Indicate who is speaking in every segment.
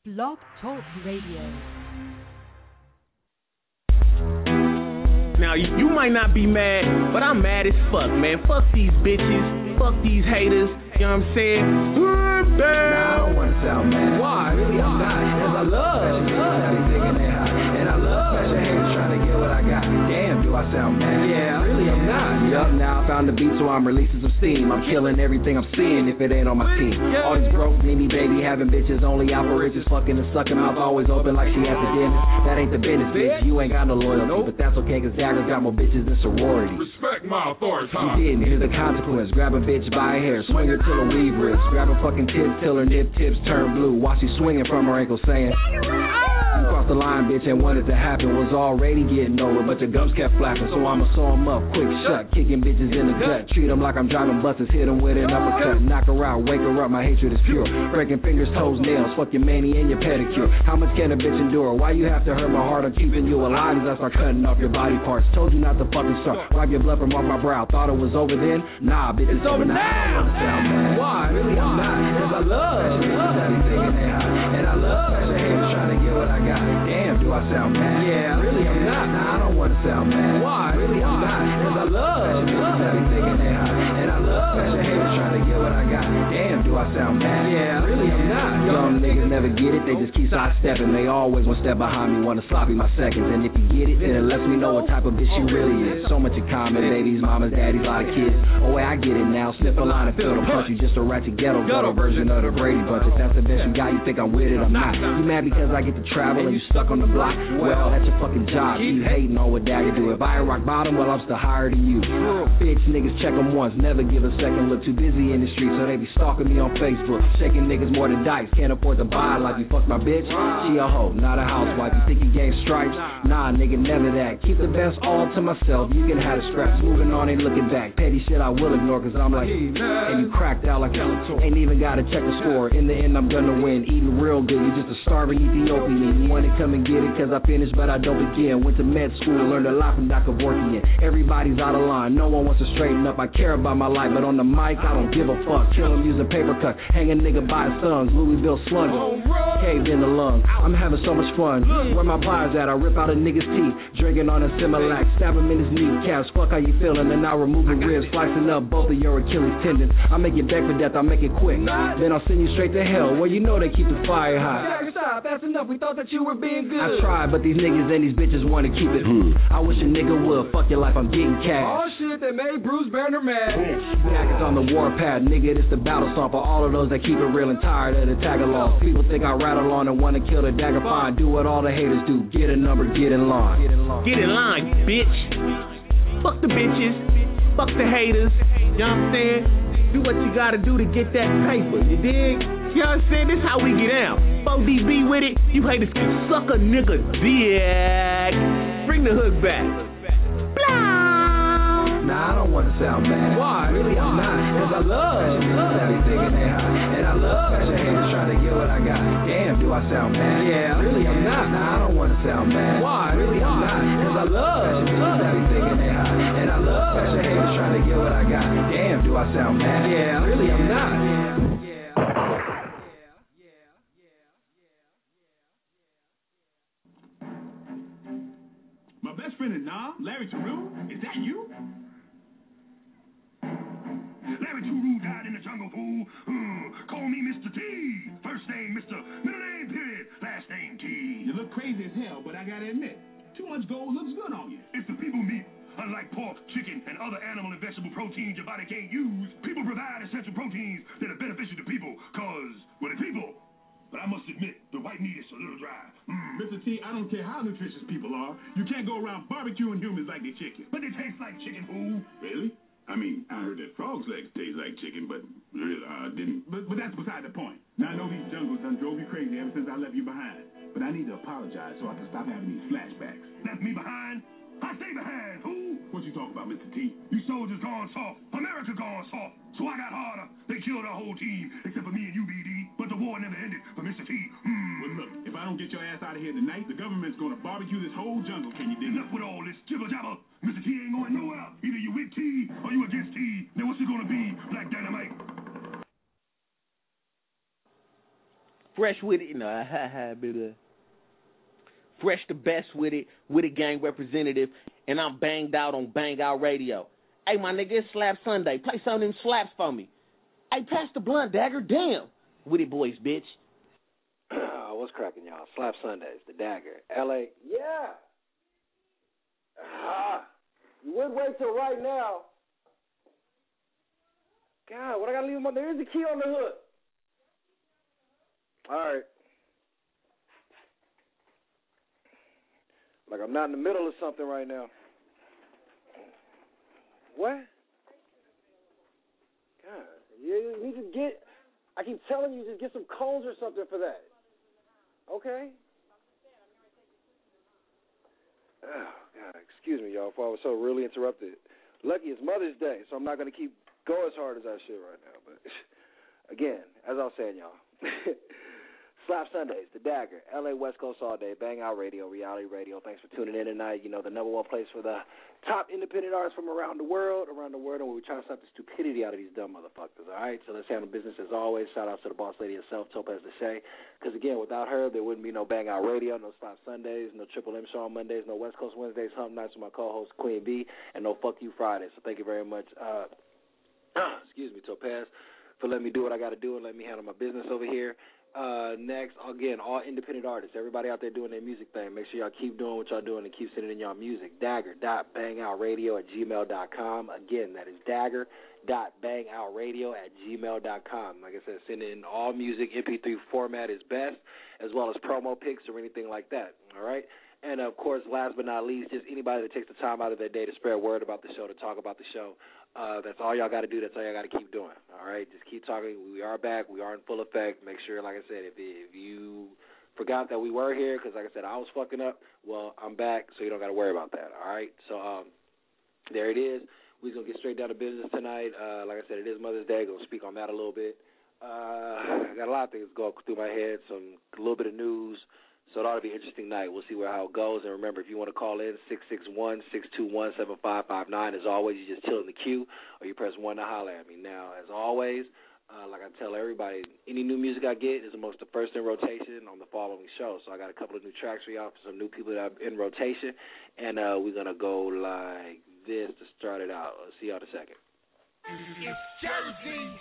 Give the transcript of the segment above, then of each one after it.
Speaker 1: Blog Talk Radio.
Speaker 2: Now, you might not be mad, but I'm mad as fuck, man. Fuck these bitches. Fuck these haters. You know what I'm saying?
Speaker 3: Nah, I don't want to sound mad.
Speaker 2: Why?
Speaker 3: Really, I'm not. Because I love thinking they hot. And I love fashion haters trying to get what I got. Damn, do I sound mad?
Speaker 2: Yeah.
Speaker 3: Really, I'm not. Yup, now I found the beat, so I'm releasing some steam. I'm killing everything I'm seeing if it ain't on my team. All these broke, needy baby having bitches only out for riches. Fucking and sucking mouth always open like she at the dentist. That ain't the business, bitch. You ain't got no loyalty. But that's okay, cause Dagger got more bitches than sorority.
Speaker 4: Respect my authority.
Speaker 3: You didn't hear the consequence. Grab a bitch by her hair, swing her till her weave rips. Grab her fucking tits till her nip tips turn blue. While she swinging from her ankle saying, you crossed the line, bitch, and wanted to happen. Was already getting over, but your gums kept flapping. So I'ma sew them up, quick shut. Kicking bitches in the gut. Treat them like I'm driving buses. Hit them with an uppercut. Knock her out, wake her up, my hatred is pure. Breaking fingers, toes, nails. Fuck your mani and your pedicure. How much can a bitch endure? Why you have to hurt my heart? I'm keeping you alive as I start cutting off your body parts. Told you not to fucking start. Wipe your blood from off my brow. Thought it was over then? Nah, bitch, it's over now. I don't wanna sound mad.
Speaker 2: Why?
Speaker 3: Really, I'm not. Cause I love everything they hot. And I love fashion haters trying to get what I got. Damn, do I sound mad?
Speaker 2: Yeah.
Speaker 3: Really, I'm not. Nah, I don't want to sound mad.
Speaker 2: Why?
Speaker 3: Really, I'm not. Cause I love everything they hot. And I love fashion haters trying to get what I got. Damn, do I sound mad?
Speaker 2: Yeah.
Speaker 3: Really, I'm not. Some niggas never get it. They just keep sidestepping. They always one step behind me. Wanna sloppy my seconds. And if you get it, then it lets me know what type of bitch you really is. So much in common. Babies, mamas, daddies, lot of kids. Oh, wait, I get it now. Sniff a line and feel the punch. You just a ratchet ghetto version of the Brady Bunch. If that's the best you got, you think I'm with it, I'm not. You mad because I get to travel and you stuck on the block? Well, that's your fucking job. You hating on what Dagger do. If I ain't rock bottom, well, I'm still higher than you. Bitch, niggas check them once, never give a second look. Too busy in the street, so they be stalking me on Facebook. Shaking niggas more than dice, can't afford to buy like you fuck my bitch. She a hoe, not a housewife. You think you gain stripes? Nah, nigga, never that. Keep the best all to myself. You can have the scraps. Moving on, ain't looking back. Petty shit I will ignore, cause I'm like, and you cracked out like ain't even gotta check the score. In the end, I'm gonna win. Eating real good, you just a starving Ethiopian. You wanna come and get it, cause I finished, but I don't begin. Went to med school, learned a lot from Dr. Vorkian. Everybody's out of line, no one wants to straighten up. I care about my life, but on the mic, I don't give a fuck. Kill him using paper cuts, hang a nigga by his thumbs. Louisville slug, caved in the lung. I'm having so much fun. Where my pliers at? I rip out a nigga's teeth. Drinking on a Similac, stab him in his kneecaps. Fuck how you feeling, and I'll remove the ribs, slicing up both of your Achilles tendons. I'll make it back for death, I'll make it quick. Then I'll send you straight to hell, where you know they keep the fire hot.
Speaker 2: Stop, that's enough. We thought that you were being good.
Speaker 3: I tried, but these niggas and these bitches wanna keep it. I wish a nigga would. Fuck your life, I'm getting cash.
Speaker 2: Oh shit, they made Bruce Banner mad.
Speaker 3: Dagger's on the warpath, nigga, this the battle song for all of those that keep it real and tired of the tag-along. People think I rattle on and wanna kill the Dagger fine. Do what all the haters do, get a number, get in line.
Speaker 2: Get in line, bitch. Fuck the bitches. Fuck the haters. You know what I'm saying? Do what you gotta do to get that paper, you dig? You know what I'm saying? This how we get out. 4DB with it, you haters can suck a nigga dick. Bring the hook back. Blah.
Speaker 3: Nah, I don't wanna sound mad.
Speaker 2: Why?
Speaker 3: Really, I'm not. Cause I love everything and they hot. And I love fashion haters trying to get what I got. Damn, do I sound mad?
Speaker 2: Yeah.
Speaker 3: Really, I'm not. Nah, I don't wanna sound mad.
Speaker 2: Why?
Speaker 3: Really, I'm not. Cause I love everything and they hot. And I love fashion haters trying to get what I got. Damn, do I sound mad?
Speaker 2: Yeah.
Speaker 3: Really, I'm not.
Speaker 4: My best friend in Nam, Larry Taru, is that you? Larry Taru died in the jungle, fool. Call me Mr. T. First name Mr. Middle name period. Last name T. You look crazy as hell, but I gotta admit, too much gold looks good on you. It's the people meat. Unlike pork, chicken, and other animal and vegetable proteins your body can't use, people provide essential proteins that are beneficial to people, cause, well, they're people. But I must admit, the white meat is a little dry. Mr. T, I don't care how nutritious people are. You can't go around barbecuing humans like they chicken. But they taste like chicken, fool. Really? I mean, I heard that frog's legs taste like chicken, but really, I didn't. But that's beside the point. Now, I know these jungles done drove you crazy ever since I left you behind. But I need to apologize so I can stop having these flashbacks. Left me behind? I stay behind, fool. What you talking about, Mr. T? You soldiers gone soft. America gone soft. So I got harder. They killed our whole team, except for me and you, BD. But the war never ended for Mr. T. Well, look, if I don't get your ass out of here tonight, the government's gonna barbecue this whole jungle, can you dig? Enough with all this jibber-jabber. Mr. T ain't going nowhere. Either you with T or you against T. Then what's it gonna be, Black Dynamite?
Speaker 2: Fresh with it, Fresh the best with it gang representative, and I'm banged out on Bang Out Radio. Hey, my nigga, it's Slap Sunday. Play some of them slaps for me. Hey, pass the blunt, Dagger. Damn. With it, boys, bitch.
Speaker 3: What's cracking, y'all? Slap Sundays, the Dagger. L.A. Yeah. You would wait till right now. God, what I got to leave my... There's the key on the hook. All right. Like I'm not in the middle of something right now. What? God, you need to get... I keep telling you, just get some cones or something for that. Okay? Oh, God, excuse me, y'all, if I was so really interrupted. Lucky it's Mother's Day, so I'm not going to keep going as hard as I should right now. But, again, as I was saying, y'all, Slap Sundays, the Dagger, L.A. West Coast all day, Bang Out Radio, Reality Radio. Thanks for tuning in tonight. You know, the number one place for the top independent artists from around the world, and we're trying to stop the stupidity out of these dumb motherfuckers, all right? So let's handle business as always. Shout out to the boss lady herself, Topaz Deshay, because, again, without her, there wouldn't be no Bang Out Radio, no Slap Sundays, no Triple M Show on Mondays, no West Coast Wednesdays, Hump Nights with my co-host, Queen B, and no Fuck You Fridays. So thank you very much, excuse me, Topaz, for letting me do what I got to do and let me handle my business over here. Next, again, all independent artists, everybody out there doing their music thing, make sure y'all keep doing what y'all doing and keep sending in y'all music. Dagger.bangoutradio@gmail.com. Again, that is Dagger.bangoutradio@gmail.com. Like I said, send in all music. MP3 format is best, as well as promo pics or anything like that. All right? And, of course, last but not least, just anybody that takes the time out of their day to spread word about the show, to talk about the show. That's all y'all got to do. That's all y'all got to keep doing. All right? Just keep talking. We are back. We are in full effect. Make sure, like I said, if you forgot that we were here, because, like I said, I was fucking up, well, I'm back, so you don't got to worry about that. All right? So there it is. We're going to get straight down to business tonight. Like I said, it is Mother's Day. Going to speak on that a little bit. I got a lot of things going through my head, a little bit of news. So it ought to be an interesting night. We'll see how it goes. And remember, if you want to call in, 661-621-7559. As always, you just chill in the queue or you press 1 to holler at me. Now, as always, like I tell everybody, any new music I get is amongst the first in rotation on the following show. So I got a couple of new tracks for y'all, for some new people that are in rotation. And we're going to go like this to start it out. I'll see y'all in a second.
Speaker 1: It's Jersey.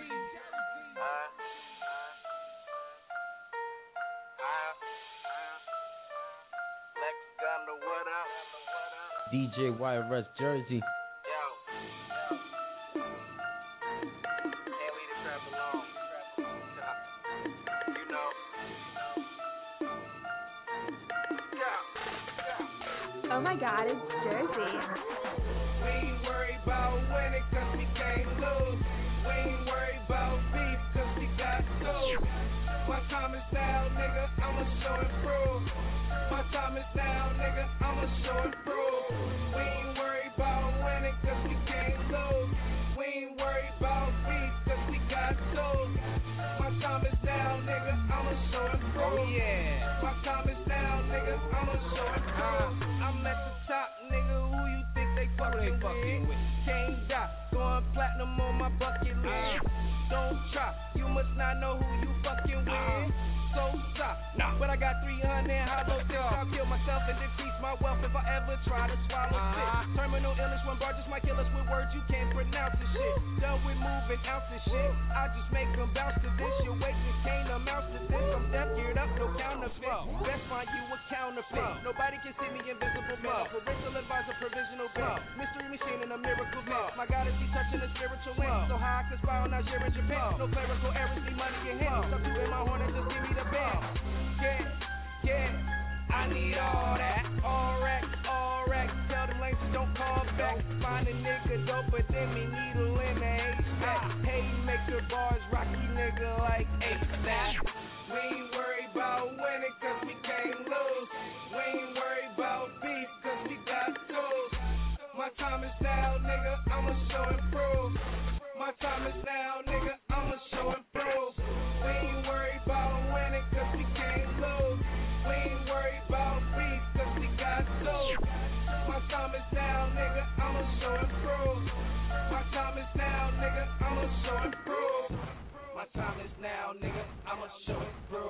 Speaker 5: DJ YRS Jersey.
Speaker 6: Oh my God, it's Jersey.
Speaker 1: We ain't worried about winning cause we can't lose. We ain't worried about beef cause we got souls. My time is now, nigga, I'ma show and prove. My time is now, nigga, I'ma show and prove. We ain't worried about winning cause we can't lose. We ain't worried about beef cause we got souls. My time is now, nigga, I'ma show and prove. Oh yeah. My time is now, nigga, I'ma show and prove. I'm at the top, nigga, who you think they fucking with? Can't die, going platinum on my bucket list. Don't try, you must not know who you fucking with. So stop, but I got 300 hollow tips. I'll kill myself and decrease my wealth if I ever try to swallow shit. Terminal illness, one bar just might kill us with words you can't pronounce this shit. Done with moving ounces shit, I just make them bounce to this. Your wages can't amount to this. I'm deaf, geared up, no counterfeit. Best find you a counterfeit. Nobody can see me invisible, man. Parental advisor, provisional gun. Mystery machine and a miracle man. My God is he touching the spiritual wind. So high I can spy on Nigeria and Japan. No clerical errors, need money in hand. Stop doing my horn and just give me the band. Yeah, I need all that. All racks, tell them lanes don't call back. Find a nigga doper than me, needle in the H-back. Haymaker bars, rocky nigga like A-Snap. We ain't worried about winning cause we can't lose. We ain't worried about beef cause we got tools. My time is now, nigga, I'ma show and prove. My time is now, nigga, I'ma show and prove. We ain't worried about winning cause we can't lose. We ain't worried about beef cause we got tools. My time is now, nigga, I'ma show and prove. My time is now, nigga, I'ma show and prove. My time is now, nigga, I'ma show and prove.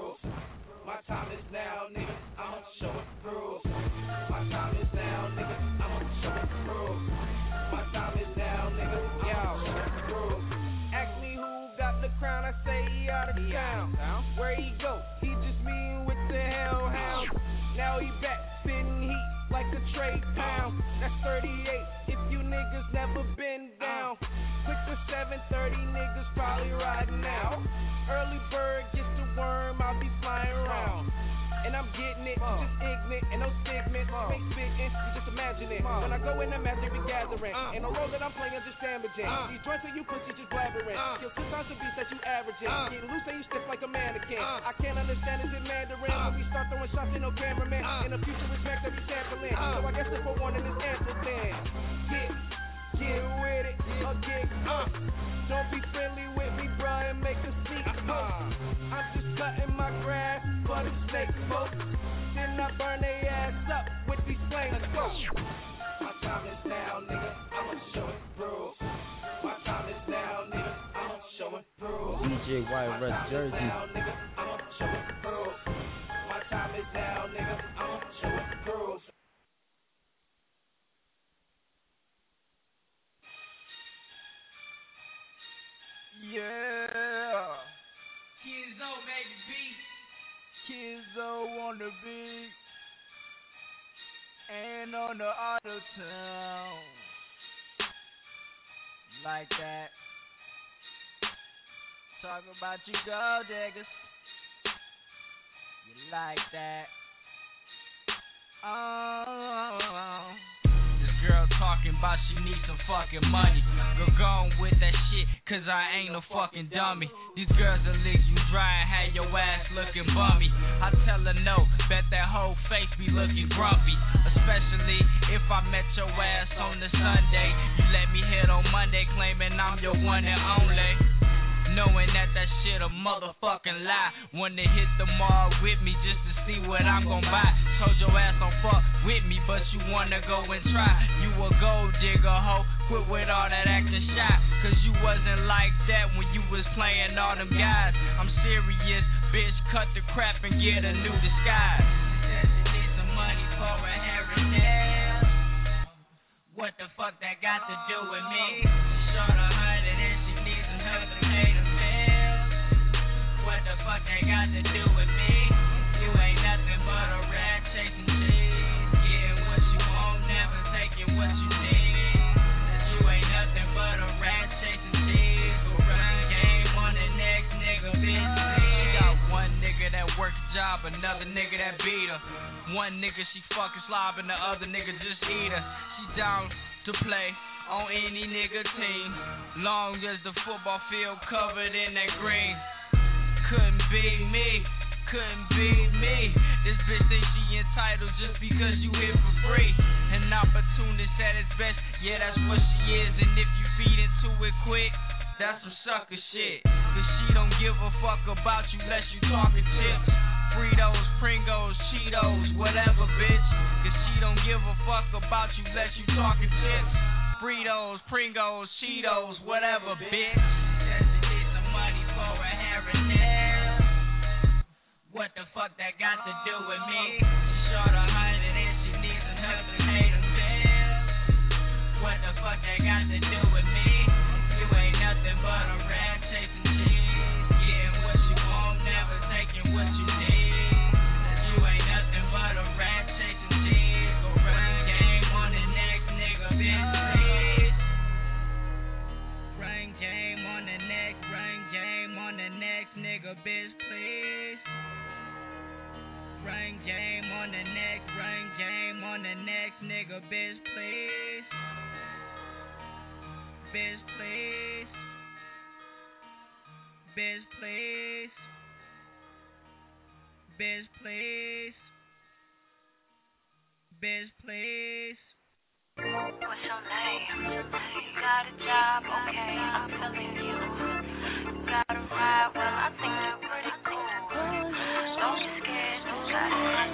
Speaker 1: trade pounds. That's 38 if you niggas never been down. Quick to 7:30, niggas probably riding now. Early bird gets the worm, I'll be flying around. And I'm getting it, just ignorant and no stigmas. Make spitting, you just imagine it. When I go in, I'm at every gathering. And the role that I'm playing, just damaging. These joints that you pussy just blabbering. Kill 2 times the beats that you averaging. Get loose and you stiff like a mannequin. I can't understand is it Mandarin. When we start throwing shots in no cameraman. In the future, respect every sampling. So I guess if I wanted this answer, then get with it or get Don't be friendly with me, bruh, and make a seat. I'm just cutting my grass for the snake smoke. Then I burn they ass up with these flames. Let's go. My time is now, nigga. I'ma show it through. My time is now, nigga. I'ma show it through.
Speaker 5: DJ White Red Jersey.
Speaker 1: Nigga, I'ma show it through. My time is now, nigga. I'ma show it through. Yeah. Kizzo, baby, beat. Kizzo on the beat. And on the auto town. Like that. Talk about you gold diggers. You like that. Oh. Girl talking about she needs some fucking money. Go on with that shit, cause I ain't no fucking dummy. These girls will leave you dry and have your ass looking bummy. I tell her no, bet that whole face be looking grumpy. Especially if I met your ass on the Sunday. You let me hit on Monday claiming I'm your one and only. Knowing that shit a motherfucking lie. Wanna hit the mall with me just to see what I'm gon' buy. Told your ass don't fuck with me, but you wanna go and try. You a gold digger, hoe. Quit with all that acting shy. Cause you wasn't like that when you was playing all them guys. I'm serious, bitch, cut the crap and get a new disguise. Says you need some money for a hair and nails. What the fuck that got to do with me? Short 100 and she needs some help to pay the bills. What the fuck that got to do with me? You ain't nothing but a rat chasing cheese. Getting what you want, never taking what you need. You ain't nothing but a rat chasing cheese. Go run game on the next nigga, bitch, please. Got one nigga that work a job, another nigga that beat her. One nigga she fucking slob and the other nigga just eat her. She down to play on any nigga team, long as the football field covered in that green. Couldn't be me, couldn't be me. This bitch think she entitled just because you here for free. An opportunist at its best, yeah, that's what she is. And if you feed into it quick, that's some sucker shit. Cause she don't give a fuck about you unless you talking chips. Fritos, Pringles, Cheetos, whatever, bitch. Cause she don't give a fuck about you unless you talking chips. Fritos, Pringles, Cheetos, whatever, bitch. Says she needs some money for a hair and nails. What the fuck that got to do with me? She short 100 and she needs some help to pay the bills. What the fuck that got to do with me? You ain't nothing but a rat chasing cheese. Getting what you want, never taking what you need. You ain't nothing but a rat chasing cheese. Go run game on the next nigga, bitch, please. Run game on the next, run game on the next nigga, bitch, please. Run game on the next, run game on the next nigga, bitch, please. Bitch, please. Bitch, please. Bitch, please. Bitch, please.
Speaker 7: What's your name? You got a job, okay, I'm feeling you. You got a ride, well, I think you're pretty cool. Don't be scared, you got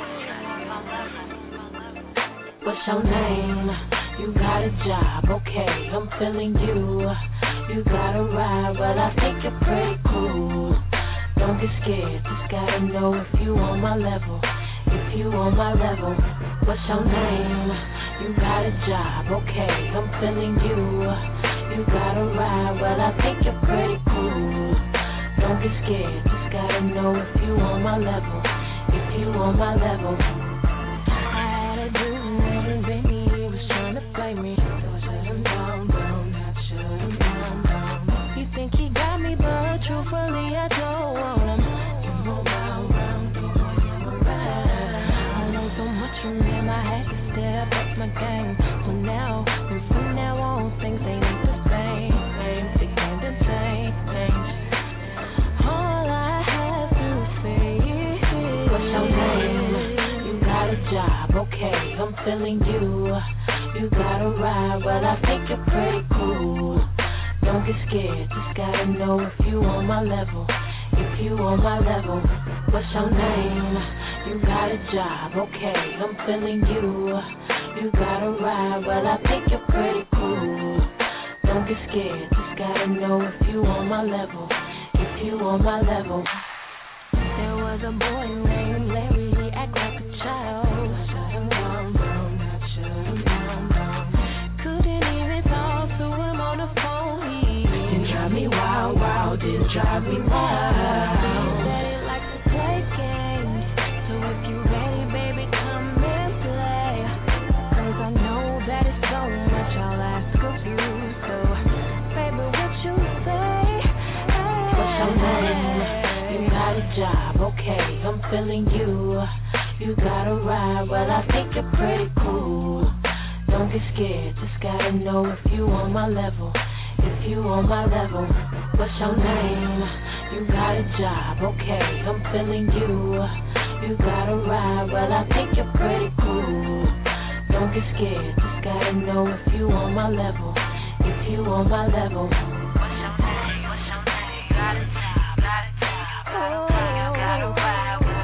Speaker 7: it. What's your name? You got a job, okay, I'm feeling you. You got a ride, well, I think you're pretty cool. Don't get scared, just gotta know if you on my level. If you on my level, what's your name? You got a job, okay, I'm feeling you. You got a ride, well, I think you're pretty cool. Don't get scared, just gotta know if you on my level. If you on my level. I had to do it. and Benny was trying to play me. So I shut him down, not shut him down. He think he got me, but truthfully I don't want him. Give him around, give him around. I know so much from him, I had to step up my game. So now, from now on, things ain't the same. They can't change. All I have to say is, what's your name? You got a job, okay, I'm feeling you. You got a ride, well I think you're pretty cool. Don't get scared, just gotta know if you on my level. If you on my level, what's your name? You got a job, okay, I'm feeling you. You got a ride, well I think you're pretty cool. Don't get scared, just gotta know if you on my level. If you on my level. There was a boy named Larry, he act like a child. Shut him down, shut him down. Couldn't even talk to him on the phone. He didn't drive me wild, didn't drive me wild. He said he likes to play games, so if you ready, baby, come and play. 'Cause I know that it's so much I'll ask of you. So, baby, what you say? What's your name? You got a job, okay, I'm feeling you. You got a ride, well I think you're pretty cool. Don't get scared, just gotta know if you on my level. If you on my level, what's your name? You got a job, okay, I'm feeling you. You got a ride, well I think you're pretty cool. Don't get scared, just gotta know if you on my level. If you on my level. What's your name? What's your name? Got a job, got a ride.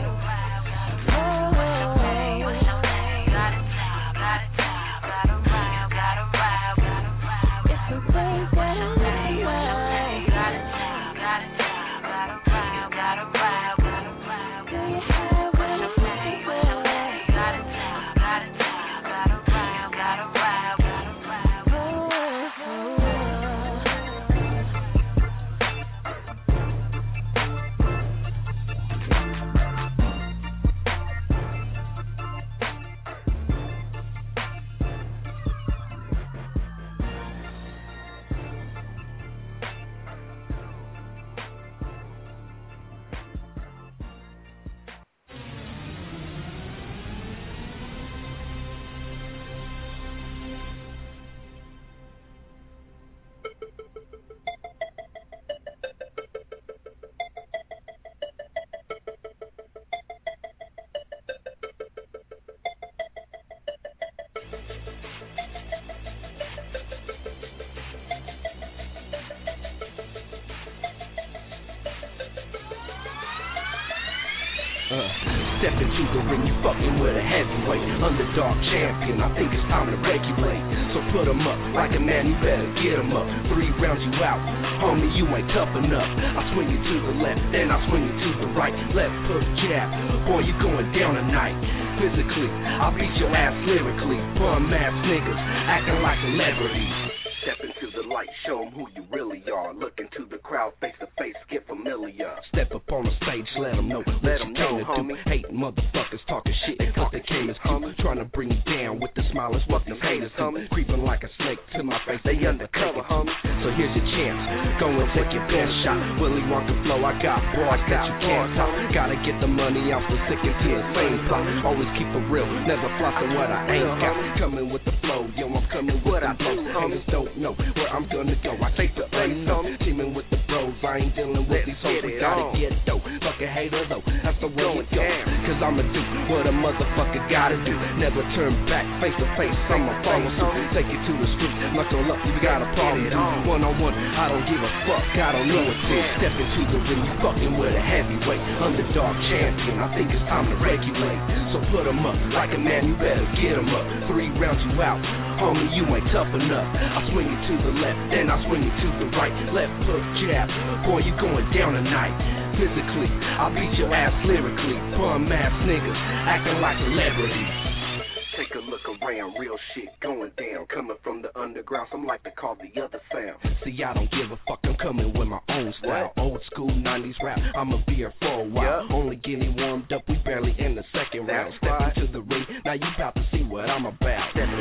Speaker 3: Step into the ring, you fucking with a heavyweight, underdog champion. I think it's time to regulate. So put 'em up like a man, you better get 'em up. 3 rounds you out, homie, you ain't tough enough. I swing you to the left, then I swing you to the right. Left hook jab, boy, you going down tonight. Physically, I'll beat your ass lyrically. Bum ass niggas acting like celebrities. Step into the light, show 'em who you really are. Look into the crowd, face to face, get familiar. Step up on the stage, let 'em know. Let 'em know, homie. Hating motherfuckers talking shit cause they came as cute. Trying to bring you down with the smile, is what them haters do. Creeping like a snake to my face, they undercover, homie. So here's your chance, go and take your best shot. Willy Wonka flow, I got broads that you can't top. Gotta get the money out, so sick into the same plot. Always keep it real, never flossing what I ain't got. Coming with the flow, yo, I'm coming with the flow. Haters don't know where I'm gonna go, I take the unknown. Teaming with the bros, I ain't dealing with these hoes. We gotta get dough, fuck a hater though, that's the way it goes. Cause I'ma do what a motherfucker gotta do. Never turn back, face to face, I'ma follow suit. Take it to the street, knuckle up, you got a problem. One-on-one, I don't give a fuck, I don't know what's it. Step into the ring, you fucking with a heavyweight, underdog champion. I think it's time to regulate. So put 'em up like a man, you better get 'em up. 3 rounds you out, homie, you ain't tough enough. I swing you to the left, then I swing you to the right. Left hook jab, boy, you going down tonight. Physically, I'll beat your ass lyrically. Bum ass niggas acting like celebrities. Take a look around, real shit going down. Coming from the underground, some like to call the other sound. See, I don't give a fuck, I'm coming with my own style. Old school 90s rap, I'ma be here for a while. Only getting warmed up, we barely in the second round. Step into the ring, now you about to see what I'm about.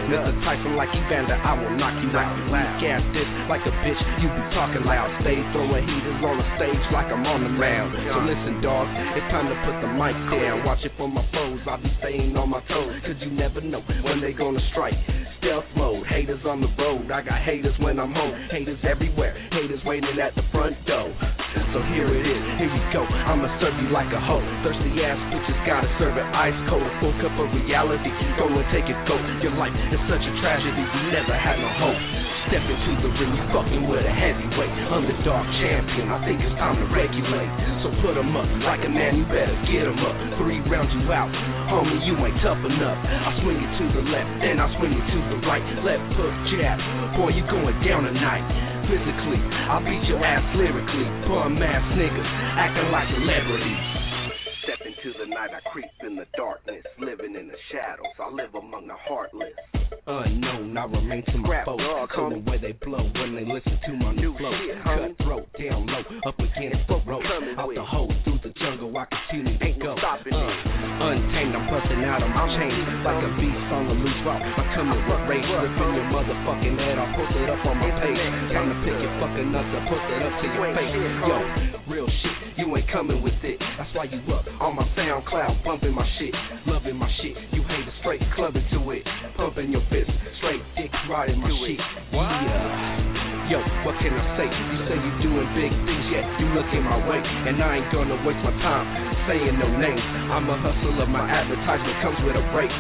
Speaker 5: Mr. Tyson like Evander, I will knock you out. Gas this like a bitch, you be talking loud. Stay throwing heaters on the stage like I'm on the mound. So listen, dog, it's time to put the mic down. Watch it for my foes, I'll be staying on my toes, cause you never know when they gonna strike. Stealth mode, haters on the road. I got haters when I'm home, haters everywhere, haters waiting at the front door. So here it is, here we go, I'ma serve you like a hoe. Thirsty ass bitches gotta serve it ice cold. A full cup of reality, go and take it, go. Your life is such a tragedy, you never had no hope. Step into the ring, you fucking with a heavyweight underdog champion, I think it's time to regulate. So put 'em up, like a man, you better get 'em up. 3 rounds you out, homie, you ain't tough enough. I swing you to the left, then I swing you to the right. Left hook jab, boy, you going down tonight. Physically, I'll beat your ass lyrically. Bum ass niggas, acting like celebrities. Step into the night, I creep in the darkness. Living in the shadows, I live among the heartless. Unknown, I remain to my foes. Call me where they blow when they listen to my new flow. Cutthroat, down low, up against the road. Out the hole, through the jungle, I continue to go. Untamed, I'm busting out of my chain like a beast on the loose rock. I come in with rage, ripping your motherfucking head off. Post it up on my page. Time to pick your fucking nuts and post it up to your face. Yo, real shit, you ain't coming with it. That's why you up on my SoundCloud, bumping my shit, loving my shit. You haters straight clubbing to it, pumping your fist, straight dick riding my shit. Yeah. Yo, what can I say? You say you doing big things, yet you looking my way, and I ain't gonna waste my time saying no names. I'm a hustler, my advertisement comes with a break.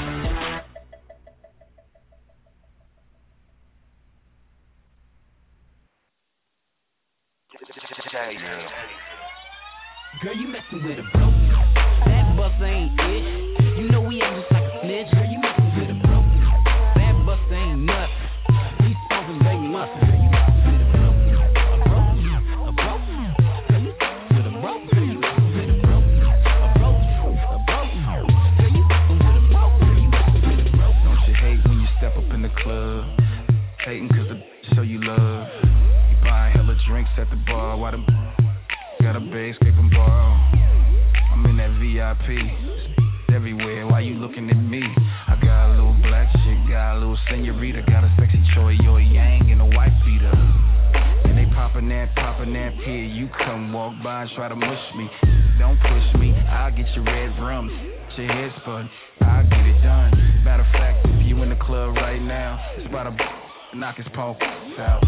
Speaker 8: Girl, you messing with a broke. That bus ain't it. You know we act just like a snitch. Girl, you messing with a broke. That bus ain't nuts. These songs is make must. Girl, you messing with a broke. A broke. A broke. Girl, you messing with a broke. Girl, you messing with a broke. A broke. A broke. Girl, you messing with a broke. Girl, you messing with a broke.
Speaker 9: Don't you hate when you step up in the club? Hating cause the show you love. You buying hella drinks at the bar while the got a bag scraping ball. I'm in that VIP. Everywhere, why you looking at me? I got a little black shit, got a little senorita, got a sexy Choi Yo Yang and a white beater. And they popping that here. You come walk by and try to mush me. Don't push me, I'll get your red drums, your head spun, I'll get it done. Matter of fact, if you in the club right now, it's about to knock his paw out.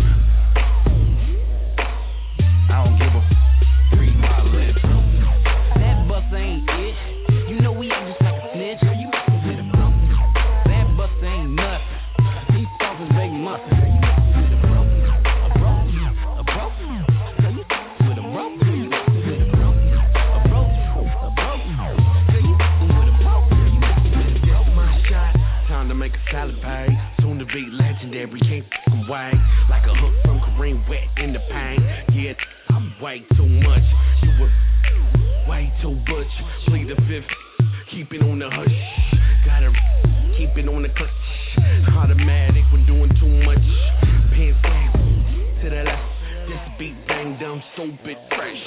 Speaker 9: I don't give a read my lips.
Speaker 8: That bus ain't it. You know we act just like a snitch. Girl, you messing with a broke. That bus ain't nuts. These songs is make must. Girl, you messing with a broke. A broke. A broke. Girl, you messing with a broke. Girl, you messing with a broke. A broke. A broke. Girl, you messing with a broke. Girl, you messing with a broke.
Speaker 2: My shot, time to make a salad pay. Soon to be legendary, can't f***ing wait. Like a hook from Kareem, wet in the paint. Yeah, I'm way too much. You were way too butch. Plead the fifth, keep it on the hush. Gotta keep it on the clutch. Automatic when doing too much. Pants down to the left. This beat bang dumb, stupid fresh.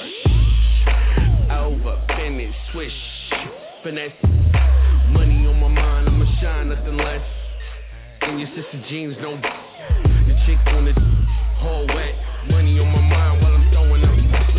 Speaker 2: Over, finish, swish, finesse. Money on my mind, I'ma shine, nothing less. And your sister jeans don't. Your chick on the whole wet. Money on my mind while I'm throwing up.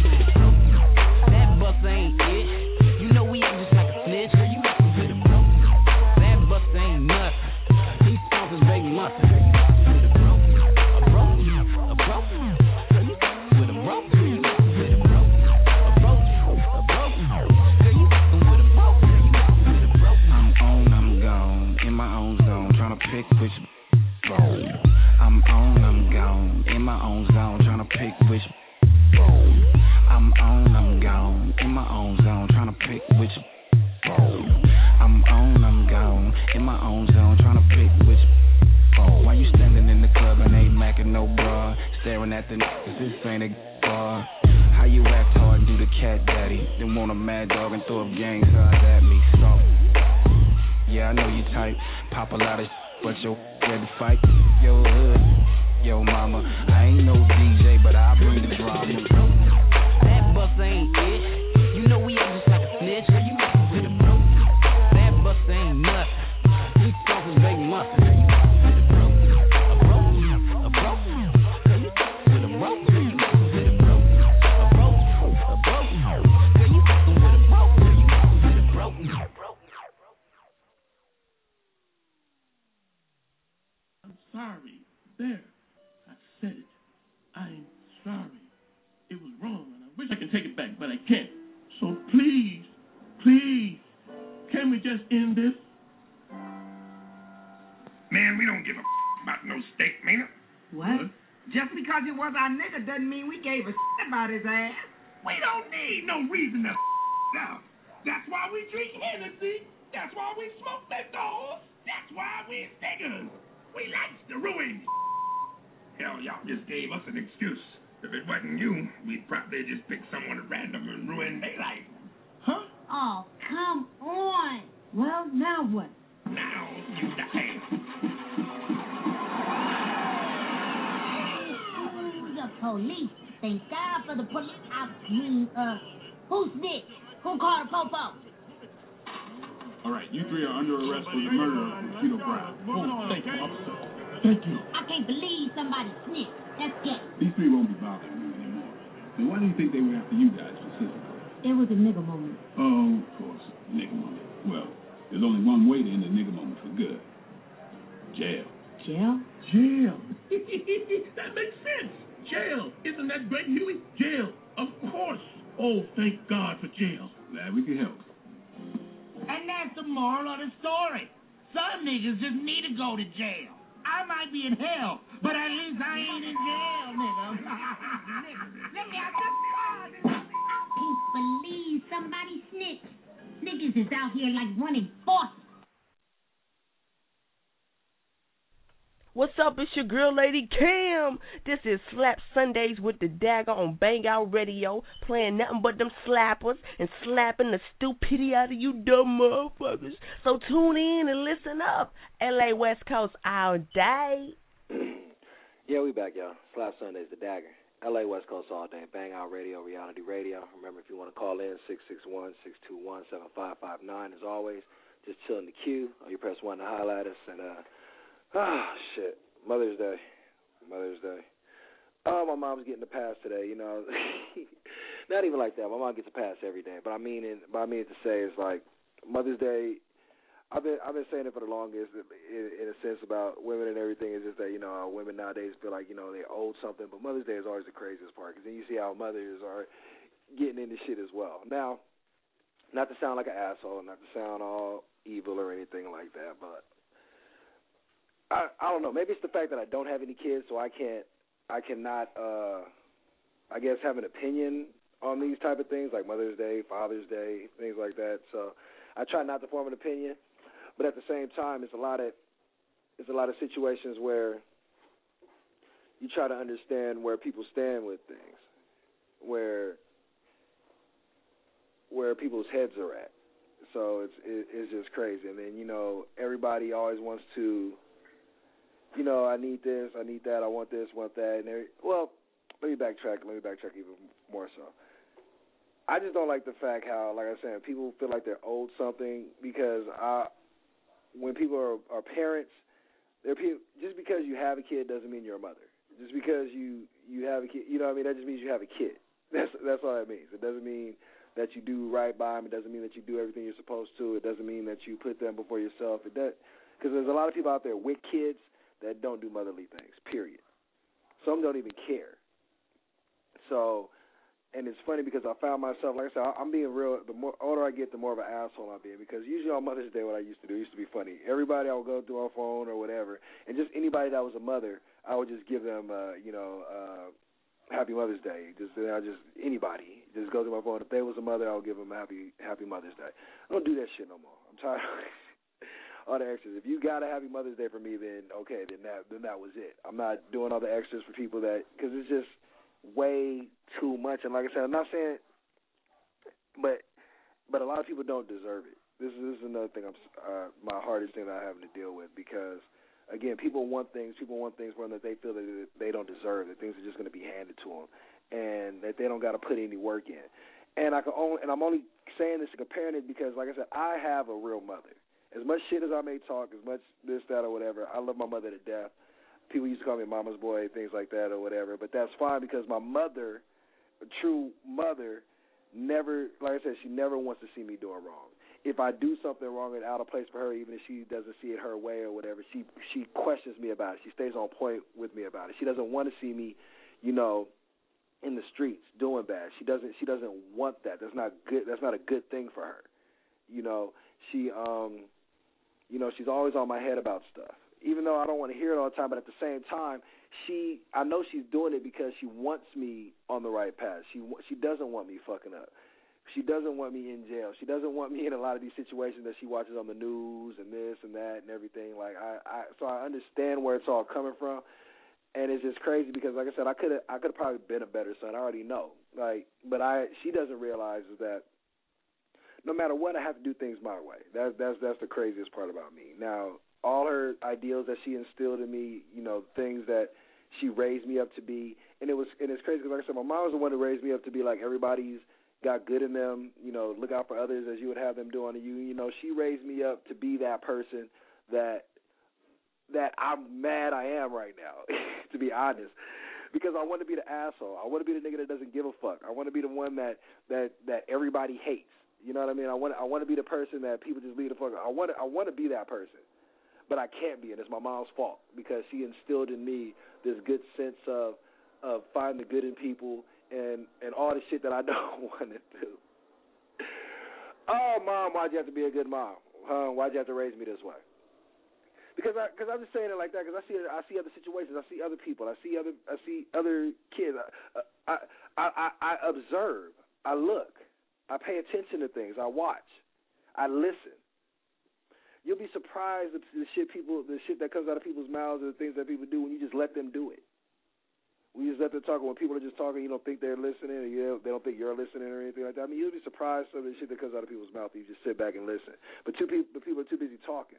Speaker 8: That bus ain't it. You know we act just like a snitch. Girl, you messing with a broke. That bus ain't nuts. These songs is make must. Girl, you messing with a broke. A broke. A broke. Girl, you messing with a broke. Girl, you messing with a broke. A broke. A broke. Girl, you messing with a broke. Girl, you messing with a broke.
Speaker 9: I'm on, I'm gone, in my own zone, trying to pick which roll. I'm on, I'm gone, in my own zone, trying to pick which roll. I'm on, I'm gone, in my own zone, trying to pick which roll. I'm on, I'm gone, in my own zone, trying to pick which roll. Why you standing in the club and ain't macking no bra, staring at the niggas, this ain't a bar. How you act hard and do the cat daddy, then want a mad dog and throw up gang signs at me, so yeah, I know you type, pop a lot of but yo, ready to fight, yo hood, yo mama. I ain't no DJ, but I bring the drama.
Speaker 8: That bus ain't it. You know we act just like a snitch. Girl, you messing with a broke. That bus ain't nuts. These songs is make must. Girl, you messing with a broke.
Speaker 4: sorry. There. I said it. I'm sorry. It was wrong, and I wish I could take it back, but I can't. So please, can we just end this?
Speaker 10: Man, we don't give a about no steak, man.
Speaker 11: What? Just because it was our nigga doesn't mean we gave a about his ass.
Speaker 10: We don't need no reason to out. That's why we drink Hennessy. That's why we smoke Menthol. That's why we stickers. We like to ruin. Hell, y'all just gave us an excuse. If it wasn't you, we'd probably just pick someone random and ruin their life.
Speaker 11: Huh? Oh, come on. Well, now what?
Speaker 10: Now you die.
Speaker 11: The police. Thank God for the police. Who snitched? Who called a popo?
Speaker 4: All right, you three are under arrest for the murder of Tito Brown. Oh, thank you, officer. Thank you.
Speaker 11: I can't believe somebody snitched. That's gay.
Speaker 4: These three won't be bothering you anymore. Now, why do you think they were after you guys specifically?
Speaker 11: It was a nigga moment.
Speaker 4: Oh, of course, nigga moment. Well, there's only one way to end a nigga moment for good. Jail.
Speaker 11: Jail?
Speaker 4: Jail. That makes sense. Jail. Isn't that great, Huey? Jail. Of course. Oh, thank God for jail. Glad we could help.
Speaker 11: And that's the moral of the story. Some niggas just need to go to jail. I might be in hell, but at least I ain't in jail, nigga. Let me out the car, nigga. I can't believe somebody snitched. Niggas is out here like running forces.
Speaker 2: What's up? It's your girl, Lady Cam. This is Slap Sundays with the Dagger on Bang Out Radio, playing nothing but them slappers and slapping the stupidity out of you dumb motherfuckers. So tune in and listen up. LA West Coast all day.
Speaker 3: Yeah, we back, y'all. Slap Sundays, the Dagger. LA West Coast all day. Bang Out Radio, Reality Radio. Remember, if you want to call in, 661-621-7559. As always, just chill in the queue, or you press 1 to highlight us, and shit. Mother's Day. Oh, my mom's getting a pass today, you know. Not even like that. My mom gets a pass every day. But I mean to say is like Mother's Day. I've been saying it for the longest in a sense about women and everything. Is just that, you know, women nowadays feel like, you know, they owed something. But Mother's Day is always the craziest part, because then you see how mothers are getting into shit as well. Now, not to sound like an asshole, not to sound all evil or anything like that, but I don't know. Maybe it's the fact that I don't have any kids, so I cannot, I guess, have an opinion on these type of things like Mother's Day, Father's Day, things like that. So I try not to form an opinion, but at the same time, it's a lot of situations where you try to understand where people stand with things, where people's heads are at. So it's just crazy. And then, you know, everybody always wants to, you know, I need this, I need that, I want this, want that. And well, let me backtrack even more so. I just don't like the fact how, like I said, people feel like they're owed something because when people are parents, just because you have a kid doesn't mean you're a mother. Just because you have a kid, you know what I mean, that just means you have a kid. That's all that means. It doesn't mean that you do right by them. It doesn't mean that you do everything you're supposed to. It doesn't mean that you put them before yourself. Because there's a lot of people out there with kids that don't do motherly things, period. Some don't even care. So, and it's funny because I found myself, like I said, I'm being real. The more older I get, the more of an asshole I'm being, because usually on Mother's Day what I used to do used to be funny. Everybody I would go through our phone or whatever, and just anybody that was a mother, I would just give them, Happy Mother's Day. Anybody. Just go through my phone. If they was a mother, I would give them a Happy Mother's Day. I don't do that shit no more. I'm tired of all the extras. If you got a Happy Mother's Day for me, then okay, then that was it. I'm not doing all the extras for people because it's just way too much. And like I said, I'm not saying, but a lot of people don't deserve it. This is another thing. My hardest thing that I'm having to deal with, because again, people want things from them that they feel that they don't deserve. That things are just going to be handed to them, and that they don't got to put any work in. And I'm only saying this and comparing it because, like I said, I have a real mother. As much shit as I may talk, as much this, that, or whatever, I love my mother to death. People used to call me mama's boy, things like that or whatever, but that's fine because my mother, a true mother, never, like I said, she never wants to see me doing wrong.
Speaker 12: if I do something wrong and out of place for her, even if she doesn't see it her way or whatever, she questions me about it. She stays on point with me about it. She doesn't want to see me, you know, in the streets doing bad. She doesn't want that. That's not good. That's not a good thing for her. You know, she's always on my head about stuff. Even though I don't want to hear it all the time, but at the same time, I know she's doing it because she wants me on the right path. She doesn't want me fucking up. She doesn't want me in jail. She doesn't want me in a lot of these situations that she watches on the news and this and that and everything. Like so I understand where it's all coming from, and it's just crazy because, like I said, I could have probably been a better son. I already know. Like, but she doesn't realize is that no matter what, I have to do things my way. That's the craziest part about me. Now, all her ideals that she instilled in me, you know, things that she raised me up to be, and it's crazy because, like I said, my mom was the one that raised me up to be like everybody's got good in them, you know, look out for others as you would have them do unto you. You know, she raised me up to be that person that I'm mad I am right now, to be honest, because I want to be the asshole. I want to be the nigga that doesn't give a fuck. I want to be the one that everybody hates. You know what I mean? I want to be the person that people just leave the fuck. I want to be that person, but I can't be, and it's my mom's fault because she instilled in me this good sense of finding the good in people. And all the shit that I don't want to do. Oh, Mom, why'd you have to be a good mom? Why'd you have to raise me this way? Because I'm just saying it like that because I see other situations. I see other people. I see other kids. I observe. I look. I pay attention to things. I watch. I listen. You'll be surprised at the shit that comes out of people's mouths and the things that people do when you just let them do it. We just let them talk. When people are just talking, you don't think they're listening, or they don't think you're listening or anything like that. I mean, you'll be surprised some of the shit that comes out of people's mouth. You just sit back and listen. But people are too busy talking.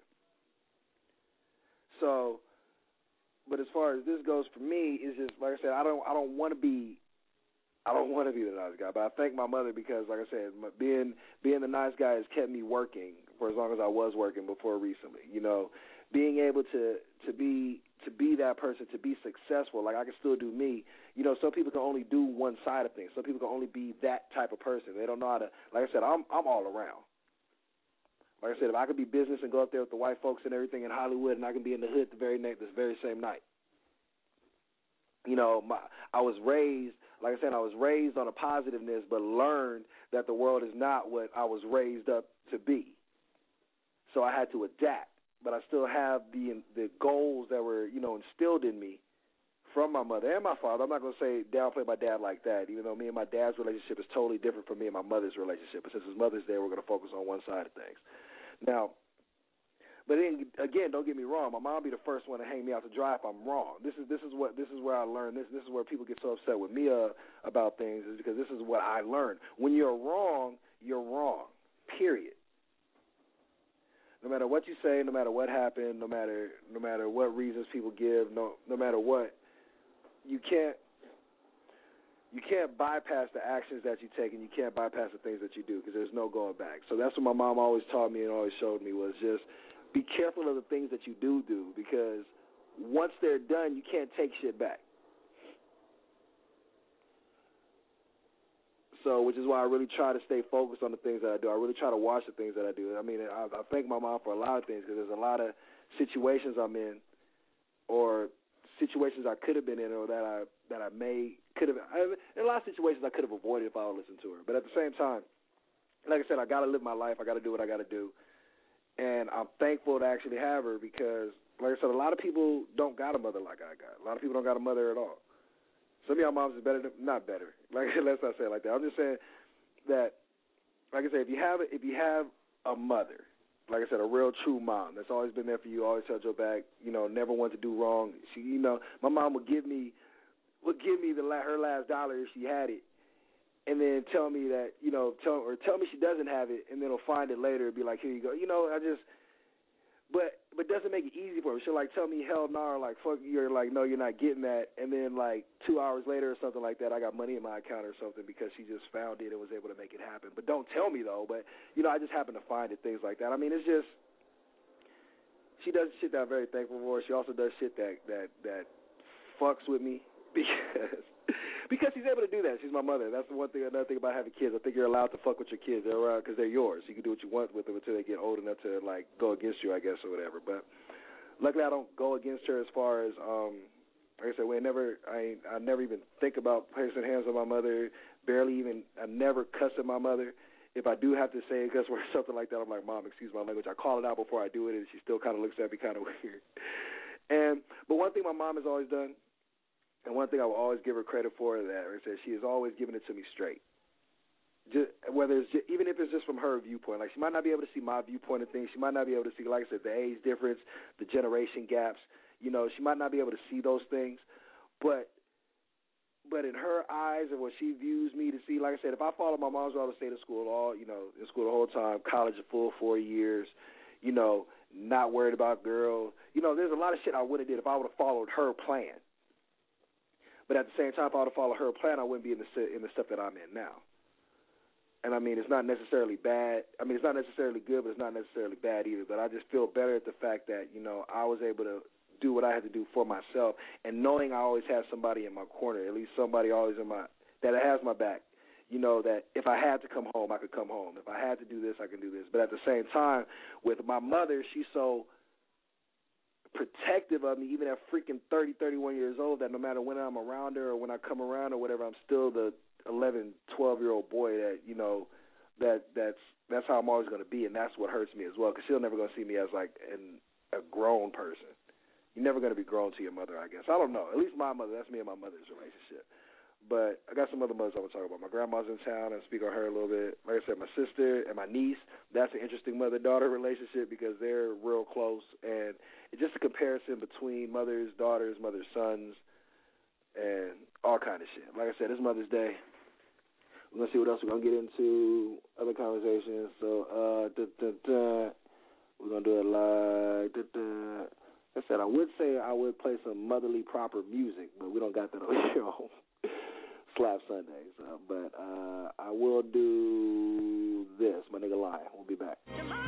Speaker 12: So, but as far as this goes for me, it's just like I said, I don't want to be the nice guy. But I thank my mother because, like I said, being the nice guy has kept me working for as long as I was working before recently. You know, being able to be that person, to be successful, like I can still do me. You know, some people can only do one side of things. Some people can only be that type of person. They don't know how to, like I said, I'm all around. Like I said, if I could be business and go up there with the white folks and everything in Hollywood and I can be in the hood this very same night. You know, I was raised on a positiveness, but learned that the world is not what I was raised up to be. So I had to adapt. But I still have the goals that were, you know, instilled in me from my mother and my father. I'm not going to say downplay my dad like that, even though me and my dad's relationship is totally different from me and my mother's relationship. But since his mother's there, we're going to focus on one side of things. Now, but then again, don't get me wrong. My mom be the first one to hang me out to dry if I'm wrong. This is where I learned this. This is where people get so upset with me about things, is because this is what I learned. When you're wrong, period. No matter what you say, no matter what happened, no matter what reasons people give, no matter what, you can't bypass the actions that you take, and you can't bypass the things that you do because there's no going back. So that's what my mom always taught me and always showed me, was just be careful of the things that you do because once they're done, you can't take shit back. So, which is why I really try to stay focused on the things that I do. I really try to watch the things that I do. I mean, I thank my mom for a lot of things because there's a lot of situations I'm in, or situations I could have been in, or that I could have. In a lot of situations I could have avoided if I would listen to her. But at the same time, like I said, I got to live my life. I got to do what I got to do, and I'm thankful to actually have her because, like I said, a lot of people don't got a mother like I got. A lot of people don't got a mother at all. Some of y'all moms is better, not better. Like, let's not say it like that. I'm just saying that, like I said, if you have a mother, like I said, a real true mom that's always been there for you, always held your back, you know, never want to do wrong. She, you know, my mom would give me her last dollar if she had it, and then tell me that, you know, tell me she doesn't have it, and then I'll find it later and be like, here you go. You know, but doesn't make it easy for her. She'll like tell me hell no, or like fuck you, or like no, you're not getting that, and then like 2 hours later or something like that, I got money in my account or something because she just found it and was able to make it happen. But don't tell me though. But you know, I just happen to find it, things like that. I mean, it's just she does shit that I'm very thankful for. She also does shit that fucks with me because, Because she's able to do that. She's my mother. That's the one thing. Another thing about having kids, I think you're allowed to fuck with your kids. They're around because they're yours. You can do what you want with them until they get old enough to like go against you, I guess, or whatever. But luckily, I don't go against her as far as like I said, I never even think about placing hands on my mother. I never cuss at my mother. If I do have to say a cuss word or something like that, I'm like, Mom, excuse my language. I call it out before I do it, and she still kind of looks at me kind of weird. But one thing my mom has always done, and one thing I will always give her credit for, that like I said, she has always given it to me straight. Even if it's just from her viewpoint. Like, she might not be able to see my viewpoint of things. She might not be able to see, like I said, the age difference, the generation gaps. You know, she might not be able to see those things. But in her eyes and what she views me to see, like I said, if I follow my mom's route to stay in school in school the whole time, college a full 4 years, you know, not worried about girls. You know, there's a lot of shit I would have did if I would have followed her plan. But at the same time, if I would have followed her plan, I wouldn't be in the stuff that I'm in now. And I mean, it's not necessarily bad. I mean, it's not necessarily good, but it's not necessarily bad either. But I just feel better at the fact that, you know, I was able to do what I had to do for myself, and knowing I always have somebody in my corner, at least somebody always that has my back. You know, that if I had to come home, I could come home. If I had to do this, I can do this. But at the same time, with my mother, she's so protective of me, even at freaking 30, 31 years old, that no matter when I'm around her or when I come around or whatever, I'm still the 11, 12-year-old boy that, you know, that's how I'm always going to be, and that's what hurts me as well, because she'll never going to see me as, like, a grown person. You're never going to be grown to your mother, I guess. I don't know. At least my mother, that's me and my mother's relationship. But I got some other mothers I want to talk about. My grandma's in town, and speak on her a little bit. Like I said, my sister and my niece, that's an interesting mother-daughter relationship because they're real close. And it's just a comparison between mothers, daughters, mothers, sons, and all kind of shit. Like I said, it's Mother's Day. We're going to see what else we're going to get into, other conversations. So, we're going to do it like I said, I would say I would play some motherly proper music, but we don't got that on here on Slap Sundays. But I will do this, my nigga Lion. We'll be back.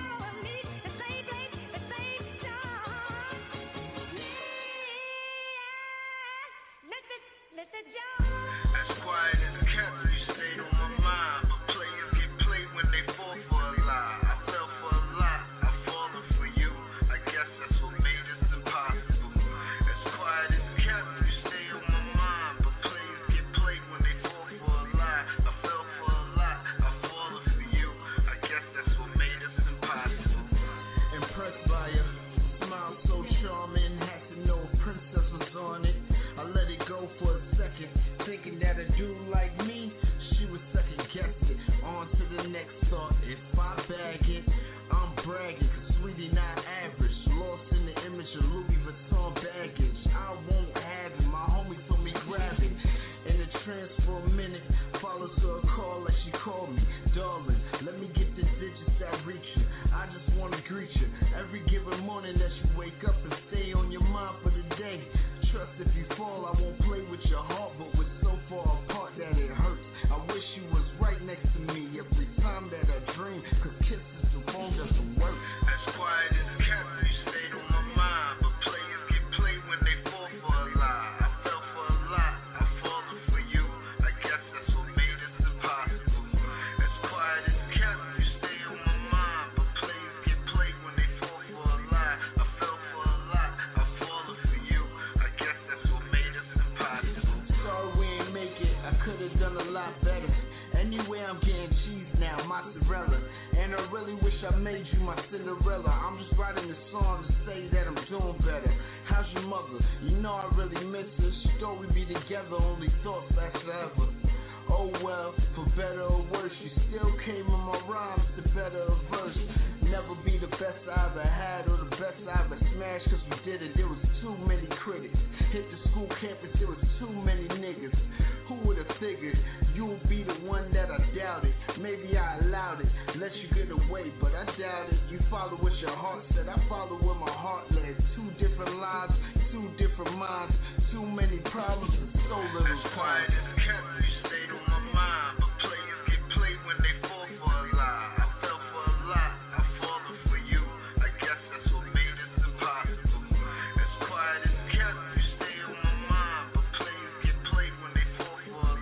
Speaker 13: As quiet as a cat, you stayed on my mind. But players get played when they fall for a lie. I fell for a lot, I'm falling for you. I guess that's what made us impossible. As quiet as a cat, you stay on my mind. But players get played when they fall for a lie. I fell for a lot, I'm falling for you. I guess that's what made us impossible.
Speaker 14: Impressed by her smile so charming, had to know a princess was on it. I let it go for a second, thinking that a dude like me, she was second guessing. On to the next thought, if I bag it, I'm bragging, cause sweetie not average. Lost in the image of Louis Vuitton baggage. I won't have it, my homie told me grab it. In a trance for a minute, follows her a call like she called me. Darling, let me get the digits that reach you. I just wanna greet you every given morning that you wake up and stay on your mind for the day. Trust if you fall, I won't play with your heart, but we're so far apart that it hurts. I wish you was right next to me every time that I dream, cause kisses the phone doesn't work.
Speaker 13: As quiet as a cat, you stayed on my mind. But players get played when they fall for a lie. I fell for a lot, I'm falling for you. I guess that's what made us impossible. As quiet as a cat, you stay on my mind. But players get played when they fall for a lie. I fell for a lot, I'm falling for you. I guess that's what made us impossible.
Speaker 14: Sorry we ain't make it, I could've done a lot better. Anyway, I'm getting cheese now, mozzarella. And I really wish I made you my Cinderella. I'm just writing a song to say that I'm doing better. How's your mother? You know I really miss her. She thought we'd be together, only thoughts last forever. Oh well, for better or worse, you still came in my rhymes to better a verse. Never be the best I ever had or the best I ever smashed, cause we did it, there was too many critics. Hit the school campus, there was too many niggas. Who would've figured you would be the one that I doubted? Maybe I allowed it, let you get away, but I doubt it. You follow what your heart said, I follow what my heart led. Two different lives, two different minds, too many problems and so little time.
Speaker 13: As quiet as a cat, you stayed on my mind. But players get played when they fall for a lie. I fell for a lot, I'm falling for you. I guess that's what made us impossible. As quiet as a cat, you stay on my mind. But players get played when they fall for a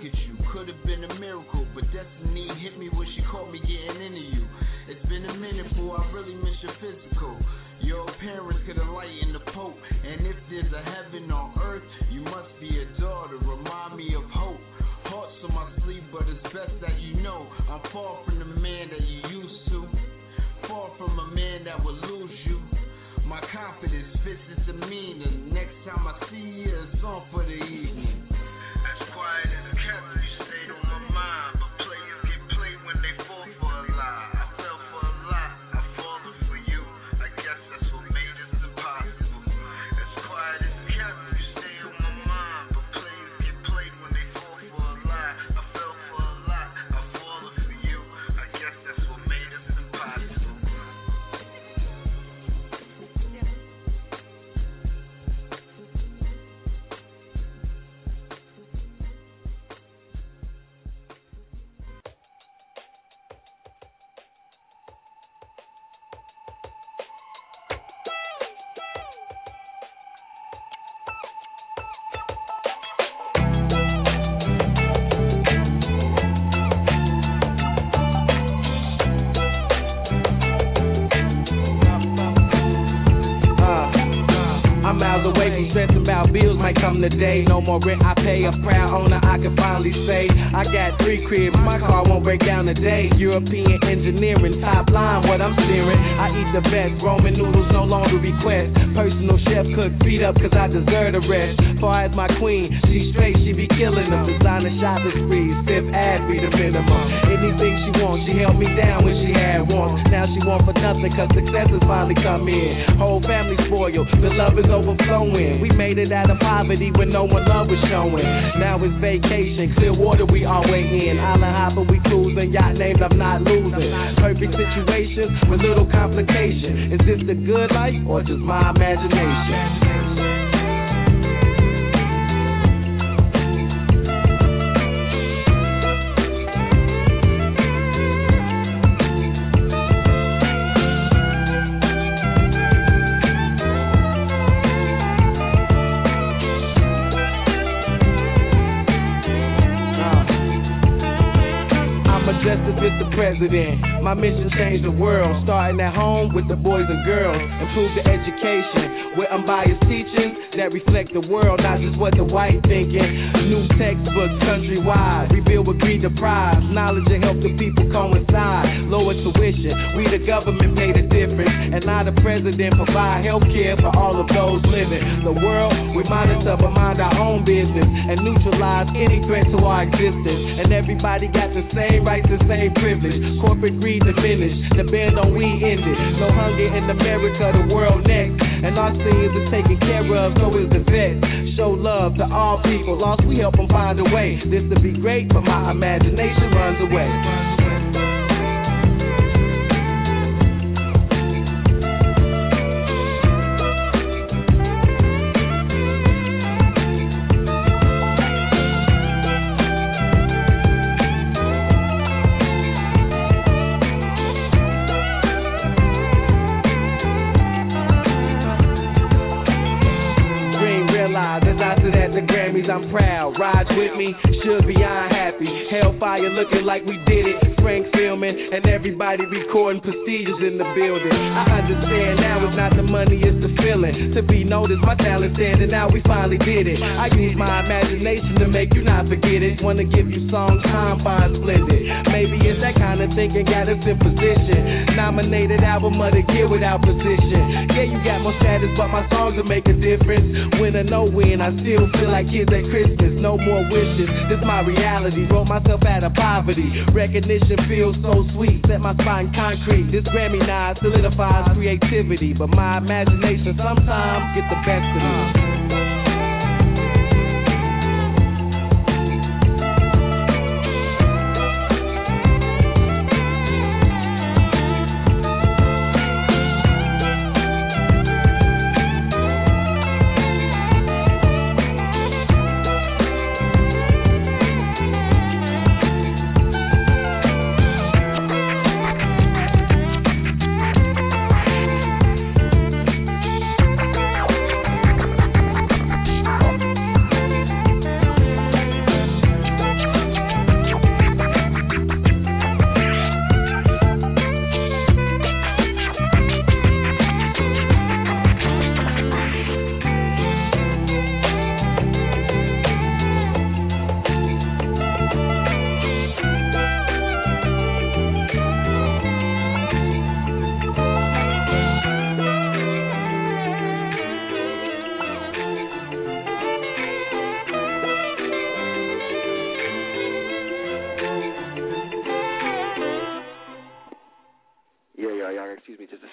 Speaker 14: at you. Could have been a miracle, but destiny hit me when she caught me getting into you. It's been a minute, boy, I really miss your physical. Your appearance could enlighten the Pope. And if there's a heaven on earth, you must be a daughter. Remind me of hope. Hearts on my sleeve, but it's best that you know I'm far from the man that you used to. Far from a man that would lose you. My confidence fits its demeanor. Next time I see you, it's on for the evening.
Speaker 13: As quiet as kept, you stayed on my mind. But players get played when they fall for a lie. I fell for a lot, I've fallen for you. I guess that's what made this impossible. As quiet as kept, you stayed on my mind. But players get played when they fall for a lie. I fell for a lot, I've fallen for you. I guess that's what made us impossible.
Speaker 2: I'm miles away from stressing about bills might come today. No more rent I pay, a proud owner I can finally say. I got 3 cribs, my car won't break down today. European engineering, top line what I'm steering. I eat the best, Roman noodles no longer request. Personal chef cook, feet up cause I deserve the rest. Far as my queen, she straight, she be killing them. Designer shopping sprees, Fifth Ave be the minimum. Anything she wants, she held me down when she had wants. Now she want for nothing cause success has finally come in. Whole family spoiled, the love is overflowing. We made it out of poverty when no one love was showing. Now it's vacation, clear water we always in. Island hopper we cruising, yacht names I'm not losing. Perfect situation with little complication. Is this the good life or just my imagination? Justice with the president. My mission changed the world. Starting at home with the boys and girls. Improve the education with unbiased teachings that reflect the world, not just what the white thinking. New textbooks countrywide. Rebuild with greed deprived. Knowledge and help the people coincide. Lower tuition. We the government pay the difference. And now the president provide health care for all of those living. The world, we monitor but mind our own business. And neutralize any threat to our existence. And everybody got the same rights and same privilege. Corporate greed diminished. The ban on weed ended. No hunger in America, the world next. And our seniors are taken care of, so is the vets. Show love to all people. Lost, we help them find a way. This to be great, but my imagination runs away. I'm proud, ride with me, should be unhappy. Hellfire looking like we did it. Frank filming and everybody recording prestigious in the building. I understand now it's not the money, it's the feeling. To be noticed, my talent standing out, we finally did it. I use my imagination to make you not forget it. Wanna give you songs, time fine, splendid. Maybe it's that kind of thinking got us in position. Nominated album of the year without position. Yeah, you got more status, but my songs will make a difference. Win or no win, I still feel like kids at Christmas. No more wishes, this my reality. Wrote myself out of poverty. Recognition feels so sweet, set my spine concrete. This Grammy nod solidifies creativity, but my imagination sometimes gets the best of me.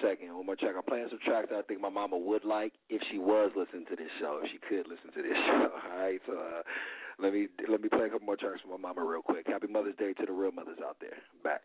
Speaker 12: second. One more track. I'm playing some tracks that I think my mama would like if she was listening to this show, if she could listen to this show. All right, so let me play a couple more tracks for my mama real quick. Happy Mother's Day to the real mothers out there. Back.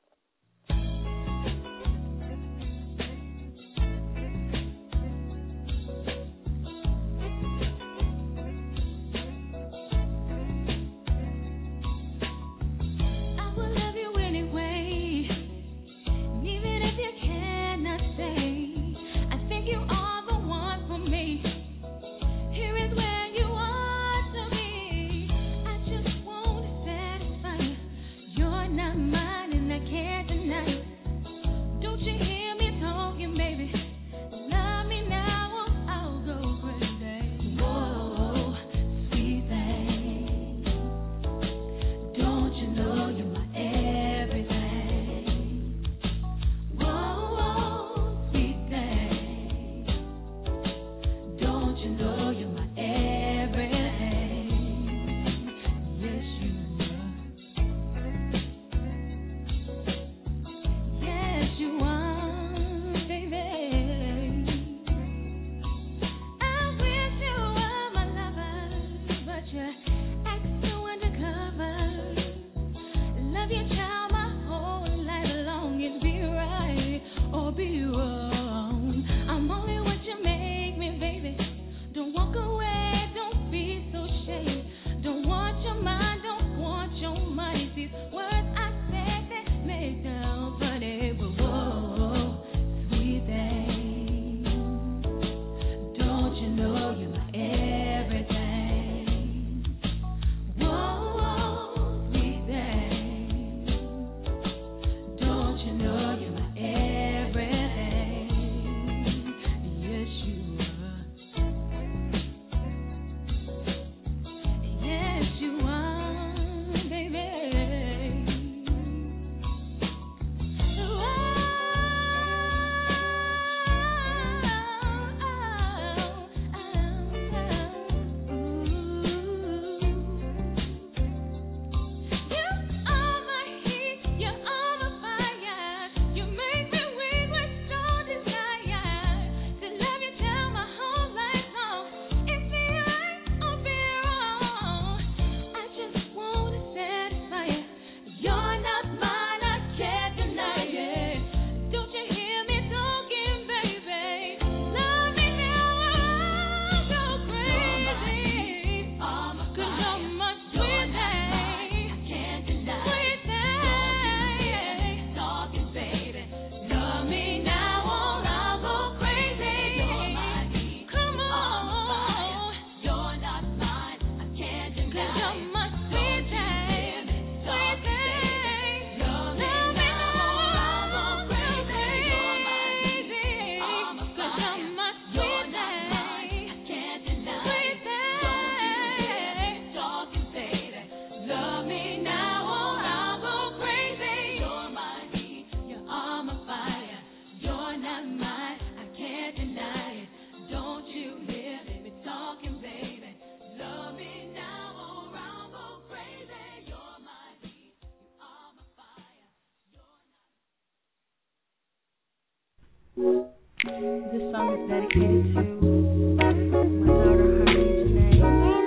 Speaker 15: This song is dedicated to my daughter Harmony Janae.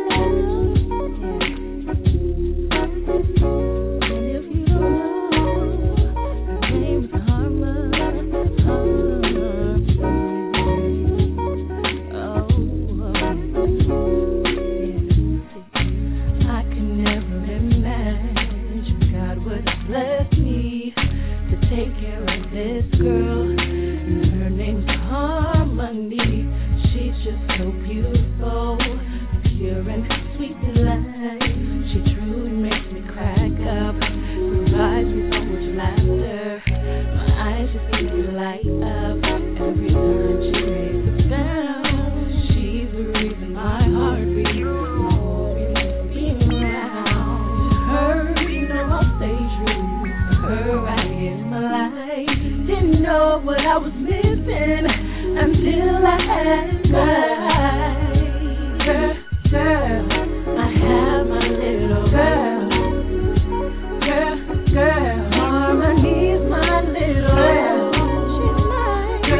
Speaker 15: And if you don't know, her name is Harmony. I could never imagine God would have blessed me to take care of this girl. Her name's Harmony. She's just so beautiful, pure and sweet delight. She truly makes me crack up, provides me so much laughter. My eyes just seem to light up every time she makes a sound. She's the reason my heart beats, my whole being around. Her, you know I'll stay true. Her right in my life. Didn't know what I was missing until I had her. Girl, I have my little girl. Girl, Harmony's my little girl. She's my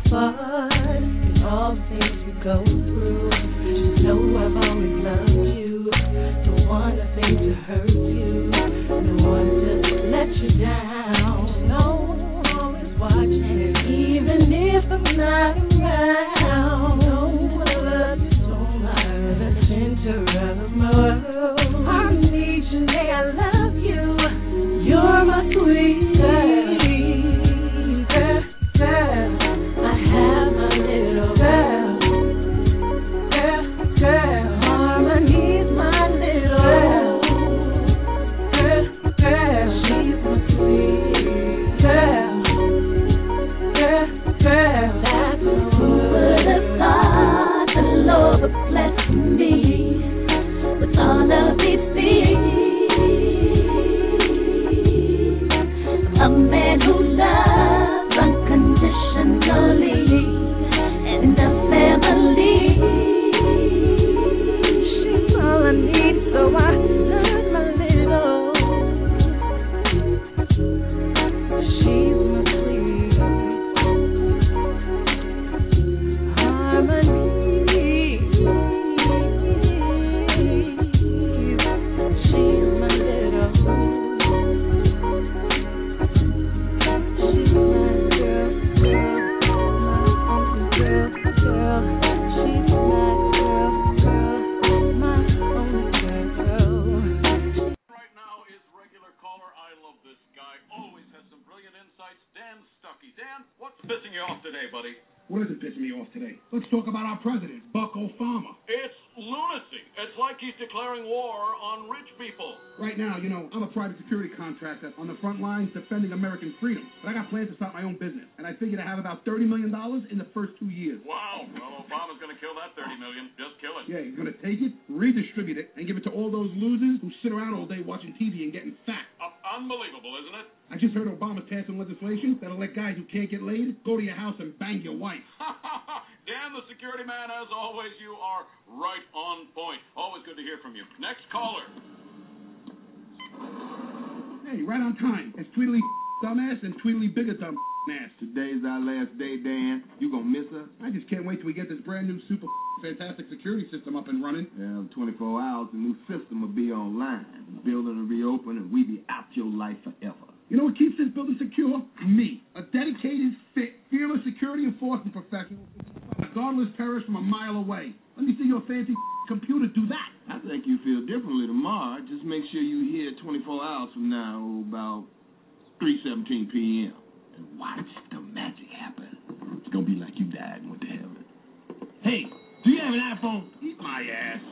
Speaker 15: my fault in all the things you go through. Just know I've always loved you. Don't want a thing to hurt you. Don't want to let you down. No, always watching. Even if I'm not around. No, I love you so much. You're the center of my world. I need you, hey, I love you. You're my sweet girl. I have my little girl. Girl, Harmony's my little girl. She's my sweet girl. That's who would have thought the Lord would bless me with all of these things. A man who loves unconditionally and a family. She's all I need, so I love my little. She's my sweet Harmony. She's my little. She's my girl, my only girl. She's my girl, my only girl.
Speaker 16: Right now is regular caller. I love this guy. Always has some brilliant insights. Dan Stuckey. Dan, what's pissing you off today, buddy?
Speaker 4: What is it pissing me off today? Let's talk about our president, Buck Obama.
Speaker 16: It's lunacy. It's like he's declaring war on rich people.
Speaker 4: Right now, you know, I'm a private security contractor on the front lines defending American freedom. But I got plans to start my own business. And I figure to have about $30 million in the first 2 years.
Speaker 16: Wow. Well, Obama's going to kill that $30 million. Just kill it.
Speaker 4: Yeah, he's going to take it, redistribute it, and give it to all those losers who sit around all day watching TV and getting fat.
Speaker 16: Unbelievable, isn't it?
Speaker 4: I just heard Obama's passing legislation that'll let guys who can't get laid go to your house and bang your wife.
Speaker 16: Dan, the security man, as always, you are right on point. Always good to hear from you. Next caller.
Speaker 4: Hey, right on time. It's Tweedly dumbass and Tweedly bigger dumbass.
Speaker 17: Today's our last day, Dan. You gonna miss us?
Speaker 4: I just can't wait till we get this brand new super fantastic security system up and running.
Speaker 17: Yeah, 24 hours, the new system will be online. The building will reopen and we be out your life forever.
Speaker 4: You know what keeps this building secure? Me. A dedicated, fit, fearless security enforcement professional. A godless terrorist from a mile away. Let me see your fancy computer do that.
Speaker 17: I think you feel differently tomorrow. Just make sure you here 24 hours from now, about 3:17 p.m. and watch the magic happen. It's gonna be like you died and went to heaven.
Speaker 4: Hey, do you have an iPhone? Eat my ass.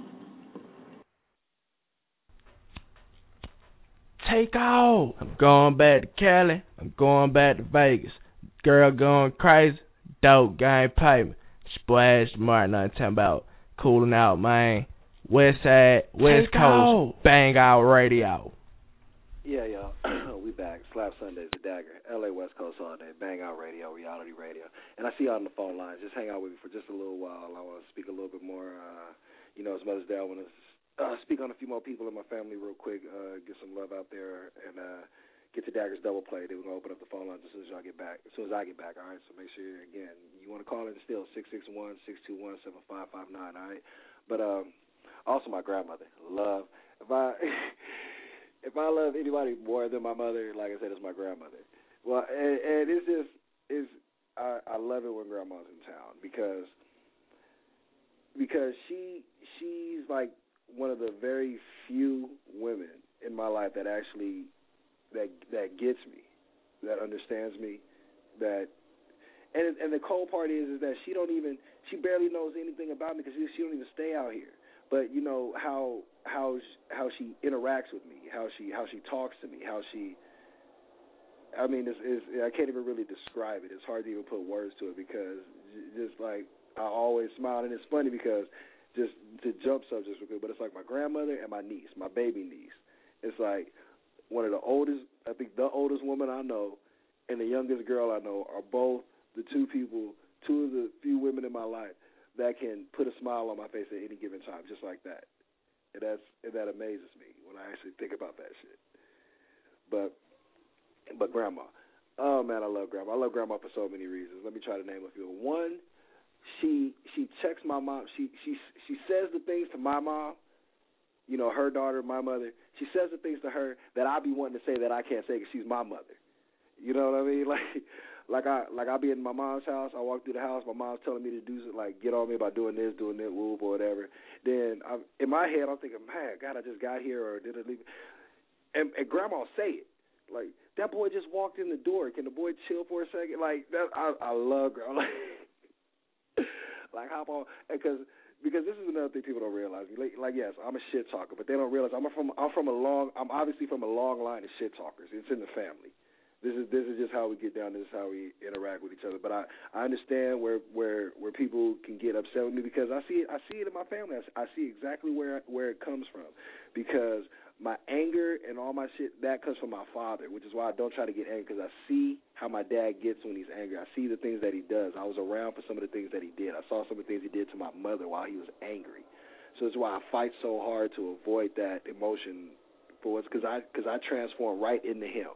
Speaker 2: Take off. I'm going back to Cali. I'm going back to Vegas. Girl going crazy. Dope game payment. Splash Martin. I'm talking about cooling out, man. West Side, West Coast, Bang Out Radio.
Speaker 12: Yeah, y'all. We back. Slap Sundays, The Dagger. LA West Coast all day. Bang Out Radio, Reality Radio. And I see y'all on the phone lines. Just hang out with me for just a little while. I want to speak a little bit more. It's Mother's Day. I want to speak on a few more people in my family real quick. Get some love out there and get to Dagger's Double Play. Then we're going to open up the phone lines as soon as y'all get back. As soon as I get back, all right? So make sure, again, you want to call in still, 661-621-7559, all right? But also my grandmother. Love. If I love anybody more than my mother, like I said, it's my grandmother. Well, and it's just, I love it when grandma's in town because she's like one of the very few women in my life that actually that gets me, that understands me, that and the cold part is that she barely knows anything about me because she don't even stay out here. But you know how she interacts with me, how she talks to me, I can't even really describe it. It's hard to even put words to it because just like I always smile, and it's funny because just to jump subjects real quick, but it's like my grandmother and my niece, my baby niece. It's like one of the oldest, I think the oldest woman I know and the youngest girl I know are both the two of the few women in my life that can put a smile on my face at any given time, just like that. And that amazes me when I actually think about that shit. But grandma, Oh man, I love grandma. I love grandma for so many reasons. Let me try to name a few. One, she checks my mom. She says the things to my mom. You know, her daughter, my mother. She says the things to her that I be wanting to say that I can't say because she's my mother. You know what I mean? Like I be in my mom's house. I walk through the house. My mom's telling me to do like get on me about doing this, doing that, whoop or whatever. Then in my head I'm thinking, man, God, I just got here or did I leave? And grandma say it like that boy just walked in the door. Can the boy chill for a second? Like that, I love grandma. Like hop on because this is another thing people don't realize. Like yes, I'm a shit talker, but they don't realize I'm obviously from a long line of shit talkers. It's in the family. This is just how we get down. This is how we interact with each other. But I understand where people can get upset with me because I see it in my family. I see exactly where it comes from because my anger and all my shit that comes from my father, which is why I don't try to get angry because I see how my dad gets when he's angry. I see the things that he does. I was around for some of the things that he did. I saw some of the things he did to my mother while he was angry. So it's why I fight so hard to avoid that emotion for us because I transform right into him.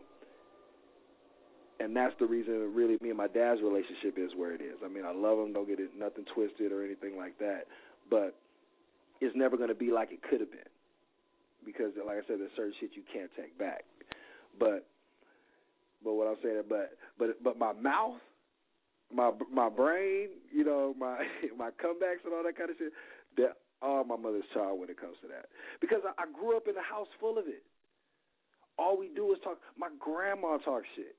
Speaker 12: And that's the reason, really, me and my dad's relationship is where it is. I mean, I love him. Don't get it, nothing twisted or anything like that. But it's never going to be like it could have been because, like I said, there's certain shit you can't take back. But what I'm saying, but my mouth, my brain, you know, my comebacks and all that kind of shit, they're all my mother's child when it comes to that. Because I grew up in a house full of it. All we do is talk. My grandma talks shit.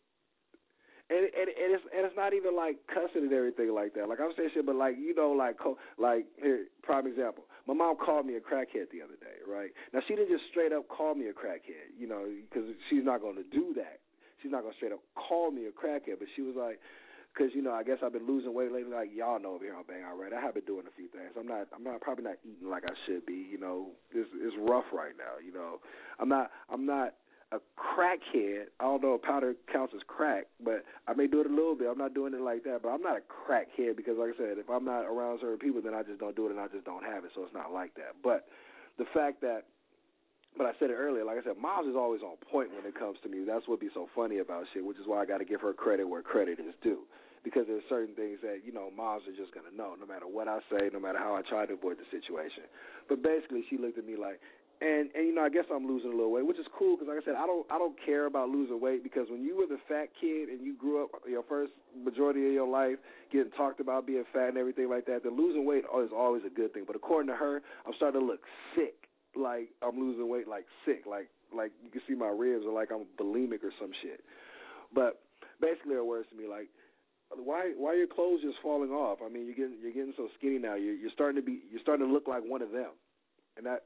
Speaker 12: And it's not even like cussing and everything like that. Like I'm saying shit, but like you know, like here, prime example. My mom called me a crackhead the other day, right? Now she didn't just straight up call me a crackhead, you know, because she's not going to do that. She's not going to straight up call me a crackhead, but she was like, because you know, I guess I've been losing weight lately. Like y'all know over here on Bang Out Right, I have been doing a few things. I'm probably not eating like I should be. You know, it's rough right now. You know, I'm not a crackhead. I don't know if powder counts as crack, but I may do it a little bit. I'm not doing it like that, but I'm not a crackhead because, like I said, if I'm not around certain people, then I just don't do it and I just don't have it, so it's not like that. But the fact that, but I said it earlier, like I said, Miles is always on point when it comes to me. That's what be so funny about shit, which is why I got to give her credit where credit is due. Because there's certain things that, you know, Miles is just going to know, no matter what I say, no matter how I try to avoid the situation. But basically, she looked at me like, and you know, I guess I'm losing a little weight, which is cool because, like I said, I don't care about losing weight because when you were the fat kid and you grew up your first majority of your life getting talked about being fat and everything like that, then losing weight is always a good thing. But according to her, I'm starting to look sick, like I'm losing weight, like sick, like you can see my ribs are like I'm bulimic or some shit. But basically, her words to me like, why are your clothes just falling off? I mean, you're getting so skinny now. You're starting to look like one of them. And that's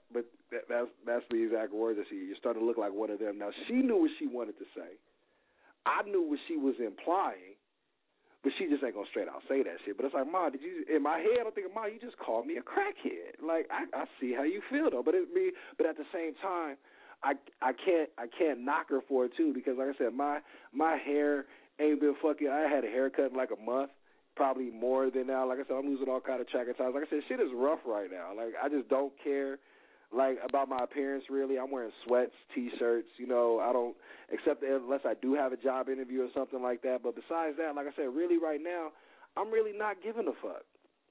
Speaker 12: the exact word that you're starting to look like one of them. Now, she knew what she wanted to say. I knew what she was implying, but she just ain't going to straight out say that shit. But it's like, Ma, in my head, I'm thinking, Ma, you just called me a crackhead. Like, I see how you feel, though. But at the same time, I can't knock her for it, too, because, like I said, my hair ain't been fucking, I had a haircut in like a month. Probably more than now. Like I said, I'm losing all kind of track of times. Like I said, shit is rough right now. Like, I just don't care, like, about my appearance, really. I'm wearing sweats, T-shirts, you know. I don't, except unless I do have a job interview or something like that. But besides that, like I said, really right now, I'm really not giving a fuck.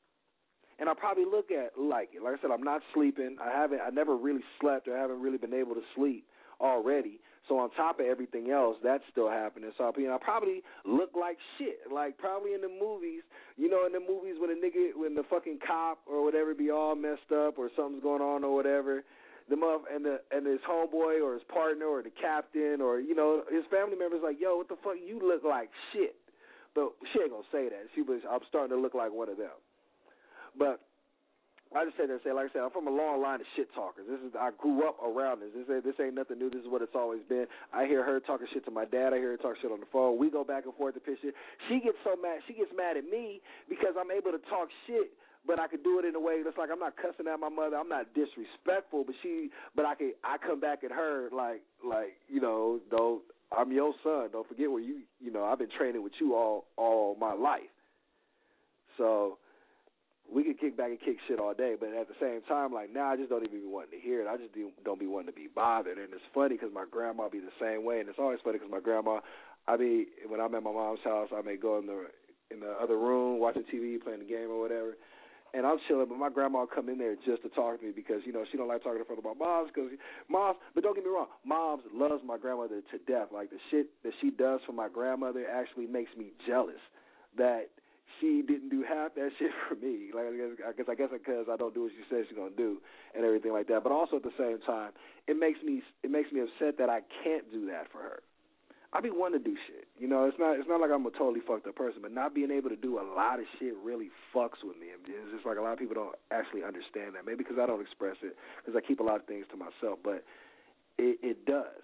Speaker 12: And I probably look at like it. Like I said, I'm not sleeping. I never really slept or haven't really been able to sleep already. So on top of everything else, that's still happening. So I probably look like shit. Like probably in the movies, you know, in the movies when the fucking cop or whatever be all messed up or something's going on or whatever, and his homeboy or his partner or the captain or, you know, his family members like, yo, what the fuck, you look like shit. But she ain't gonna say that. I'm starting to look like one of them. But I just say that, like I said, I'm from a long line of shit talkers. I grew up around this. This ain't nothing new. This is what it's always been. I hear her talking shit to my dad. I hear her talk shit on the phone. We go back and forth to pitch shit. She gets so mad. She gets mad at me because I'm able to talk shit, but I can do it in a way that's like I'm not cussing at my mother. I'm not disrespectful, but I come back at her like you know, though I'm your son. Don't forget where you know I've been training with you all my life. So we can kick back and kick shit all day, but at the same time, like, now I just don't even be wanting to hear it. I just don't be wanting to be bothered. And it's funny because my grandma be the same way, and it's always funny because my grandma, I be when I'm at my mom's house, I may go in the other room watching TV, playing the game or whatever, and I'm chilling. But my grandma will come in there just to talk to me because she don't like talking in front of my moms. But don't get me wrong, moms loves my grandmother to death. Like the shit that she does for my grandmother actually makes me jealous that she didn't do half that shit for me. Like I guess because I don't do what she says she's gonna do and everything like that. But also at the same time, it makes me upset that I can't do that for her. I be wanting to do shit. It's not like I'm a totally fucked up person, but not being able to do a lot of shit really fucks with me. It's just like a lot of people don't actually understand that. Maybe because I don't express it, because I keep a lot of things to myself, but it does.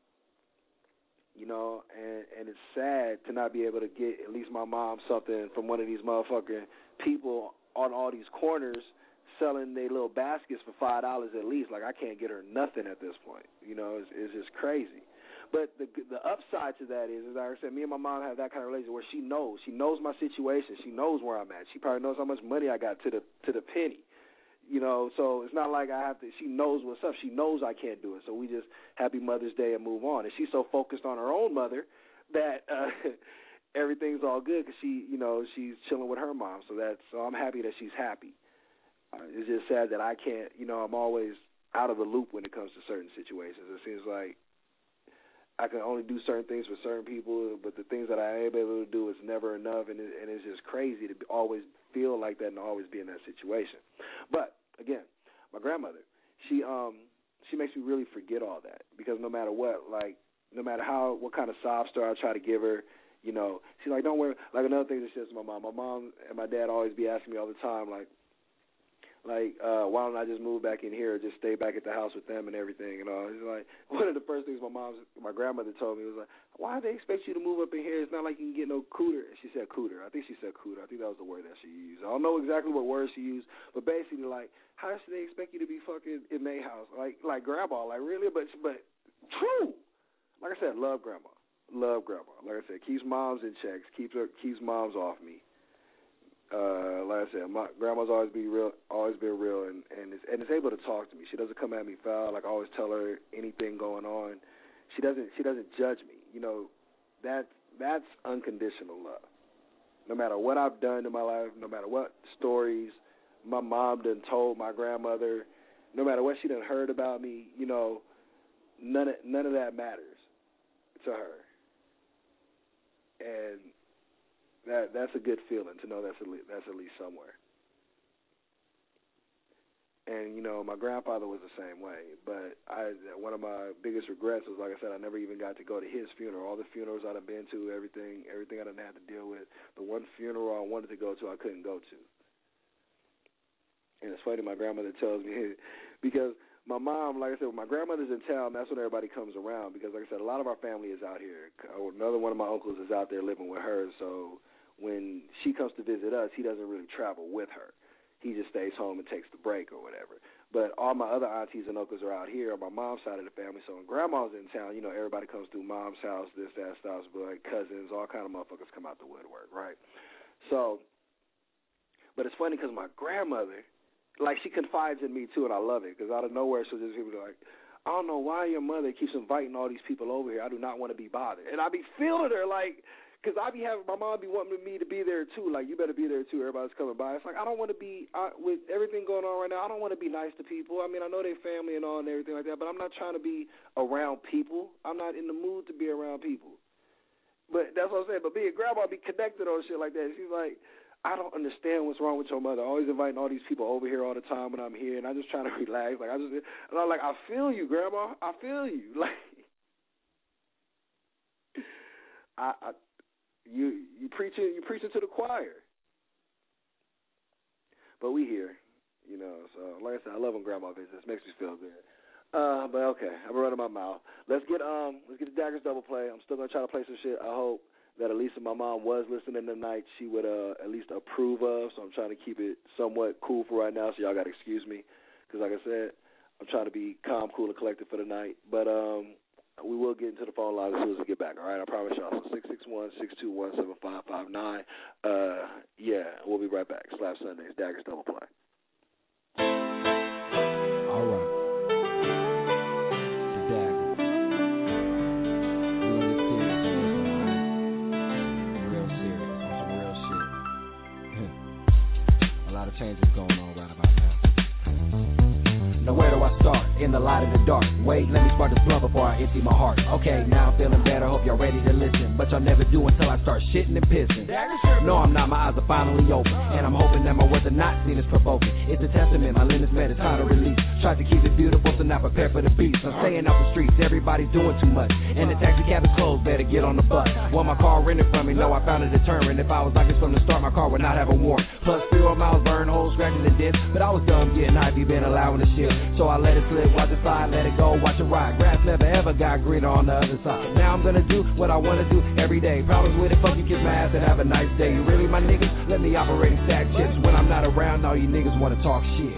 Speaker 12: And it's sad to not be able to get at least my mom something from one of these motherfucking people on all these corners selling their little baskets for $5 at least. Like I can't get her nothing at this point. It's just crazy. But the upside to that is like I said, me and my mom have that kind of relationship where she knows my situation, she knows where I'm at, she probably knows how much money I got to the penny, So it's not like I have to. She knows what's up. She knows I can't do it. So we just happy Mother's Day and move on. And she's so focused on her own mother that everything's all good because she's chilling with her mom. So I'm happy that she's happy. It's just sad that I can't. I'm always out of the loop when it comes to certain situations. It seems like I can only do certain things for certain people, but the things that I am able to do is never enough, and it's just crazy to always feel like that and always be in that situation. But again, my grandmother, she makes me really forget all that because no matter what kind of sob story I try to give her, she's like, don't worry. Like another thing that she says to my mom and my dad always be asking me all the time, like, why don't I just move back in here or just stay back at the house with them and everything and all. It's like one of the first things my grandmother told me was like, why do they expect you to move up in here? It's not like you can get no cooter. She said cooter. I think she said cooter. I think that was the word that she used. I don't know exactly what word she used, but basically like, how should they expect you to be fucking in their house? Like grandma, like really? But true. Like I said, love grandma. Love grandma. Like I said, keeps moms in checks, keeps moms off me. Like I said, my grandma's always been real, and is able to talk to me. She doesn't come at me foul. Like I always tell her anything going on. She doesn't judge me. That's unconditional love. No matter what I've done in my life, no matter what stories my mom done told my grandmother, no matter what she done heard about me, none of that matters to her. And that's a good feeling to know that's at least somewhere. And my grandfather was the same way. But one of my biggest regrets was, like I said, I never even got to go to his funeral. All the funerals I've been to, everything I done had to deal with. The one funeral I wanted to go to, I couldn't go to. And it's funny, my grandmother tells me because my mom, like I said, when my grandmother's in town, that's when everybody comes around. Because, like I said, a lot of our family is out here. Another one of my uncles is out there living with her, so when she comes to visit us, he doesn't really travel with her. He just stays home and takes the break or whatever. But all my other aunties and uncles are out here on my mom's side of the family. So when grandma's in town, everybody comes through mom's house, this, that, stuff, but cousins, all kind of motherfuckers come out the woodwork, right? So, but it's funny because my grandmother, like she confides in me too, and I love it because out of nowhere she'll just be like, I don't know why your mother keeps inviting all these people over here. I do not want to be bothered. And I be feeling her like, because I be having my mom be wanting me to be there too. Like, you better be there too. Everybody's coming by. It's like I don't want to be with everything going on right now. I don't want to be nice to people. I mean, I know they family and all and everything like that, but I'm not trying to be around people. I'm not in the mood to be around people. But that's what I'm saying. But being grandma, be connected on shit like that. She's like, I don't understand what's wrong with your mother. Always inviting all these people over here all the time when I'm here, and I'm just trying to relax. Like and I'm like, I feel you, grandma. I feel you. Like, You preaching to the choir. But we here, so like I said, I love when grandma visits. Makes me feel good. But okay, I'm running my mouth. Let's get the Daggers double play. I'm still gonna try to play some shit. I hope that at least if my mom was listening tonight, she would at least approve of. So I'm trying to keep it somewhat cool for right now. So y'all gotta excuse me, because like I said, I'm trying to be calm, cool, and collected for the night. But we will get into the phone line as soon as we get back, all right? I promise y'all. So 661-621-7559. Yeah, we'll be right back. Slap Sundays, Daggers double play.
Speaker 3: All right. The Daggers. You understand? lot of changes going on right about now. Now where do I start? In the light of the dark. Wait, let me spark this blunt before I empty my heart. Okay, now I'm feeling better, hope y'all ready to listen. But y'all never do until I start shitting and pissing. No, I'm not, my eyes are finally open. And I'm hoping that my words are not seen as provoking. It's a testament, my limits met, it's time to release. Tried to keep it beautiful, so now prepare for the beast. I'm staying out the streets, everybody's doing too much. And the taxi cab is closed, better get on the bus. Want my car rented from me, no, I found a deterrent. If I was like this from the start, my car would not have a warrant. Plus 0 miles, burn holes, scratching the dents. But I was dumb getting high, you been allowing the shit. So I let it slip, watch it slide, let it go, watch it ride. Grass never ever got greener on the other side. Now I'm gonna do what I wanna do every day. Problems with it, fuck you, kiss my ass and have a nice day. You really my niggas? Let me operate and stack chips. When I'm not around, all you niggas wanna talk shit.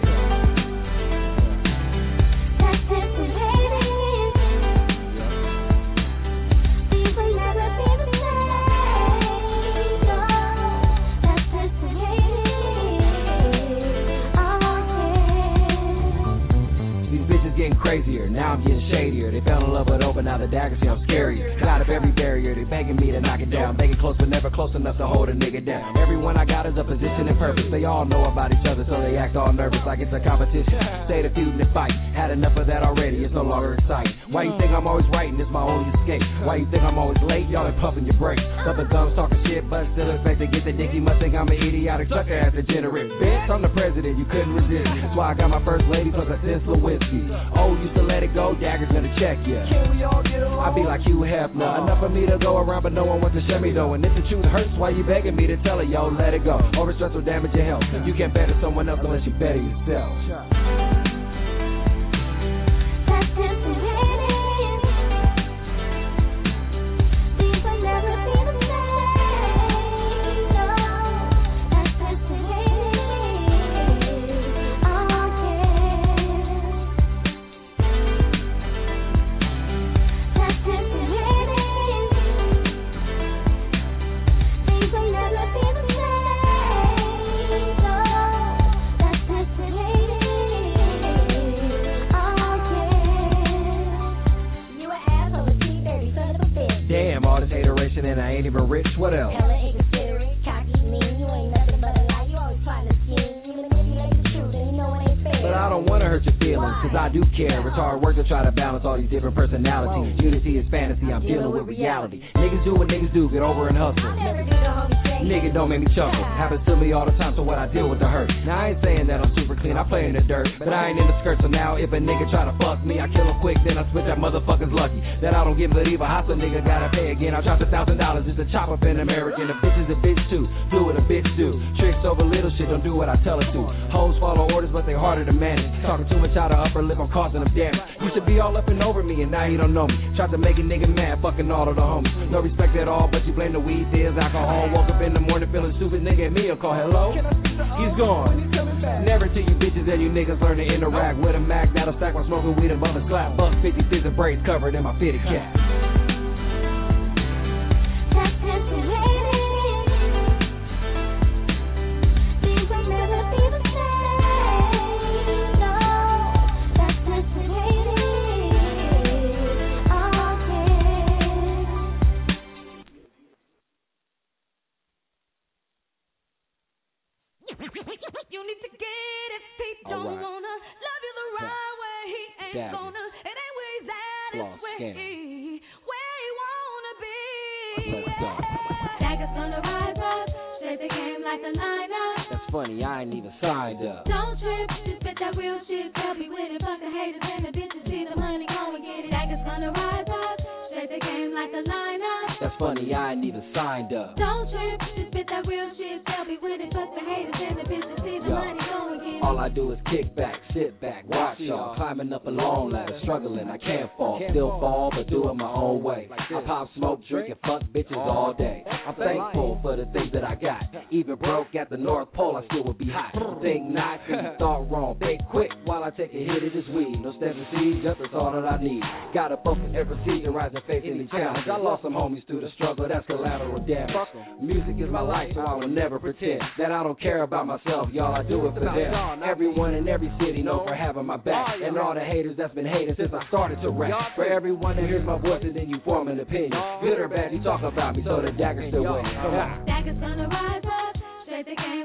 Speaker 3: Getting crazier, now I'm getting shadier. They fell in love with open, now the daggers see I'm scarier. Got up every barrier, they begging me to knock it down. Begging close but never close enough to hold a nigga down. Everyone I got is a position and purpose. They all know about each other, so they act all nervous like it's a competition. Stay the feud and fight, had enough of that already, it's no longer exciting. Why you think I'm always writing, it's my only escape. Why you think I'm always late, y'all been pumping your brakes. Other gums talking shit, but still expect to get the dick. You must think I'm an idiotic trucker ass degenerate. Bitch, I'm the president, you couldn't resist. That's why I got my first lady plus a sense of whiskey. Oh, used to let it go, Dagger's gonna check ya. Can we all get along? I be like Hugh Hefner. Enough for me to go around, but no one wants to share me though. And if the truth hurts, why you begging me to tell it, yo, let it go. Overstress will damage your health. You can't better someone else unless you better yourself. And I ain't even rich, what else?
Speaker 18: Hella inconsiderate, cocky, mean, you ain't nothing but a lie, you always trying to scheme, you manipulate the truth and you know it ain't fair.
Speaker 3: But I don't wanna hurt your feelings, cause I do care. It's hard work to try to balance all these different personalities. Unity is fantasy, I'm dealing with reality. Niggas do what niggas do, get over and hustle. Nigga don't make me chuckle, happens to me all the time, so what I deal with the hurt. Now I ain't saying that I'm super clean, I play in the dirt, but I ain't in the skirt, so now if a nigga try to fuck me, I kill him quick, then I split that motherfucker's lucky. That I don't give a leave a hostile nigga gotta pay again. I dropped $1,000 just to chop up an American. A bitch is a bitch too, do what a bitch do. Tricks over little shit, don't do what I tell her to. Hoes follow orders, but they harder to manage. Talking too much out of upper lip, I'm causing them damage. Used to be all up and over me, and now you don't know me. Tried to make a nigga mad, fucking all of the homies. No respect at all, but you blame the weed, pills, alcohol. Woke up in the morning feeling stupid, nigga, and me a call, hello? He's gone. Never till you bitches and you niggas learn to interact with a Mac that'll stack while smoking weed above a slap. Buck 50 fizz and braids covered in my fitted cap.
Speaker 15: You need to get it, Pete. Don't wanna love you the right way. He ain't gonna. It ain't where he's at. It's where he wanna be.
Speaker 7: Daggers gonna rise up, straight the game like the lineup.
Speaker 3: That's funny, I ain't even signed up.
Speaker 7: Don't trip, just spit that real shit. Tell me with it, fuck the haters and the bitches. See the money, go and get it. Daggers gonna rise up, straight the game like the lineup.
Speaker 3: That's funny, I ain't even signed up.
Speaker 7: Don't trip, just spit that real shit. Tell me with it, fuck the haters and the bitches. See the money, go and get it.
Speaker 3: All I do is kick back, sit back, watch y'all. Climbing up a long ladder, struggling, I can't fall. Still fall, but do it my own way. I pop smoke, drink, and fuck bitches all day. I'm thankful for the things that I got. Even broke at the North Pole, I still would be hot. Think not, cause you thought wrong. Think quick while I take a hit of this weed. No steps and seeds, just that's all that I need. Gotta focus and proceed and rise and face any challenge. I lost some homies through the struggle, that's collateral damage. Music is my life, so I will never pretend that I don't care about myself. Y'all, I do it for them. Everyone in every city known for having my back. And all the haters that's been hating since I started to rap. For everyone that hears my voice and then you form an opinion. Good or bad, you talk about me, so the daggers still win.
Speaker 7: Daggers gonna rise up, straight the game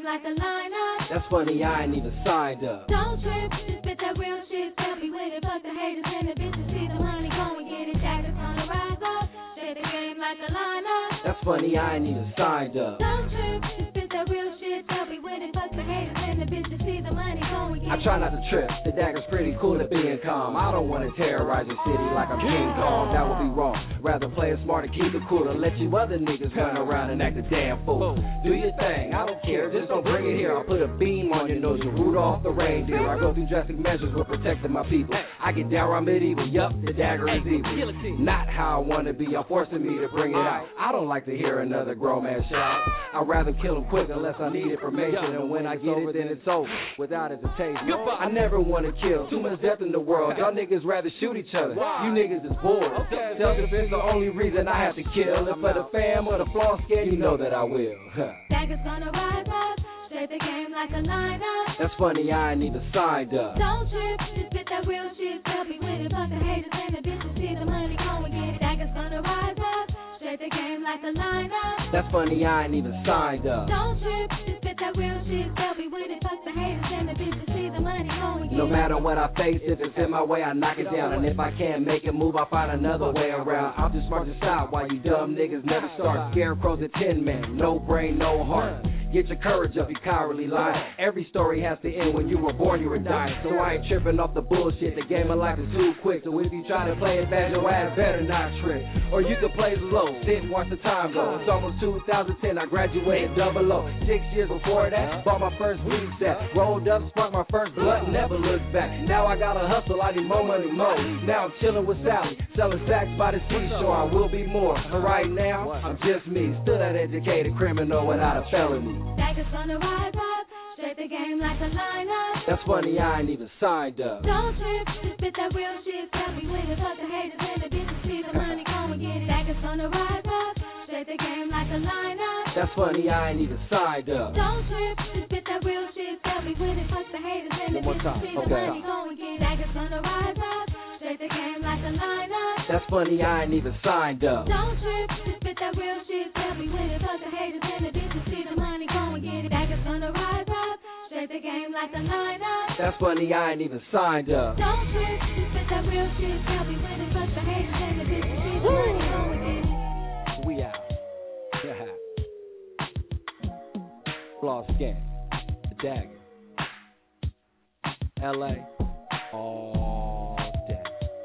Speaker 15: like a lineup.
Speaker 3: That's funny, I ain't even signed up.
Speaker 15: Don't trip, just spit that real shit. Tell me with it, fuck the haters and the bitches. See the money, go and get it. Jackets gonna rise up. Play the game like a lineup.
Speaker 3: That's funny, I ain't even signed up.
Speaker 15: Don't trip, just spit that real shit. Tell me with it, fuck the haters and the bitches. See the money, go and get it.
Speaker 3: I try not to trip. The dagger's pretty cool at being calm. I don't want to terrorize your city like I'm King Kong. That would be wrong. Rather play it smart and keep it cool and let you other niggas run around and act a damn fool. Do your thing, I don't care. Just don't bring it here. I'll put a beam on your nose. You Rudolph the reindeer. I go through drastic measures with protecting my people. I get down around medieval. Yup, the dagger is evil. Not how I want to be. Y'all forcing me to bring it out. I don't like to hear another grown man shout. I'd rather kill him quick unless I need information. And when I get it, then it's over without hesitation. I never want to kill. Too much death in the world. Y'all niggas rather shoot each other. You niggas is bored. Self-defense the only reason I have to kill. And for the fam or the flaw scared, you know that I will.
Speaker 15: Daggers gonna rise up. Play the game like a lineup.
Speaker 3: That's funny, I ain't even signed up.
Speaker 15: Don't trip, just spit that real shit. Tell me with it, fuck the haters and the bitches. See the money, go and get it. Daggers gonna rise up. Play the game like a lineup.
Speaker 3: That's funny, I ain't even signed up.
Speaker 15: Don't trip, just spit that real shit. Tell me with it, fuck the haters and the bitches. See the money, go and get it.
Speaker 3: No matter what I face, if it's in my way, I knock it down. And if I can't make it move, I find another way around. I'm just smart to stop while you dumb niggas never start. Scarecrows at 10 men, no brain, no heart. Get your courage up, you cowardly lie. Every story has to end when you were born, you were dying. So I ain't tripping off the bullshit. The game of life is too quick. So if you try to play it bad, your ass better not trip. Or you can play slow, sit and watch the time go. It's almost 2010, I graduated 00. 6 years before that, bought my first weed set. Rolled up, sparked my first blunt, never looked back. Now I gotta hustle, I need more money, more. Now I'm chilling with Sally, selling sacks by the seashore. I will be more. But right now, I'm just me, still that educated criminal without a felony.
Speaker 15: Daggers gonna rise up, play the game like a lineup.
Speaker 3: That's funny, I ain't even signed up.
Speaker 15: Don't trip, just spit that real shit. Tell me with it, fuck the haters and the bitches. See the money, go and get it. Daggers gonna rise up, play the game like a lineup.
Speaker 3: That's funny, I ain't even signed up.
Speaker 15: Don't trip, just spit that real shit. Tell me with it, fuck the haters and the bitches. See the money, go and get it. Daggers gonna rise up, play the game like a lineup.
Speaker 3: That's funny, I ain't even signed up.
Speaker 15: Don't trip, just spit that real shit. Tell me with it, fuck the haters and the bitches. See the money, go and get it. Daggers gonna rise up, play the game like a lineup.
Speaker 3: That's funny, I ain't even signed up.
Speaker 15: Don't trip, just spit that real shit. Tell me with it, fuck the haters and the bitches. See the money, go and get it.
Speaker 3: We out. Flaw Scan, the Dagger, LA, all day.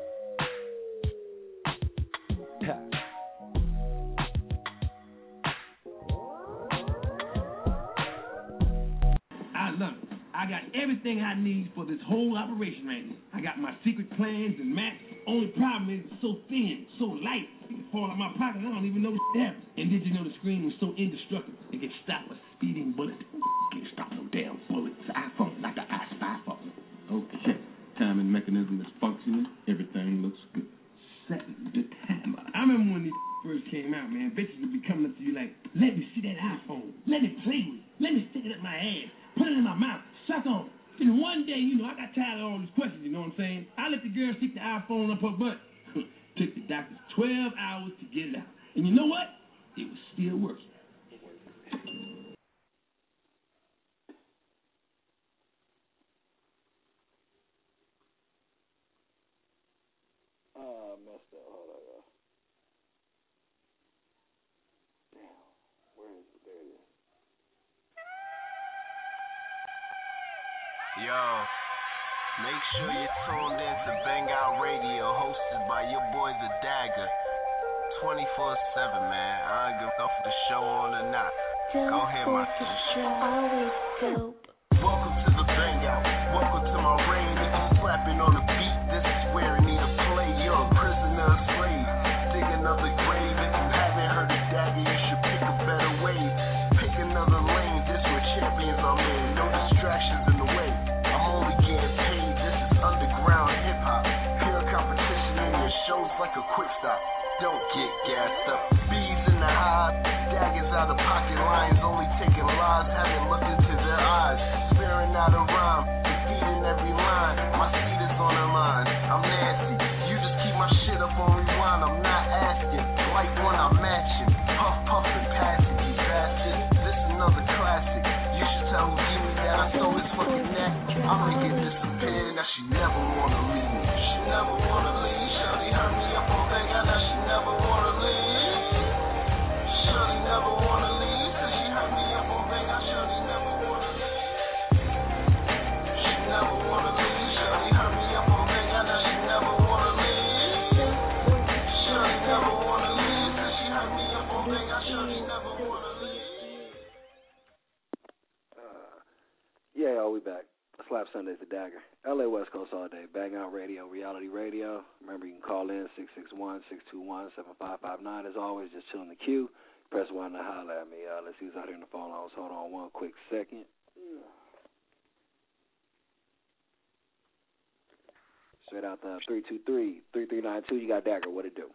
Speaker 10: I love it. I got everything I need for this whole operation right now. I got my secret plans and maps. Only problem is it's so thin, so light. It can fall out my pocket. I don't even know what's happening. And did you know the screen was so indestructible? It can stop a speeding bullet. Can't stop no damn bullet. It's an iPhone, not the iPhone. Okay. Timing mechanism is functioning. Everything looks good. Setting the timer. I remember when these first came out, man. Bitches would be coming up to you like, let me see that iPhone. Let me play with it. Let me stick it up my ass. Put it in my mouth. Suck on it. And one day, I got tired of all these questions, you know what I'm saying? I let the girl stick the iPhone up her butt. Took the doctors 12 hours to get it out. And you know what? It was still working.
Speaker 12: Messed up. Hold on. Damn. Where is it? There it is.
Speaker 13: Yo, make sure you're tuned in to Bang Out Radio, hosted by your boy The Dagger. 24/7, man. I don't give a fuck if the show on or not. Go ahead, my sister.
Speaker 15: Always dope.
Speaker 13: Welcome to the Bang Out. Welcome to my reign. If you slapping on the beat, this is where it need to play. You're a prisoner, a slave. Dig another grave. If you haven't heard The Dagger, you should pick a better way. Pick another lane. This where champions are made. No distractions in the way. I'm only getting paid. This is underground hip hop. Pure competition in your shows like a quick stop. Don't get gassed up. Bees in the hive. Daggers out of pocket lines. Only taking lives. Haven't looked into their eyes. I'ma get disappeared, now she never wanna leave me. She never wanna leave. Shawty hurt me up on Vega, now she never wanna leave. Shawty never wanna leave, cause she hurt me up on Vega, Shawty never wanna leave. She never wanna leave. Shawty hurt me up on Vega, now she never wanna leave. Shawty never wanna leave, cause she hurt me up on Vega, Shawty never wanna leave.
Speaker 12: Yeah, we back. Slap Sundays the Dagger. LA West Coast all day. Bang Out Radio, Reality Radio. Remember, you can call in 661-621-7559. As always, just chill in the queue. Press 1 to holler at me. Let's see who's out here in the phone lines. Hold on one quick second. Straight out the 323-3392. You got Dagger. What it do?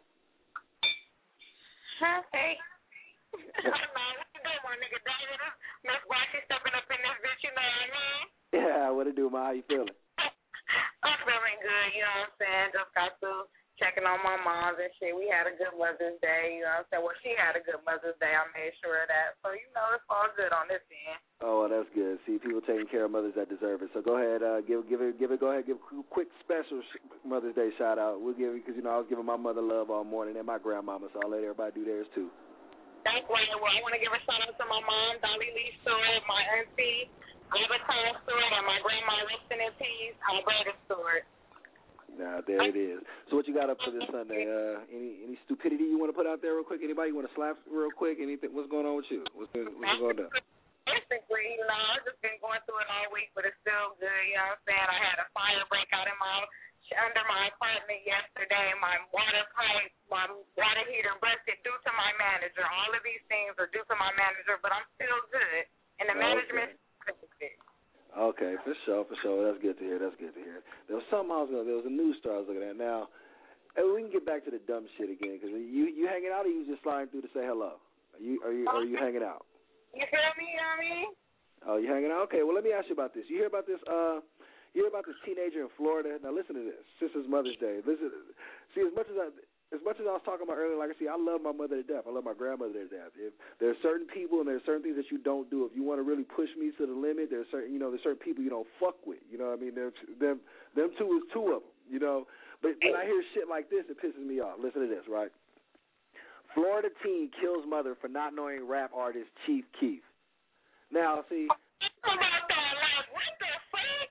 Speaker 19: Hey. What you doing, my nigga? Dagger. Miss Rocky stepping up in this bitch, you know what I mean?
Speaker 12: Yeah, what it do, Ma? How you feeling?
Speaker 19: I'm feeling good, you know what I'm saying? Just got through checking on my moms and shit. We had a good Mother's Day, you know what I'm saying? Well, she had a good Mother's Day. I made sure of that. So, you know, it's all good on this end.
Speaker 12: Oh, well, that's good. See, people taking care of mothers that deserve it. So go ahead, give a quick special Mother's Day shout out. We'll give it because, you know, I was giving my mother love all morning and my grandmama, so I'll let everybody do theirs too.
Speaker 19: That's right. Well, I want to give a shout out to my mom, Dolly Lee Stewart, my auntie, Albertine Stewart, and my grandma, resting in peace, Alberta Stewart.
Speaker 12: Nah, there it is. So what you got up for this Sunday? Any stupidity you want to put out there real quick? Anybody you want to slap real quick? Anything? What's going on with you? What's going on?
Speaker 19: Basically, you know, I've just been going through it all week, but it's still good, you know what I'm saying? I had a fire break out under my apartment yesterday. My water pipe, my water heater busted due to my manager. All of these things are due to my manager, but I'm still good. And the management fixed it.
Speaker 12: Okay, for sure. That's good to hear. There was a news story I was looking at. Now, we can get back to the dumb shit again, because you hanging out or you just sliding through to say hello? Are you hanging out?
Speaker 19: You feel me? You know what I mean?
Speaker 12: Oh, you hanging out? Okay, well, let me ask you about this. You hear about this teenager in Florida? Now, listen to this. This is Mother's Day. See, as much as I was talking about earlier, like I see, I love my mother to death. I love my grandmother to death. If there are certain people and there are certain things that you don't do, if you want to really push me to the limit, there's certain people you don't fuck with. You know what I mean? Them two is two of them. You know, but when I hear shit like this, it pisses me off. Listen to this, right? Florida teen kills mother for not knowing rap artist Chief Keef. Now, see.
Speaker 19: What the fuck?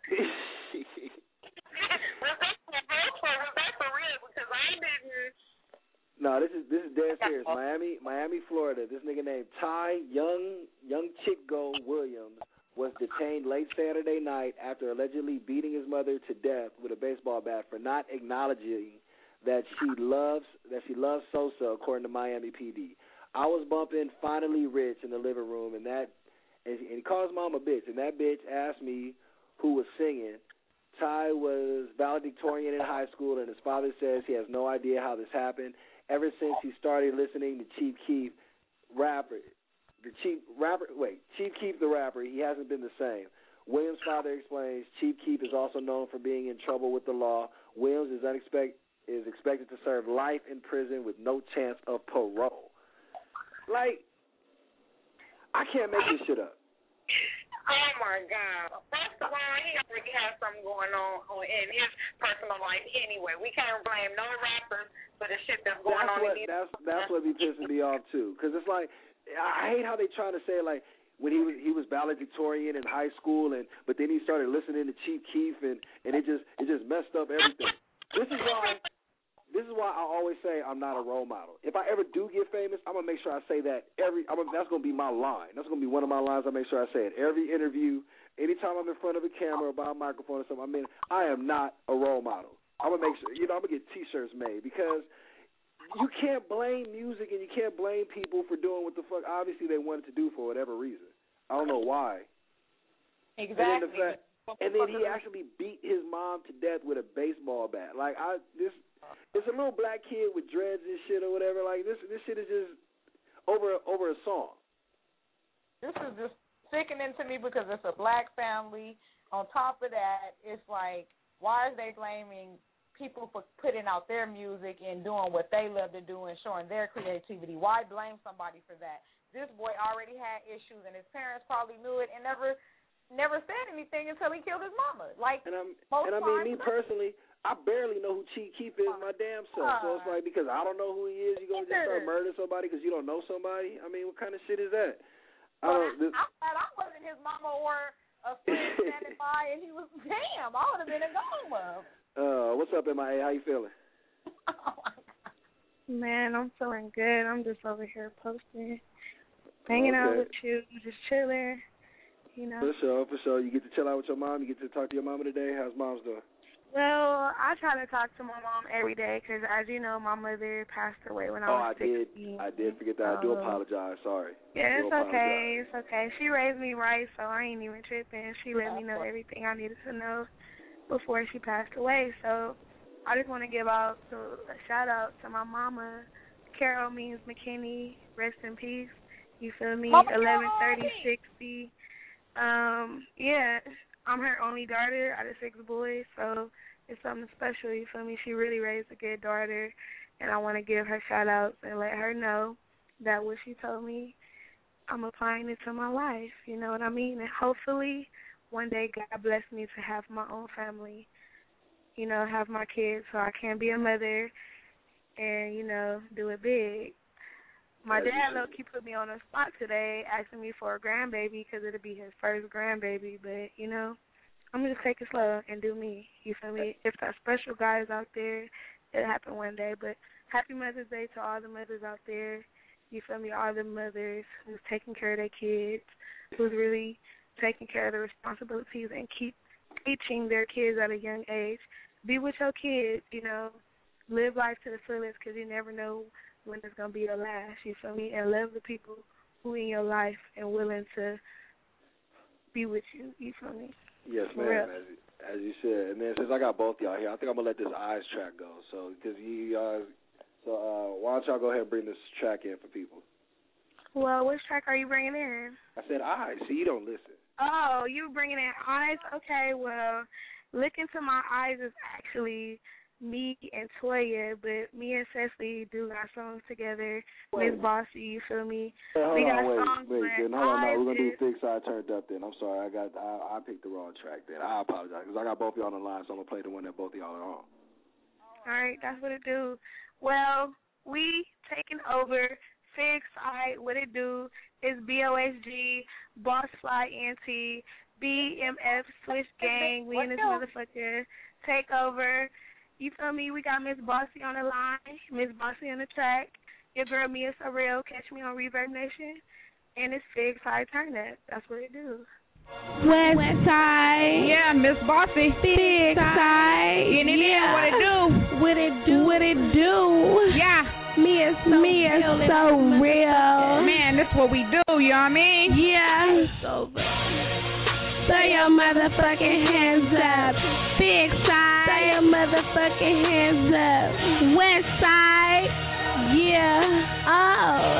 Speaker 19: Was that for real? Because I didn't.
Speaker 12: No, this is dead serious. Miami, Florida. This nigga named Ty Young Chico Williams was detained late Saturday night after allegedly beating his mother to death with a baseball bat for not acknowledging that she loves Sosa, according to Miami PD. I was bumping Finally Rich in the living room, and he calls mom a bitch, and that bitch asked me who was singing. Ty was valedictorian in high school, and his father says he has no idea how this happened. Ever since he started listening to Chief Keef the rapper, he hasn't been the same. Williams' father explains Chief Keef is also known for being in trouble with the law. Williams is expected to serve life in prison with no chance of parole. Like, I can't make this shit up.
Speaker 19: Oh, my God. First of all, he already has something going on in his personal life anyway. We can't blame no rappers for the shit that's going on in his
Speaker 12: That's what be pissing me off, too. Because it's like, I hate how they trying to say, like, when he was valedictorian in high school, but then he started listening to Chief Keef, and it just messed up everything. This is why I always say I'm not a role model. If I ever do get famous, I'm gonna make sure I say that that's gonna be my line. That's gonna be one of my lines. I make sure I say it every interview, anytime I'm in front of a camera or by a microphone or something. I mean, I am not a role model. I'm gonna make sure, I'm gonna get T-shirts made because you can't blame music and you can't blame people for doing what the fuck obviously they wanted to do for whatever reason. I don't know why.
Speaker 20: Exactly.
Speaker 12: And then he actually beat his mom to death with a baseball bat. Like it's a little black kid with dreads and shit or whatever. Like this shit is just over a song.
Speaker 20: This is just sickening to me because it's a black family. On top of that, it's like, why are they blaming people for putting out their music and doing what they love to do and showing their creativity? Why blame somebody for that? This boy already had issues, and his parents probably knew it and never never said anything until he killed his mama. Like,
Speaker 12: me personally, I barely know who Chief Keef is my damn self. So it's like, because I don't know who he is, you gonna just start murdering somebody because you don't know somebody? I mean, what kind of shit is that?
Speaker 20: I'm glad I wasn't his mama or a friend standing by, and he was, damn, I would have been in coma.
Speaker 12: What's up, MIA? How you feeling?
Speaker 21: Man, I'm feeling good. I'm just over here posting, hanging out with you, just chilling, you know.
Speaker 12: For sure. You get to chill out with your mom? You get to talk to your mama today? How's mom's doing?
Speaker 21: Well, I try to talk to my mom every day because, as you know, my mother passed away when I was 16.
Speaker 12: I did forget that. I do apologize. Sorry.
Speaker 21: Yeah, it's okay. It's okay. She raised me right, so I ain't even tripping. She let me know everything I needed to know before she passed away. So I just want to give out a shout-out to my mama. Carol Means McKinney, rest in peace. You feel me? 113060. Yeah, I'm her only daughter out of 6 boys, so it's something special, you feel me? She really raised a good daughter, and I want to give her shout-outs and let her know that what she told me, I'm applying it to my life, you know what I mean? And hopefully one day God bless me to have my own family, you know, have my kids so I can be a mother and, you know, do it big. My dad low-key put me on the spot today asking me for a grandbaby because it'll be his first grandbaby, but, you know, I'm going to take it slow and do me, you feel me? If that special guy is out there, it'll happen one day, but happy Mother's Day to all the mothers out there, you feel me, all the mothers who's taking care of their kids, who's really taking care of the responsibilities and keep teaching their kids at a young age. Be with your kids, you know, live life to the fullest because you never know when it's going to be your last, you feel me? And love the people who in your life and willing to be with you, you feel me?
Speaker 12: Yes, ma'am, as you said. And then since I got both y'all here, I think I'm going to let this Eyes track go. So, because why don't y'all go ahead and bring this track in for people?
Speaker 21: Well, which track are you bringing in?
Speaker 12: I said Eyes. See, you don't listen.
Speaker 21: Oh, you bringing in Eyes? Okay, well, Look Into My Eyes is actually me and Toya, but me and Cecily do got songs together. Miss Bossy, you feel me?
Speaker 12: Hold on,
Speaker 21: songs.
Speaker 12: Wait, then hold on. No, we're gonna do Fix I Turned Up. Then I'm sorry, I picked the wrong track. Then I apologize because I got both of y'all on the line, so I'm gonna play the one that both of y'all are on.
Speaker 21: All right, that's what it do. Well, we taking over. Fix I, what it do is BOSG, Boss Fly NT, BMF Swish Gang. We in this motherfucker. Take over. You feel me? We got Miss Bossy on the line, Miss Bossy on the track. Your girl Mia Surreal, catch me on Reverb Nation. And it's Fix I Turn Up. That's what it do.
Speaker 22: West Side.
Speaker 23: Yeah, Miss Bossy.
Speaker 22: Fix I.
Speaker 23: Yeah. What it do?
Speaker 22: What it do? What it do?
Speaker 23: Yeah.
Speaker 22: Mia so real.
Speaker 23: Man, that's what we do, you know what I mean?
Speaker 22: Yeah. So throw your motherfucking hands up. Big Side. Throw your motherfucking hands up. West Side. Yeah. Oh.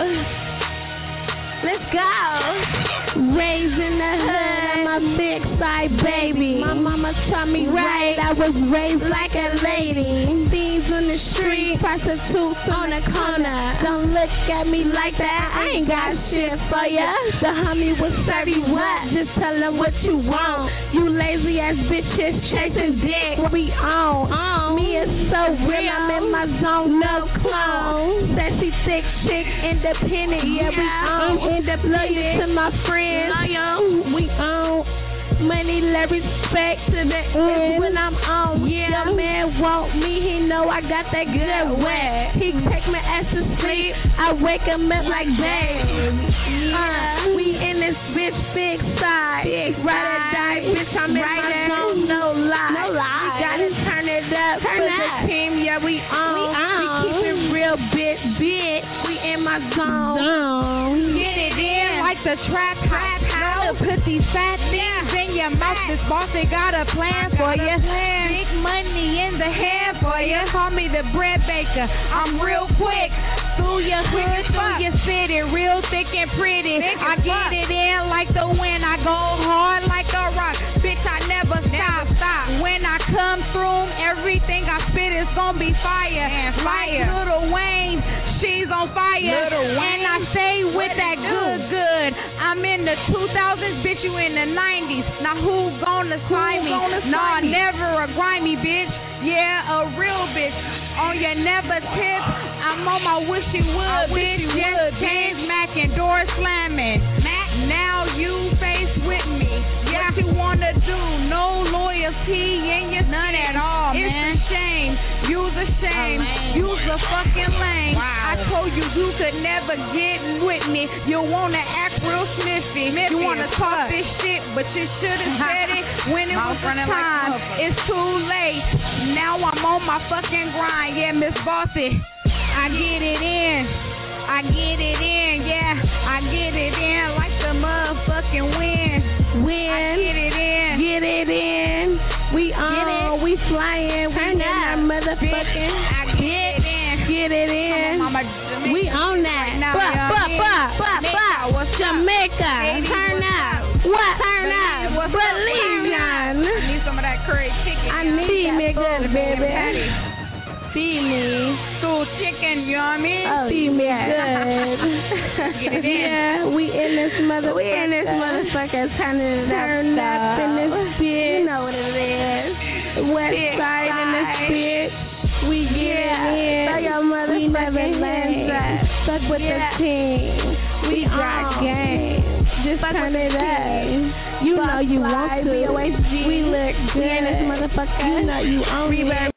Speaker 22: Let's go. Raised in the hood, I'm a Big Side baby. My mama taught me right, I was raised like a lady. Thieves on the street, prostitutes on the corner. Don't look at me like that, I ain't got shit for ya. The homie was 30 what? Just tell him what you want. You lazy ass bitches chasing dick, what we on? Me is so real, I'm in my zone, no clone. Sexy, thick, chick, independent, yeah we on. Loyal to my friends, we own. Money, love, respect to the end when I'm on. Your man want me, he know I got that good wet. He take my ass to sleep, I wake him up like babe. We in this bitch Big Side. Ride or die, bitch, I'm in my zone, no lie. We gotta turn it up for the team, yeah we on. We keep it real, bitch. We in my zone.
Speaker 23: Get it in like the trap house.
Speaker 22: Put these fat things in your mouth.
Speaker 23: This boss, they got a plan for you. Big money in the hand for you. Call me the bread baker. I'm real quick. Through your hood, through your city. Real thick and pretty. I get it in like the wind. I go hard like a rock. Bitch, I never stop. When I come through, everything I spit is gonna be fire. Like Lil Wayne, she's on fire. And I stay with that good. I'm in the 2000s, bitch, you in the 90s. Now who gonna sign me? Nah, never a grimy bitch. Yeah, a real bitch. On your never tip, I'm on my wish you would, bitch. Yes, James Mac and door slamming. Now you face with me. Yeah, what you wanna do? No loyalty in your none at all, man. It's a shame. You's a shame. You's a fucking lame. Wow. I told you you could never get with me. You wanna act real sniffy. You wanna talk this shit, but you should've said it when it was the time. It's too late. Now I'm on my fucking grind. Yeah, Miss Bossy, I get it in. I get it in. Yeah, I get it in like the motherfucking wind. I get it in.
Speaker 22: Get it in. We on. We flying. We in that motherfucking.
Speaker 23: I get it in.
Speaker 22: Get it in.
Speaker 23: Mama,
Speaker 22: we on that. Jamaica. Turn up. What? Turn up. Believe
Speaker 23: I need some of that curry chicken.
Speaker 22: I need me good, baby. Feed me.
Speaker 23: School chicken, you know what I mean?
Speaker 22: Oh, feed me good.
Speaker 23: Get it in.
Speaker 22: Yeah, we in this motherfucker. Turning it up. Turn up in this bitch. You know what it is. West side in this bitch. We get it in. We never land. Stuck with the team. We got game. Just turn it up. You know you want to. We look good. We in this motherfucker. You know you own it.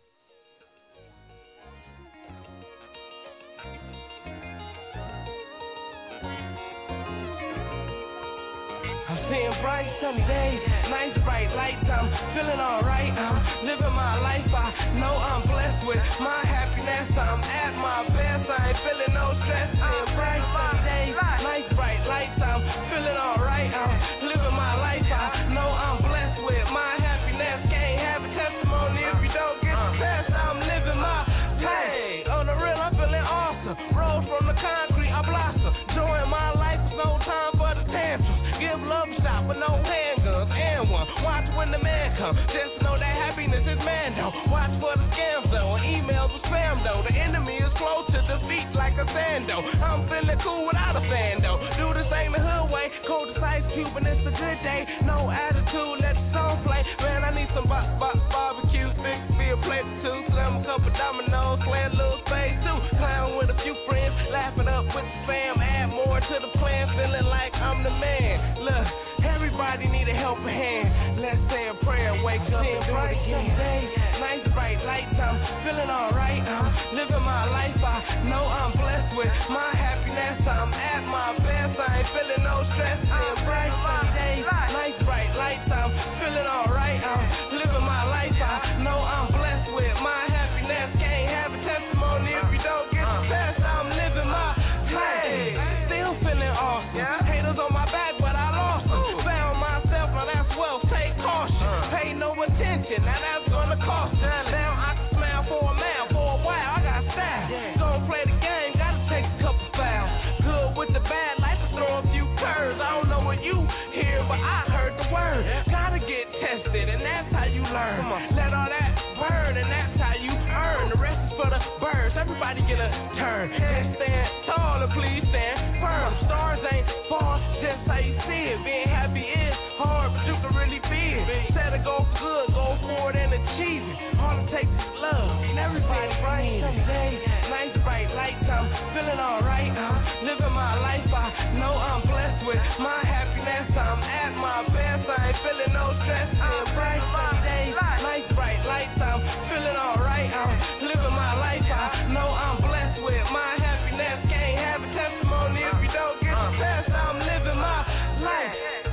Speaker 1: Seeing bright sunny days, nice bright lights, I'm feeling alright, I'm living my life, I know I'm blessed with my happiness, I'm at my best, I ain't feeling no stress. Seeing bright sunny days, nice bright lights, I'm feeling alright, I'm living my life, I know I'm blessed with my happiness, can't have a testimony if you don't get the best, I'm living my life. On the real, I'm feeling awesome, rose from the concrete, I blossom, join my life, there's no time for the tantrums. Give love a shot with no handguns and one. Watch when the man comes. Just know that happiness is man though. Watch for the scams though. And emails with spam though. The enemy is close to defeat like a sando. I'm feeling cool without a fan though. Do this thing the hood way. Cold as Ice Cube and it's a good day. No attitude, let the song play. Man, I need some barbecue. Six be a plate or two. Slam a couple dominoes. Play a little space too. Clown with a few friends. Laughing up with the fam. Add more to the plan. Feeling like I'm the man. Look, everybody need a helping hand. Let's say a prayer, wake up and do it again. Nice bright lights, I'm feeling alright. I'm living my life, I know I'm blessed with my happiness. I'm at my best, I ain't feeling no stress. Seeing bright sunny days, nice bright lights, I'm feeling alright. I'm living my life, I know I'm blessed with my happiness. Can't have a testimony if you don't get the best. I'm living my life, still feeling awesome. Haters on my back, but I lost them. Found myself, now that's wealth, take caution. Pay no attention, now that's gonna cost you. Now I can smile for a man, for a while, I got style. Don't play the game, gotta take a couple fouls. Good with the bad, life to throw a few curves. I don't know what you hear, but I heard the word. Gotta get tested, and that's how you learn. Let all that burn, and that's how you earn. The rest is for the birds, everybody get a turn. Just stand tall and please stand firm. Stars ain't far, just how you see it. Being happy is hard, but you can really be it. Set a goal good, go forward and achieve it. All it takes is love, and everybody bright someday. Nice bright lights, I'm feeling alright. I'm living my life, I know I'm blessed with my happiness. I'm at my best, I ain't feeling no stress. Seeing bright sunny days, nice bright lights, I'm feeling alright. I'm living my life, I know I'm blessed with my happiness. Can't have a testimony if you don't get the best. I'm living my life.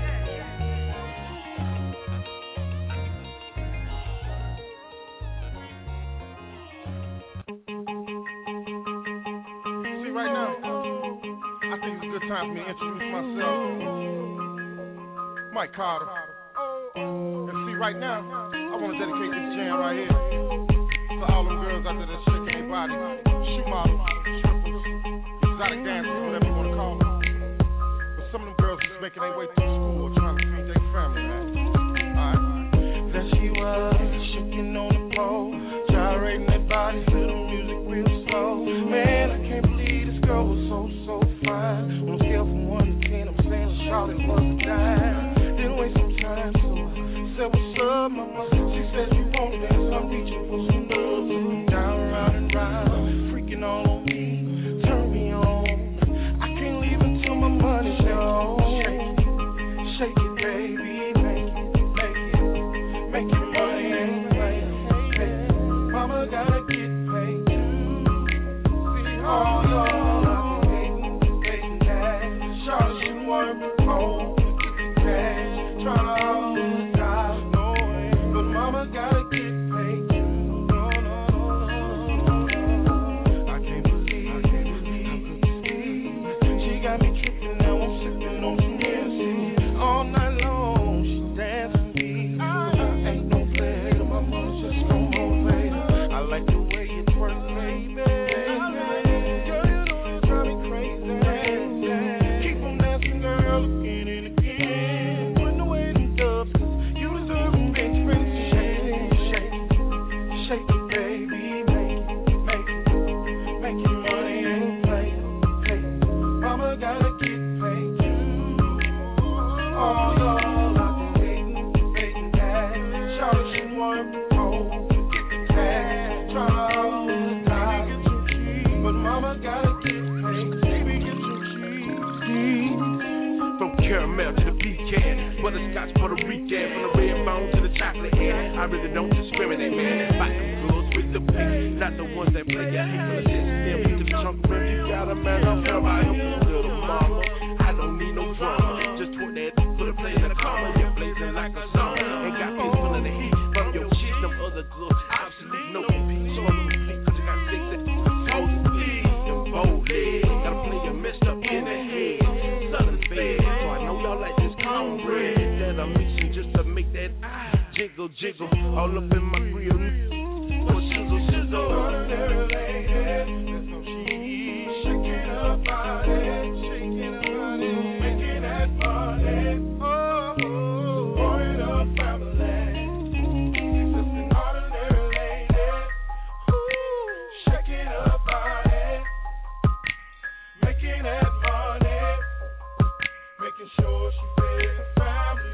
Speaker 5: See, right now, I think it's a good time for me to introduce myself. Mike Carter. And see, right now, I want to dedicate this jam right here to all them girls out there that shaking their body, shoe models, strippers, exotic dancers, whatever you want to call them. But some of them girls just making their way through school trying to feed their family, man. Alright.
Speaker 1: There she was, shaking on the pole, gyrating that body to the music real slow. Man, I can't believe this girl was so fine. On a scale from 1 to 10, I'm saying love, mama. She said she won't dance, I'm reaching for some love. Down, round and round, freaking all on me, turn me on. I can't leave until my money's gone. Shake it, baby, make it money and play. Mama gotta get paid too. See all y'all out there hating that. Charlotte, she work home, get the cash, tryna hold the job, but mama gotta get paid too. No. I can't believe she got me tripping now. I'm sipping on some Hennessy all night long. She dancing me. I ain't no player, my mama's just no motivator. I like the way you twerk, baby. Girl, you know you drive me crazy. Keep on dancing, girl, again and again. Putting away them dubs, 'cause you deserve them, bitch. Shake it, baby, make it money and play. Hey, mama gotta get paid too. All y'all out there hating that. Charlotte, she work home, get the cash, tryna hold the job, but mama gotta get paid. Baby, get your cheese.
Speaker 2: From caramel to the pecan, butterscotch Puerto Rican, from the red bone to the chocolate hair. I really don't discriminate, man. Fight them girls with the pink, not the ones that play your hate for the system. To the trunk when you got a man, I'm felt by your little mama. I don't need no drama, just twerk that for the place in the karma. You're blazing like a song, ain't got kids pulling the heat from your shit. Them other girls, absolute no compete. So I'm complete 'cause you got six that toes to feed. Them bold legs, gotta play you messed up in the head. Southern bed, so I know y'all like this cornbread that I'm mixing just to make that jiggle all up in my grill. Oh, shizzle.
Speaker 1: Ordinary lady, there's no cheese. Shaking her body, making that money. Oh, pouring up family. She's just an ordinary lady, shaking her body, making that money, making sure she pays her family.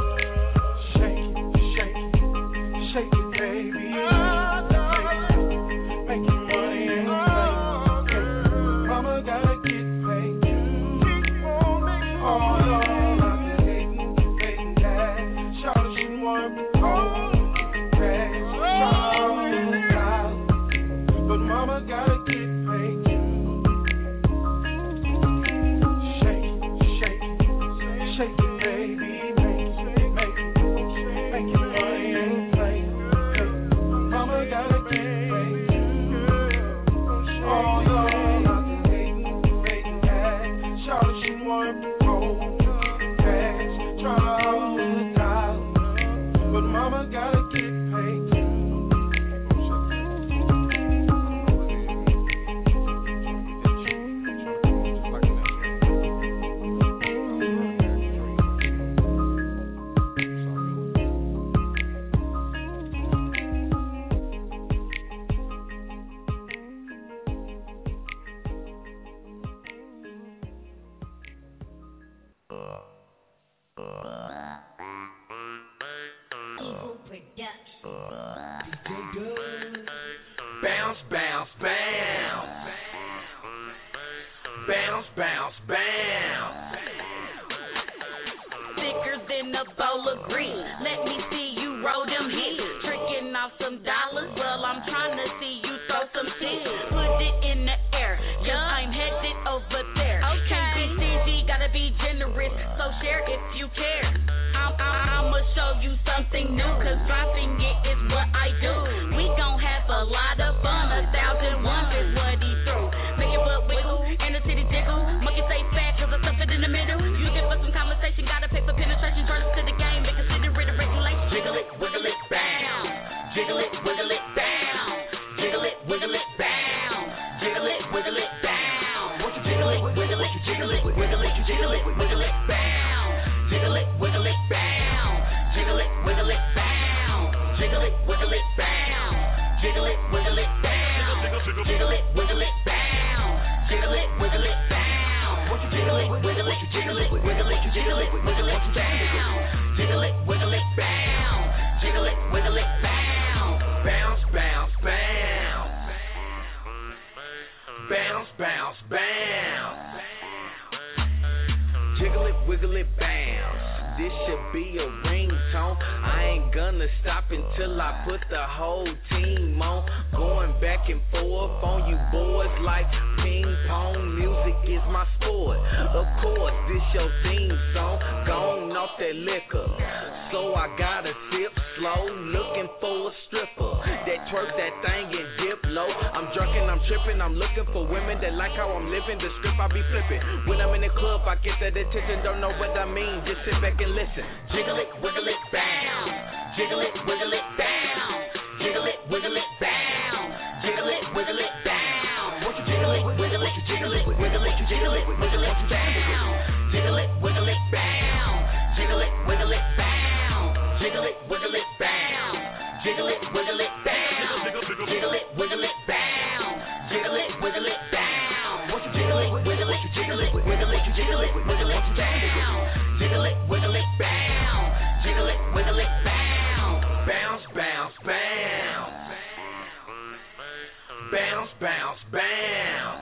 Speaker 1: Shake it, baby. Making money and play. Mama gotta get paid too. All y'all out there hating that. Charlotte, she work home, cash, but mama gotta get paid too. Shake it, baby. Make it money and play. Mama gotta get paid too. All y'all out there hating that. Charlotte, she work home, cash, tryna hold the job, but mama gotta get paid too.
Speaker 2: Bounce, bounce, bounce. Bounce, bounce, bounce.
Speaker 6: Thicker than a bowl of green. Let me see you roll them hits. Tricking off some dollars. Well, I'm trying to see you throw some shit. Put it in the air. Yeah, I'm headed over there. Okay. Can't be stingy, gotta be generous. So share if you care. I'ma show you something new, 'cause dropping it is what I do. We gon' have a lot of fun, 1,001 is what he threw. Make your butt wiggle, and the titty jiggle. Monkey stay fat, 'cause I stuff it in the middle. You get for some conversation, gotta pay for penetration. Turn us to the game, they consider it a regulation.
Speaker 2: Jiggle it, wiggle it, bounce. Jiggle it, wiggle it, bounce. Jiggle it, wiggle it, bounce. Jiggle it, wiggle it, bounce. Won't you jiggle it, wiggle it, jiggle it, wiggle it, jiggle it, wiggle it, bounce. Jiggle it, wiggle it, bounce. Jiggle it, wiggle it, bounce. Jiggle it, wiggle it, bounce. Jiggle it, wiggle it, bounce. Jiggle it, wiggle it, bounce. Jiggle it, wiggle it, bounce. Won't you jiggle it, wiggle it, jiggle it, wiggle it, jiggle it, wiggle it, bounce. Jiggle it, wiggle it, bounce. Jiggle
Speaker 8: gonna stop until I put the whole team on. Going back and forth on you boys like ping pong. Music is my sport. Of course, this your theme song. Gone off that liquor, so I gotta sip slow. Looking for a stripper that twerk that thing and dip low. I'm drunk and I'm tripping. I'm looking for women that like how I'm living. The script I be flipping. When I'm in the club, I get that attention. Don't know what I mean. Just sit back and listen. Jiggle it, wiggle it, bounce. Jiggle it, wiggle it, bounce. Jiggle it, wiggle it, bounce. Jiggle it, wiggle it, bounce. Won't you jiggle it, wiggle it, you jiggle it, wiggle it, you jiggle it, wiggle it, bounce. Jiggle it, wiggle it, bounce. Jiggle it, wiggle it, bounce. Jiggle it, wiggle it, bounce. Jiggle it, wiggle it, bounce. Jiggle it, wiggle it, bounce. Jiggle it, wiggle it, bounce. Won't you jiggle it, wiggle it, you jiggle it, wiggle it, you jiggle it, wiggle it, bounce. Jiggle it, wiggle it, bounce. Jiggle it, wiggle it, bounce. Bounce, bounce, bounce. Bounce, bounce, bounce.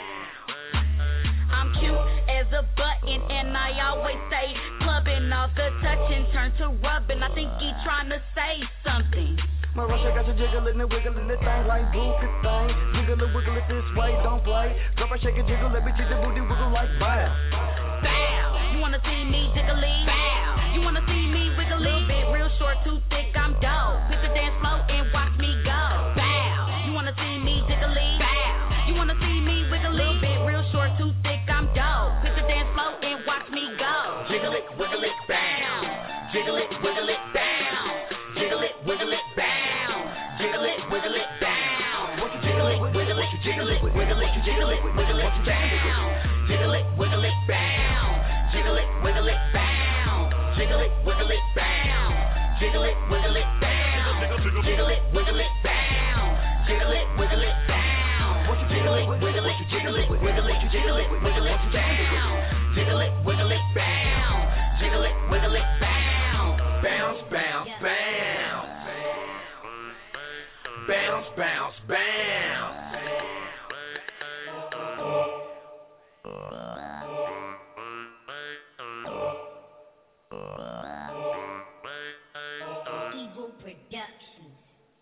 Speaker 6: I'm cute as a button, and I always say clubbing off the touching turn to rubbing. I think he trying to say something.
Speaker 9: Marusha got you jiggling and wiggling the thing like booty thing. Jiggle it, wiggle it this way, don't play. Drop and shake it, jiggle, let me see the booty wiggle like bow.
Speaker 6: Bow. You wanna see me jiggly? Bow. You wanna see me wiggle? Little bit real short, too thick, I'm dope. Hit the dance floor and watch me go. Bow. You wanna see me jiggly? Bow. You wanna see me wiggle? Little bit real short, too thick, I'm dope. Hit the dance floor and watch me go.
Speaker 8: Jiggle it, wiggle it, bounce. Jiggle it, wiggle it, bounce. Jiggle it, wiggle it, bounce. Jiggle it, wiggle it, bounce. Won't you jiggle it, wiggle it, you jiggle it, wiggle it, you jiggle it, wiggle it, bounce. Jiggle it, wiggle it, bounce. Jiggle it, wiggle it, bounce. Jiggle it, wiggle it, bounce. Jiggle it, wiggle it, bounce. Jiggle it, wiggle it, bounce. Jiggle it, wiggle it, bounce. Won't you jiggle it, wiggle it, you jiggle it, wiggle it, you jiggle it, wiggle it, bounce. Jiggle it, wiggle it, bounce. Jiggle it, wiggle it, bounce. Bounce, bounce, bounce. Bounce, bounce, bounce.
Speaker 18: Evil Productions.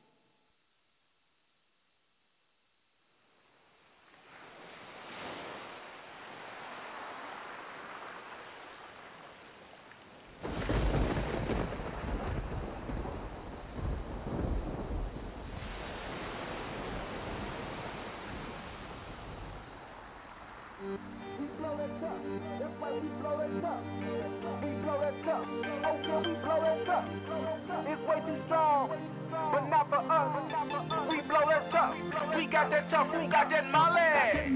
Speaker 9: We blow that cup. That's why we blow that cup. We blow that cup. Oh yeah, we blow that cup. It's way too strong, but not for us. We blow that cup. We got that tough. We got that molly. We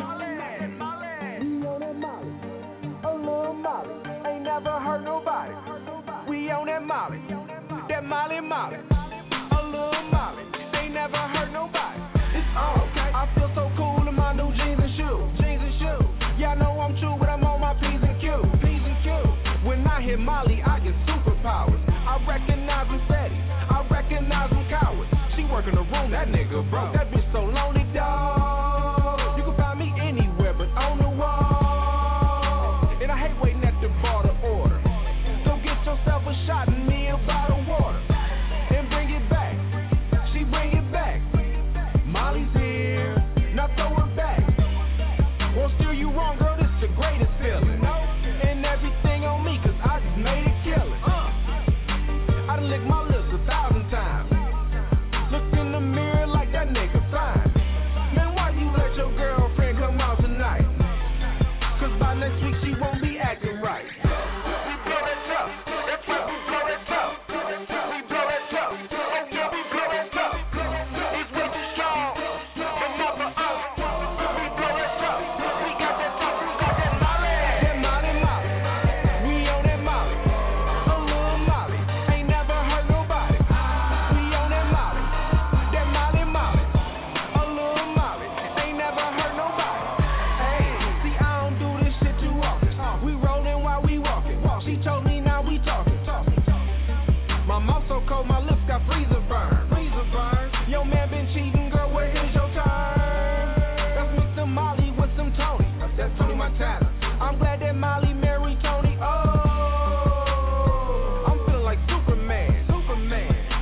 Speaker 9: on that molly. A little molly. Ain't never hurt nobody. We on that molly. That molly molly. A little molly. They never hurt nobody. It's on. I feel so cool in my new jeans and shoes. Y'all know I'm true, but I'm on my P's and Q's. When I hit Molly, I get superpowers. I recognize them fatties. I recognize them cowards. She work in the room, that nigga broke. That bitch so lonely, dawg. You can find me anywhere but on the wall. And I hate waiting at the bar to order. So get yourself a shot and me a bottle of water. And bring it back. She bring it back. Molly's here. Now throw her back. Won't steer you wrong, girl, this the greatest feeling. And everything on me, cause I just made it killin'. I done licked my lips 1,000 times. Looked in the mirror like that nigga fine. Man, why you let your girlfriend come out tonight? Cause by next week she won't be acting right. We blow that tough. That's right, we blow that tough. We blow that tough. Oh yeah, we blow that tough. It's way too strong, but not for us. We blow that tough. We got that tough. We got that molly. That molly molly. We on that molly. A little molly. Ain't never hurt nobody. We on that molly. That molly molly. A little molly. Ain't never hurt nobody. Hey, see I don't do this shit too often. We rolling while we walking. She told me now we talking. My mouth so cold, my lips got freezer burn. Yo man been cheating, girl, where is your turn? Let's mix some Molly with some Tony. That's Tony Montana. I'm glad that Molly married Tony. Oh, I'm feeling like Superman.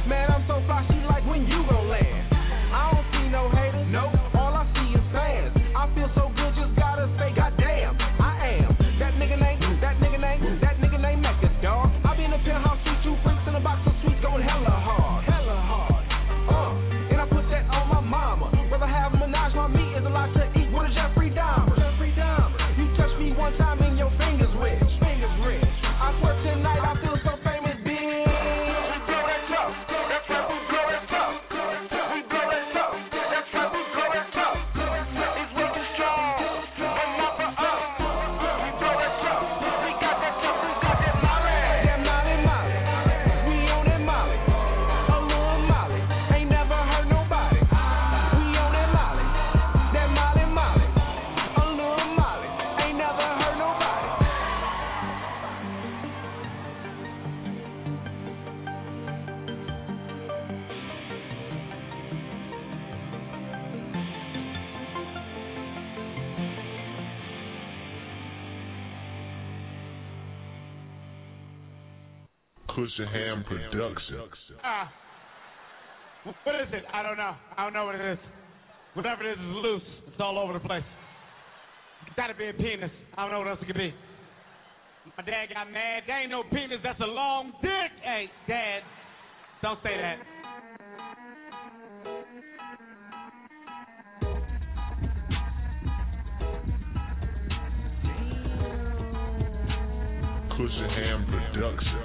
Speaker 11: Cushionham Production.
Speaker 14: What is it? I don't know. I don't know what it is. Whatever it is loose. It's all over the place. It's gotta be a penis. I don't know what else it could be. My dad got mad. There ain't no penis. That's a long dick. Hey, Dad, don't say that.
Speaker 11: Cushionham Production.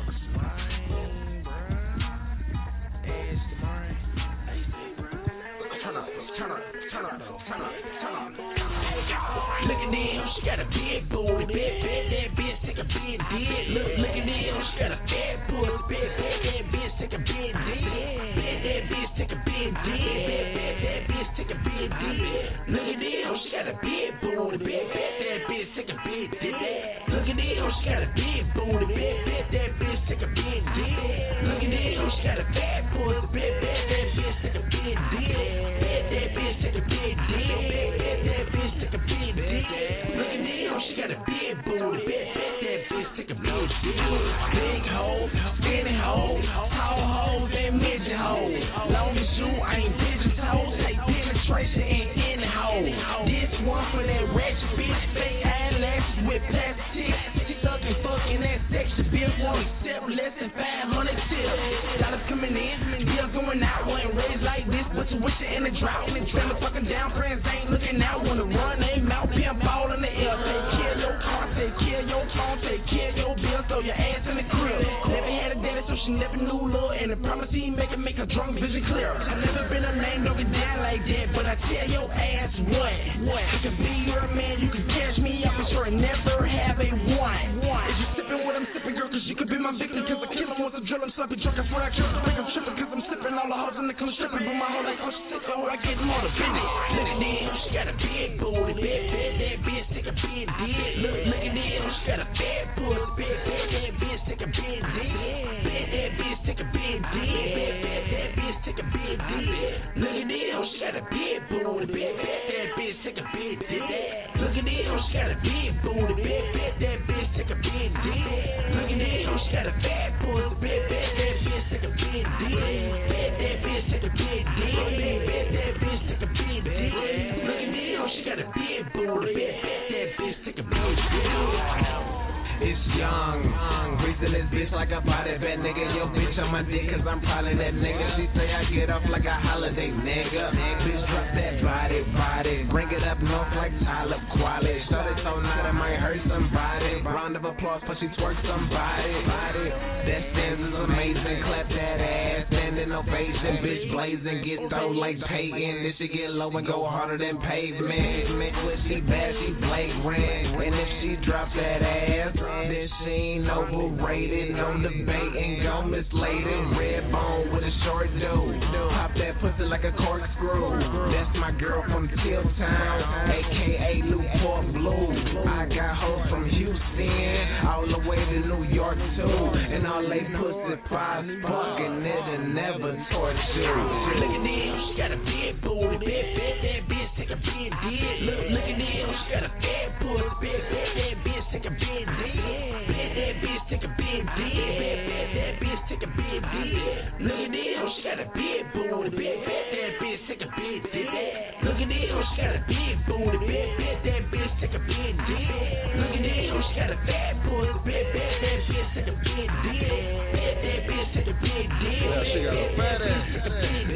Speaker 16: Look at them, she got a big booty, that bitch think I'm being dead. Look at them, she got a fat pussy, that bitch think I'm being dead. That bitch think I'm being dead. That bitch think I'm being dead. Look at them, she got a big booty, that bitch think I'm being dead. Look at them, she got a big booty, that bitch think I'm being dead. Look at them, she got a fat pussy, that bitch think I'm being dead. That bitch think I'm being dead. That bitch think I'm being dead. Look at them, she got a big booty, that bitch think I'm being dead. Big hoes, skinny hoes, tall hoes, and midget hoes. Long as you ain't digits hoes, take penetration and in the hole. This one for that ratchet bitch, fake eyelashes with plastic. Sucking, fucking that section, bill won't accept less than 500 tips. Dollars coming in, bills going out. Wasn't raised like this, but you wish it in the drought. And trailer fucking down, friends ain't looking out. Wanna run, they mouth, pimp all in the air. Take care of your car, take care of your phone, take care of your bill, throw your ass in the crib. Never had a daddy, so she never knew love. And the promise he make her drunk vision clear. I never been a name, don't get down like that. But I tell your ass what? I can be your man, you can catch me up, but sure never have a one. Is you sipping what I'm sipping, girl? Cause you could be my victim. Cause I kill him once I drill him, sloppy drunk. I swear I kill him, make him tripping. Cause I'm sipping all the hoes in the club stripping. But my whole life, oh, she sick, so I get more offended. Look at them, she got a big booty, that bitch think I'm being dead. Look at them, she got a fat pussy, that bitch think I'm being dead. That bitch think I'm being dead. That bitch think I'm being dead. Look at them, she got a big booty, that bitch think I'm being dead. Look at them, she got a big booty, that bitch think I'm being dead. Look at them, she got a fat pussy, that bitch think I'm being dead. That bitch think I'm being dead. That bitch think I'm being dead. Look at them, she got a big booty, that bitch think I'm being dead.
Speaker 24: It's young, greasing this bitch like a body bad nigga. Yo, bitch on my dick, cause I'm probably that nigga. She say I get off like a holiday nigga. Bitch, drop that body. Bring it up north like Tyler Quali. Started so nice, I might hurt somebody. Round of applause, but she twerk somebody. That stance is amazing. Clap that ass, standing ovation. Bitch blazing, get thrown like Peyton. This shit get low and go harder than pavement. When she bad, she flagrant. And if she drop that ass, then she ain't overrated, no debating, go mislated. Red bone with a short dude. Pop that pussy like a corkscrew. That's my girl from Tilltown, aka Newport Blue. I got hoes from Houston, all the way to New York too. And all they pussy pies fucking it and never torch you.
Speaker 16: Look at them, she got a big booty, that bitch think I'm being dead. Look at them, she got a fat pussy, that bitch think I'm being dead. That bitch think I'm being dead. That bitch think I'm being dead. Look at them, she got a big booty, that bitch think I'm being dead. Look at them, she got a big booty, that bitch think I'm being dead. Look at them, she got a fat pussy, that bitch think I'm being dead. That bitch think I'm being dead.
Speaker 11: Yeah, she got a fat ass.
Speaker 16: Look at them,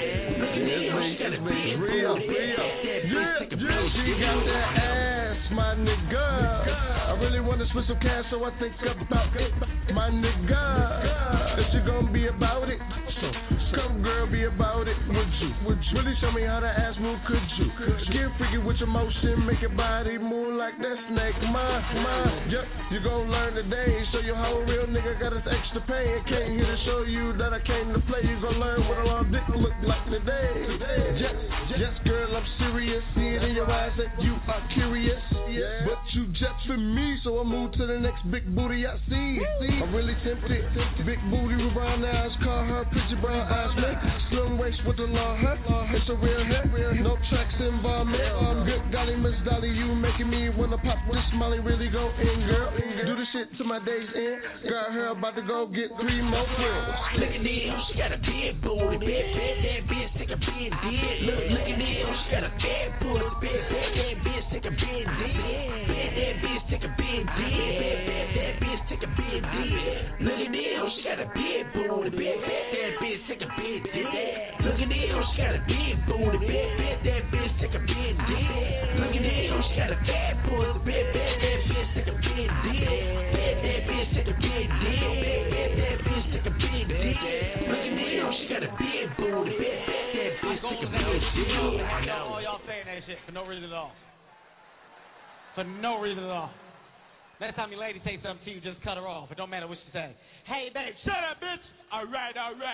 Speaker 16: she got a big booty, that bitch think I'm being dead.
Speaker 11: She got that ass, my nigga. I really wanna switch some cash, so I think about it, my nigga. If you gon' be about it, so come girl, be about it. Would you really show me how to ass move? Could you get freaky with your motion, make your body move like that snake? Yep, you gon' learn today. Show your whole real nigga got us extra pay. Came here to show you that I came to play. You gon' learn what a long dick look like today. Yes, girl, I'm serious. See it in your eyes that you are curious. But you just for me, so I move to the next big booty I see. I'm really tempted. Big booty with brown eyes, call her pretty your brown eyes, man. Slim waist with the long hair. It's a real hair. No tracks involvement. Good golly, Miss Dolly, you making me wanna pop this Molly, really go in, girl. Do the shit to my days end. Got her about to go get 3 more pills.
Speaker 16: Look at them, she got a big booty, that bitch take a big dick. Look at them, she got a bad pussy, that bitch take a big dick. That bitch take a big dick. That bitch take a big dick. Look at them, she got a big booty, that bitch take a big dick. Look at them, she got a big booty, that bitch take a big dick. Look at them, she got a bad pussy, that bitch take a big dick. That bitch take a big dick. That bitch take a big dick. Look at them, she got a big booty, that bitch take a big dick.
Speaker 14: I know all y'all saying that shit for no reason at all. For no reason at all. Next time your lady say something to you, just cut her off. It don't matter what she say. Hey, babe, shut up, bitch. All right.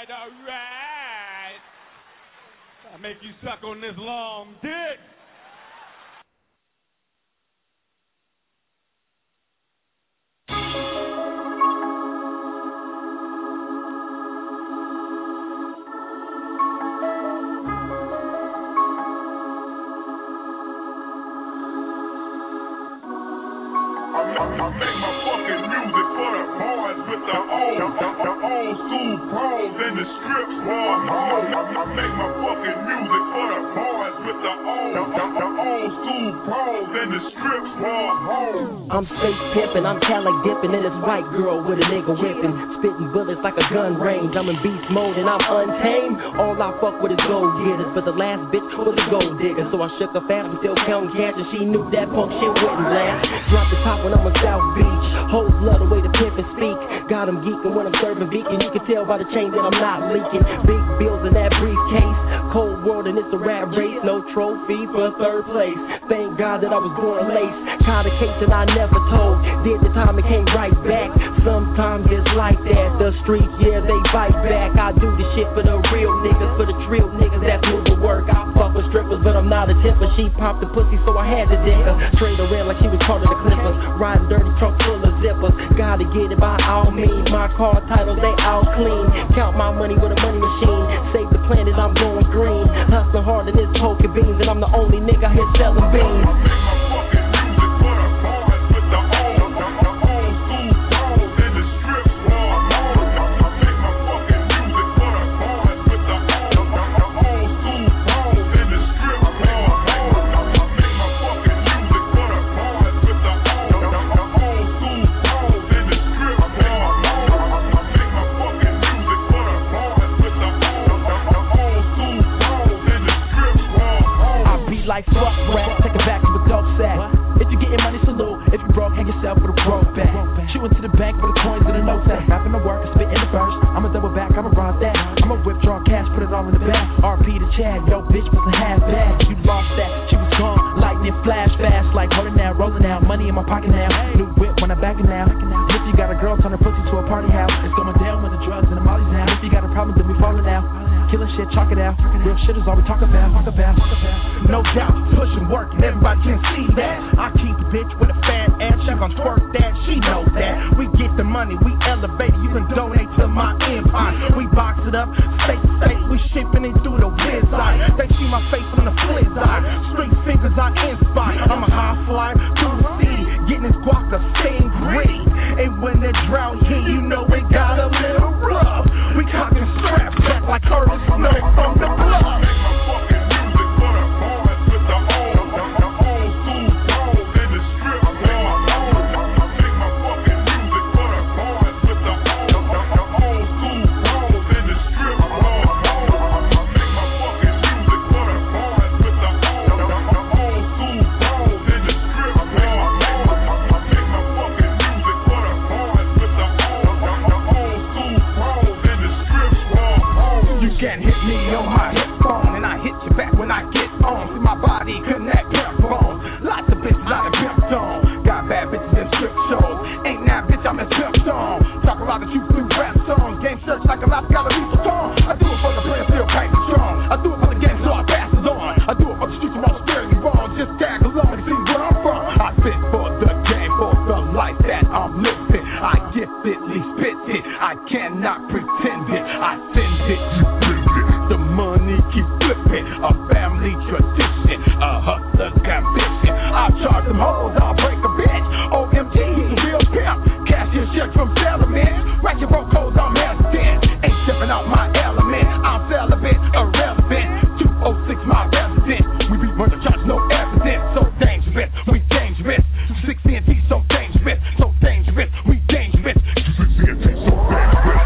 Speaker 14: I make you suck on this long dick.
Speaker 10: I make my fucking music for the boys with the old school pros and the strips war home. I make my fucking music for the boys with the old school pros and the strips war home.
Speaker 3: I'm space pimping, I'm Cali dipping, and this white girl with a nigga whipping, spitting bullets like a gun range. I'm in beast mode and I'm untamed. All I fuck with is gold getters, but the last bitch was a gold digger. So I shook her fast and still counting cash, and she knew that punk shit wouldn't last. Drop the top when I'm on South Beach. Hoes love the way the pimp and speak. Got them geeking when I'm serving beacon. You can tell by the chain that I'm not leaking. Big bills in that briefcase. Cold world and it's a rat race. No trophy for third place. Thank God that I was born late. Caught a case and I never told. Did the time and came right back. Sometimes it's like that. The streets, yeah, they fight back. I do the shit for the real niggas, for the drill niggas that move the work. I fuck with strippers, but I'm not a tipper. She popped the pussy, so I had to dick her. Straight around like she was part of the Clippers. Riding dirty trunk full of zippers. Gotta get it by all means. My car titles, they all clean. Count my money with a money machine. Save the planet, I'm going green. Hustling hard in this poker beans, and I'm the only nigga here selling beans. Like fuck rap, take it back to a dope sack. If you getting money, salute. If you broke, hang yourself with a broke back. Shooting to the bank with the coins and the notes sack. Rapping the work, spit in the verse. I'ma double back, I'ma ride that. I'ma withdraw cash, put it all in the bag. RP to Chad, yo bitch wasn't half bad. You lost that, she was gone. Lightning flash fast, like holding out, rolling out. Money in my pocket now. New whip when I'm backing now. If you got a girl, turn her pussy to a party house. It's going down with the drugs and the mollies now. If you got a problem, then we falling out. Killing shit, chalk it out. Real shit is all we talk about. No doubt, pushing work, and everybody can see that. I keep a bitch with a fat ass, she gon' twerk that, she knows that. We get the money, we elevate it, you can donate to my empire. We box it up, state to state, we shipping it through the website. They see my face on the flip side, street fingers I inspire. I'm a high flyer through the city, getting this guaca, staying gritty. And when the drought hit, you know it got a little rough. We talking straps back like Curtis Snow from the block. I cannot pretend it. I send it.
Speaker 4: shit you flipping. The money keep flipping, a family tradition, a hustler's ambition. I'll charge them hoes, I'll break a bitch. OMG, he's a real pimp. Cash his checks from settlement. Ratchet broke codes, I'm hesitant. Ain't stepping out my element. I'm celibate, irrelevant. 206 my resident. We be murder charge, no evidence. So dangerous, we dangerous. 6 so dangerous, so dangerous, we dangerous. 6 so dangerous.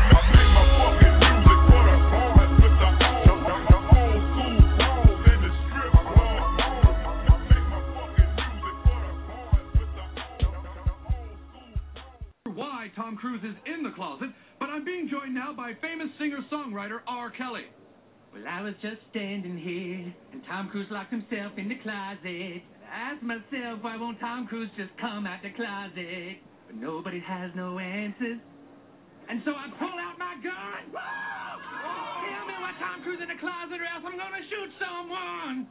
Speaker 7: Why Tom Cruise is in the closet, but I'm being joined now by famous singer-songwriter R. Kelly.
Speaker 15: Well, I was just standing here, and Tom Cruise locked himself in the closet. I asked myself, why won't Tom Cruise just come out the closet? But nobody has no answers. And so I pull out my gun. Whoa! Tell me why Tom Cruise in the closet, or else I'm gonna shoot someone.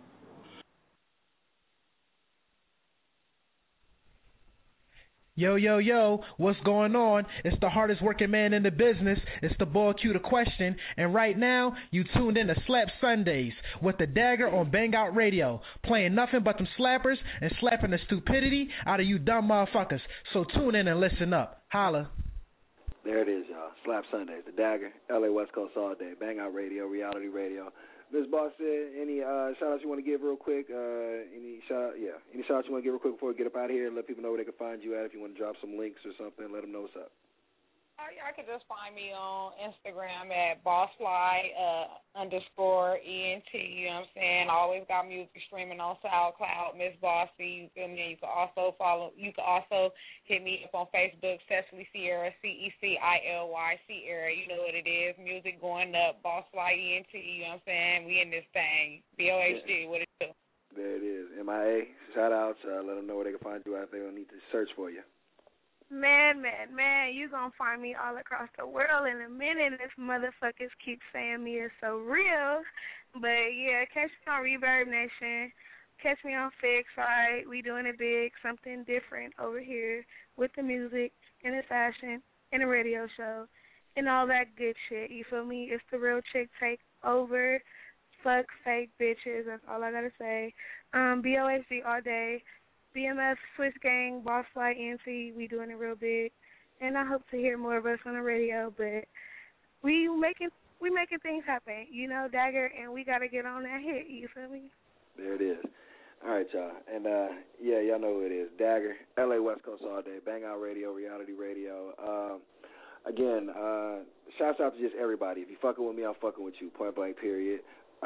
Speaker 3: Yo, yo, yo, what's going on? It's the hardest working man in the business. It's the boy Q the Question. And right now, you tuned in to Slap Sundays with the Dagger on Bang Out Radio, playing nothing but them slappers and slapping the stupidity out of you dumb motherfuckers. So tune in and listen up. Holla.
Speaker 12: There it is, y'all. Slap Sundays, the Dagger, LA West Coast all day, Bang Out Radio, Reality Radio. Ms. Boss said, any shout-outs you want to give real quick? Any shout-outs you want to give real quick before we get up out of here and let people know where they can find you at? If you want to drop some links or something, let them know what's up.
Speaker 20: I could just find me on Instagram at bossfly_ENT, you know what I'm saying? I always got music streaming on SoundCloud, Miss Bossy. And then you can also hit me up on Facebook, Cecily Sierra, CECILY Sierra. You know what it is. Music going up, BossFlyENT, you know what I'm saying? We in this thing. BOHG, what it do?
Speaker 12: There it is. MIA, shout-outs. Let them know where they can find you out there. They don't need to search for you.
Speaker 21: Man, you gonna find me all across the world in a minute. This motherfuckers keep saying me is so real. But yeah, catch me on Reverb Nation. Catch me on Fix, right? We doing it big, something different over here with the music and the fashion and the radio show and all that good shit. You feel me? It's the real chick take over. Fuck fake bitches. That's all I gotta say. BOHG all day. BMF, Swiss Gang, BossFlyENT, we doing it real big. And I hope to hear more of us on the radio, but we making things happen. You know, Dagger, and we got to get on that hit. You feel me? There
Speaker 12: it is. All right, y'all. And, yeah, y'all know who it is. Dagger, LA West Coast all day, Bang Out Radio, Reality Radio. Again, shouts out to just everybody. If you fucking with me, I'm fucking with you, point blank, period.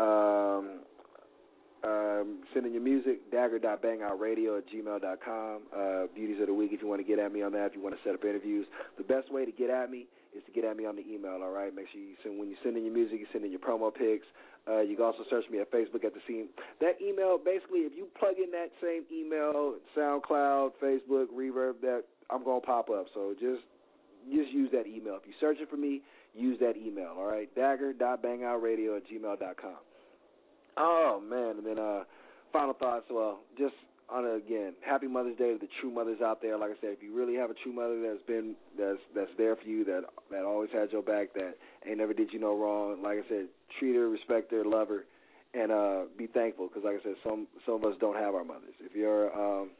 Speaker 12: Send in your music, dagger.bangoutradio@gmail.com. Beauties of the week, if you want to get at me on that, if you want to set up interviews. The best way to get at me is to get at me on the email, all right? Make sure you send, when you send in your music, you send in your promo pics. You can also search me at Facebook at the scene. That email, basically, if you plug in that same email, SoundCloud, Facebook, Reverb, that I'm going to pop up. So just use that email. If you're searching for me, use that email, all right? Dagger.bangoutradio@gmail.com. Oh, man, and then final thoughts, well, just on again, happy Mother's Day to the true mothers out there. Like I said, if you really have a true mother that's there for you, that always had your back, that ain't never did you no wrong, like I said, treat her, respect her, love her, and be thankful, because like I said, some of us don't have our mothers. If you're,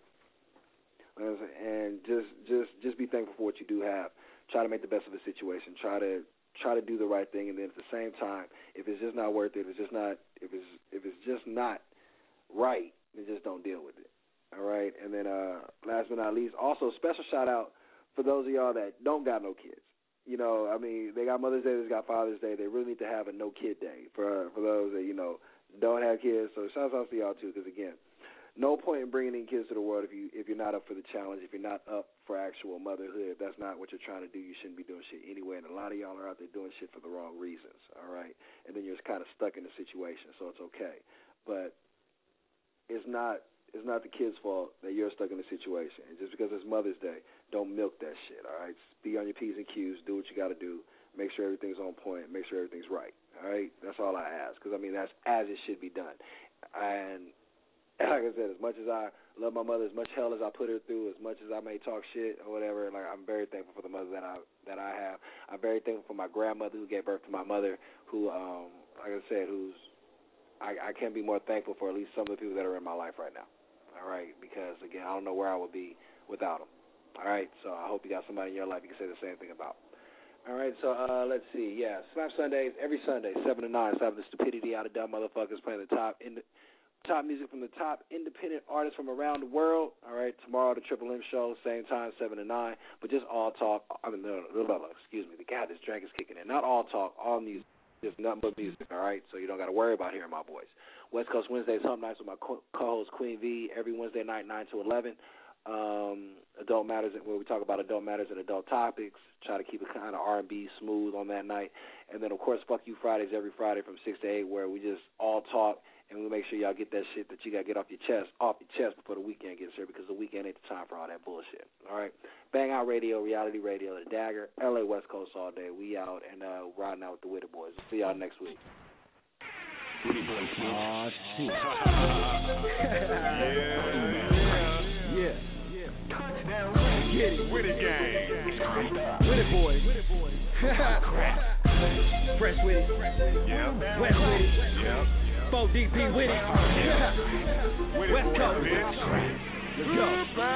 Speaker 12: and just be thankful for what you do have. Try to make the best of the situation. Try to do the right thing, and then at the same time, if it's just not worth it, if it's just not right, then just don't deal with it. All right, and then last but not least, also special shout out for those of y'all that don't got no kids. You know, I mean, they got Mother's Day, they got Father's Day. They really need to have a no kid day for those that don't have kids. So shout out to y'all too, because again, no point in bringing in kids to the world if you're not up for the challenge, if you're not up for actual motherhood. If that's not what you're trying to do, you shouldn't be doing shit anyway. And a lot of y'all are out there doing shit for the wrong reasons, all right? And then you're just kind of stuck in the situation, so it's okay. But it's not the kid's fault that you're stuck in the situation. And just because it's Mother's Day, don't milk that shit, all right? Be on your P's and Q's, do what you got to do, make sure everything's on point, make sure everything's right, all right? That's all I ask, because, I mean, that's as it should be done. And like I said, as much as I love my mother, as much hell as I put her through, as much as I may talk shit or whatever, like I'm very thankful for the mother that I have. I'm very thankful for my grandmother who gave birth to my mother, who, like I said, I can't be more thankful for at least some of the people that are in my life right now. All right, because again, I don't know where I would be without them. All right, so I hope you got somebody in your life you can say the same thing about. All right, so let's see. Yeah, Slap Sundays every Sunday, 7 to 9. Slap the stupidity out of dumb motherfuckers playing the top music from the top independent artists from around the world. All right, tomorrow the Triple M show, same time, 7 to 9. But just all talk. Excuse me. The God, this drag is kicking in. Not all talk, all music. Just nothing but music. All right, so you don't got to worry about hearing my voice. West Coast Wednesdays, Hump Nights with my co-host Queen V every Wednesday night, 9 to 11. Adult Matters, where we talk about adult matters and adult topics. Try to keep it kind of R&B smooth on that night. And then, of course, Fuck You Fridays every Friday from 6 to 8, where we just all talk and we make sure y'all get that shit that you got to get off your chest before the weekend gets here, because the weekend ain't the time for all that bullshit. All right? Bang Out Radio, Reality Radio, The Dagger, LA West Coast all day. We out and riding out with the Witty Boys. See y'all next week.
Speaker 2: Witty Boys. Oh, shit.
Speaker 1: Yeah. Get it. Witty gang. Witty Boys. Fresh Witty. Yeah. West Witty. Yeah. 4DP Witty. West Coast. Let's go.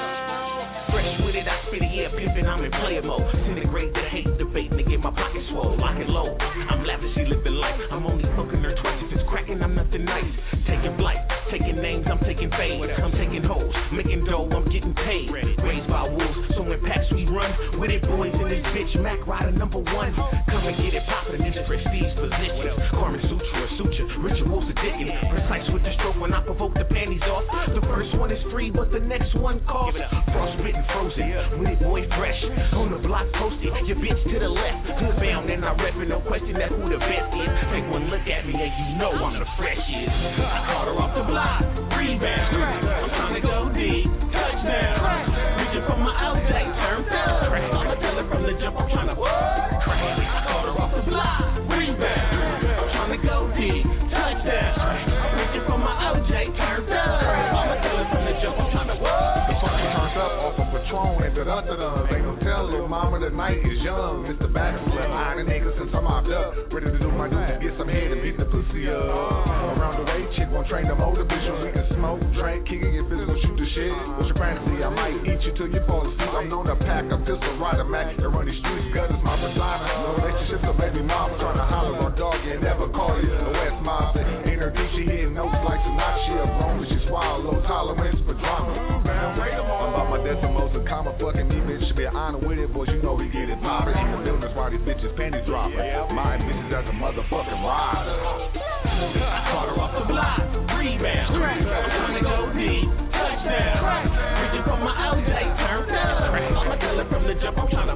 Speaker 16: Fresh with it, I spit it, yeah, pimpin', I'm in player mode. Centigrade the hate debate, to get my pocket swole, lock it low. I'm lavishly living life, I'm only fucking her twice. If it's cracking, I'm nothing nice. Taking flight, taking names, I'm taking fame. I'm taking hoes, making dough, I'm getting paid. Raised by wolves, so when packs we run, with it boys in this bitch, Mac rider number 1. Come and get it poppin' in this prestige position. Carmen Sutra, rituals addicting. Precise with the stroke when I provoke the panties off. The first one is free, but the next one costs. Frostbitten frozen, with it boy fresh. On the block posted, your bitch to the left. Hood bound and I reppin', no question that who the best is. Take one look at me and you know I'm the freshest. I caught her off the block, rebound. I'm trying to go deep, touchdown. Reaching for my LJ, turned up. I'ma tell her from the jump, I'm trying to crack. I caught her off the block, rebound. I'm trying to go deep, touchdown. Reaching for my LJ, turned up. I'ma tell her from the jump, I'm trying to
Speaker 13: The funky turns up off of Patron and da-da-da-da. Ain't no telling, mama, the night is young. Mr. Bachelor, I ain't a nigga since I'm out up. Ready to do my duty, get some head and beat the pussy up. Around the way, chick won't train the motor vision. We can smoke, drink, kick it, get physical, shoot the shit. What's your fantasy? I might eat you till you fall asleep. I'm known to pack a pistol, ride a Mac, and run these streets. Gutters, my persona. No relationship, so baby mama trying to holler on dog and never call you. The West Mob, ain't her deep, she hitting notes like Sinatra. She a grown, but she swallow, low tolerance for drama. About my decimals, a comma fucking me, bitch. Should be an honor with it, boys. You know we get it poppin'. In the building, while these bitches panties dropping. My bitches as a motherfucking rider.
Speaker 16: I caught her off the block, rebound. I'm trying to go deep, touchdown. Reaching for my LJ, turned up. I'ma tell her from the jump, I'm trying to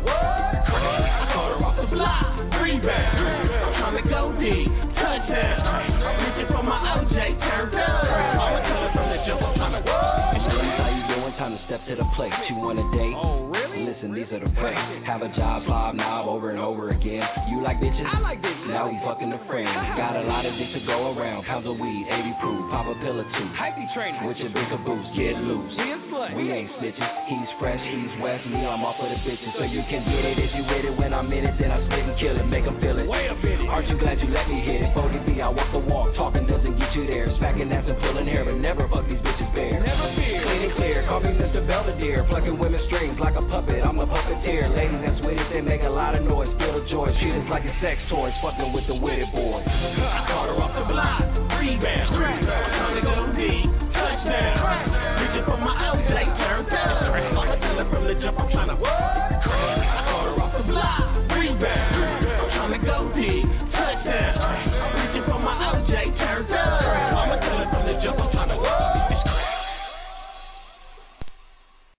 Speaker 16: I caught her off the block, rebound. I'm trying to go deep, touchdown. Reaching for my LJ, turned up. I'ma tell her from the jump, I'm trying to
Speaker 17: How you doing? Time to step to the plate. You want a date?
Speaker 16: Oh, really?
Speaker 17: Listen, these are the breaks. Have a job, slob knob over and over again. You like bitches?
Speaker 16: I like bitches.
Speaker 17: Now we fucking the friends. Got a lot of dicks to go around. Pounds of weed, 80 proof, pop a pill or two.
Speaker 16: Hypey training.
Speaker 17: With your big caboose, get loose.
Speaker 16: We
Speaker 17: ain't snitches. He's fresh, he's west. Me, I'm off of the bitches. So you can get it if you with it. When I'm in it, then I spit and kill it. Make them feel it.
Speaker 16: Way up in it.
Speaker 17: Aren't you glad you let me hit it? 40B, I walk the walk. Talking doesn't get you there. Smacking ass and pulling hair, but never fuck these bitches bare.
Speaker 16: Never fear.
Speaker 17: Clean and clear. Call me Mr. Belvedere. Plucking women's strings like a puppet. I'm a puppeteer. Ladies that's with it, they make a lot of noise. Feel the joy. Treat us like a sex toys. Fucking with the Witty Boys.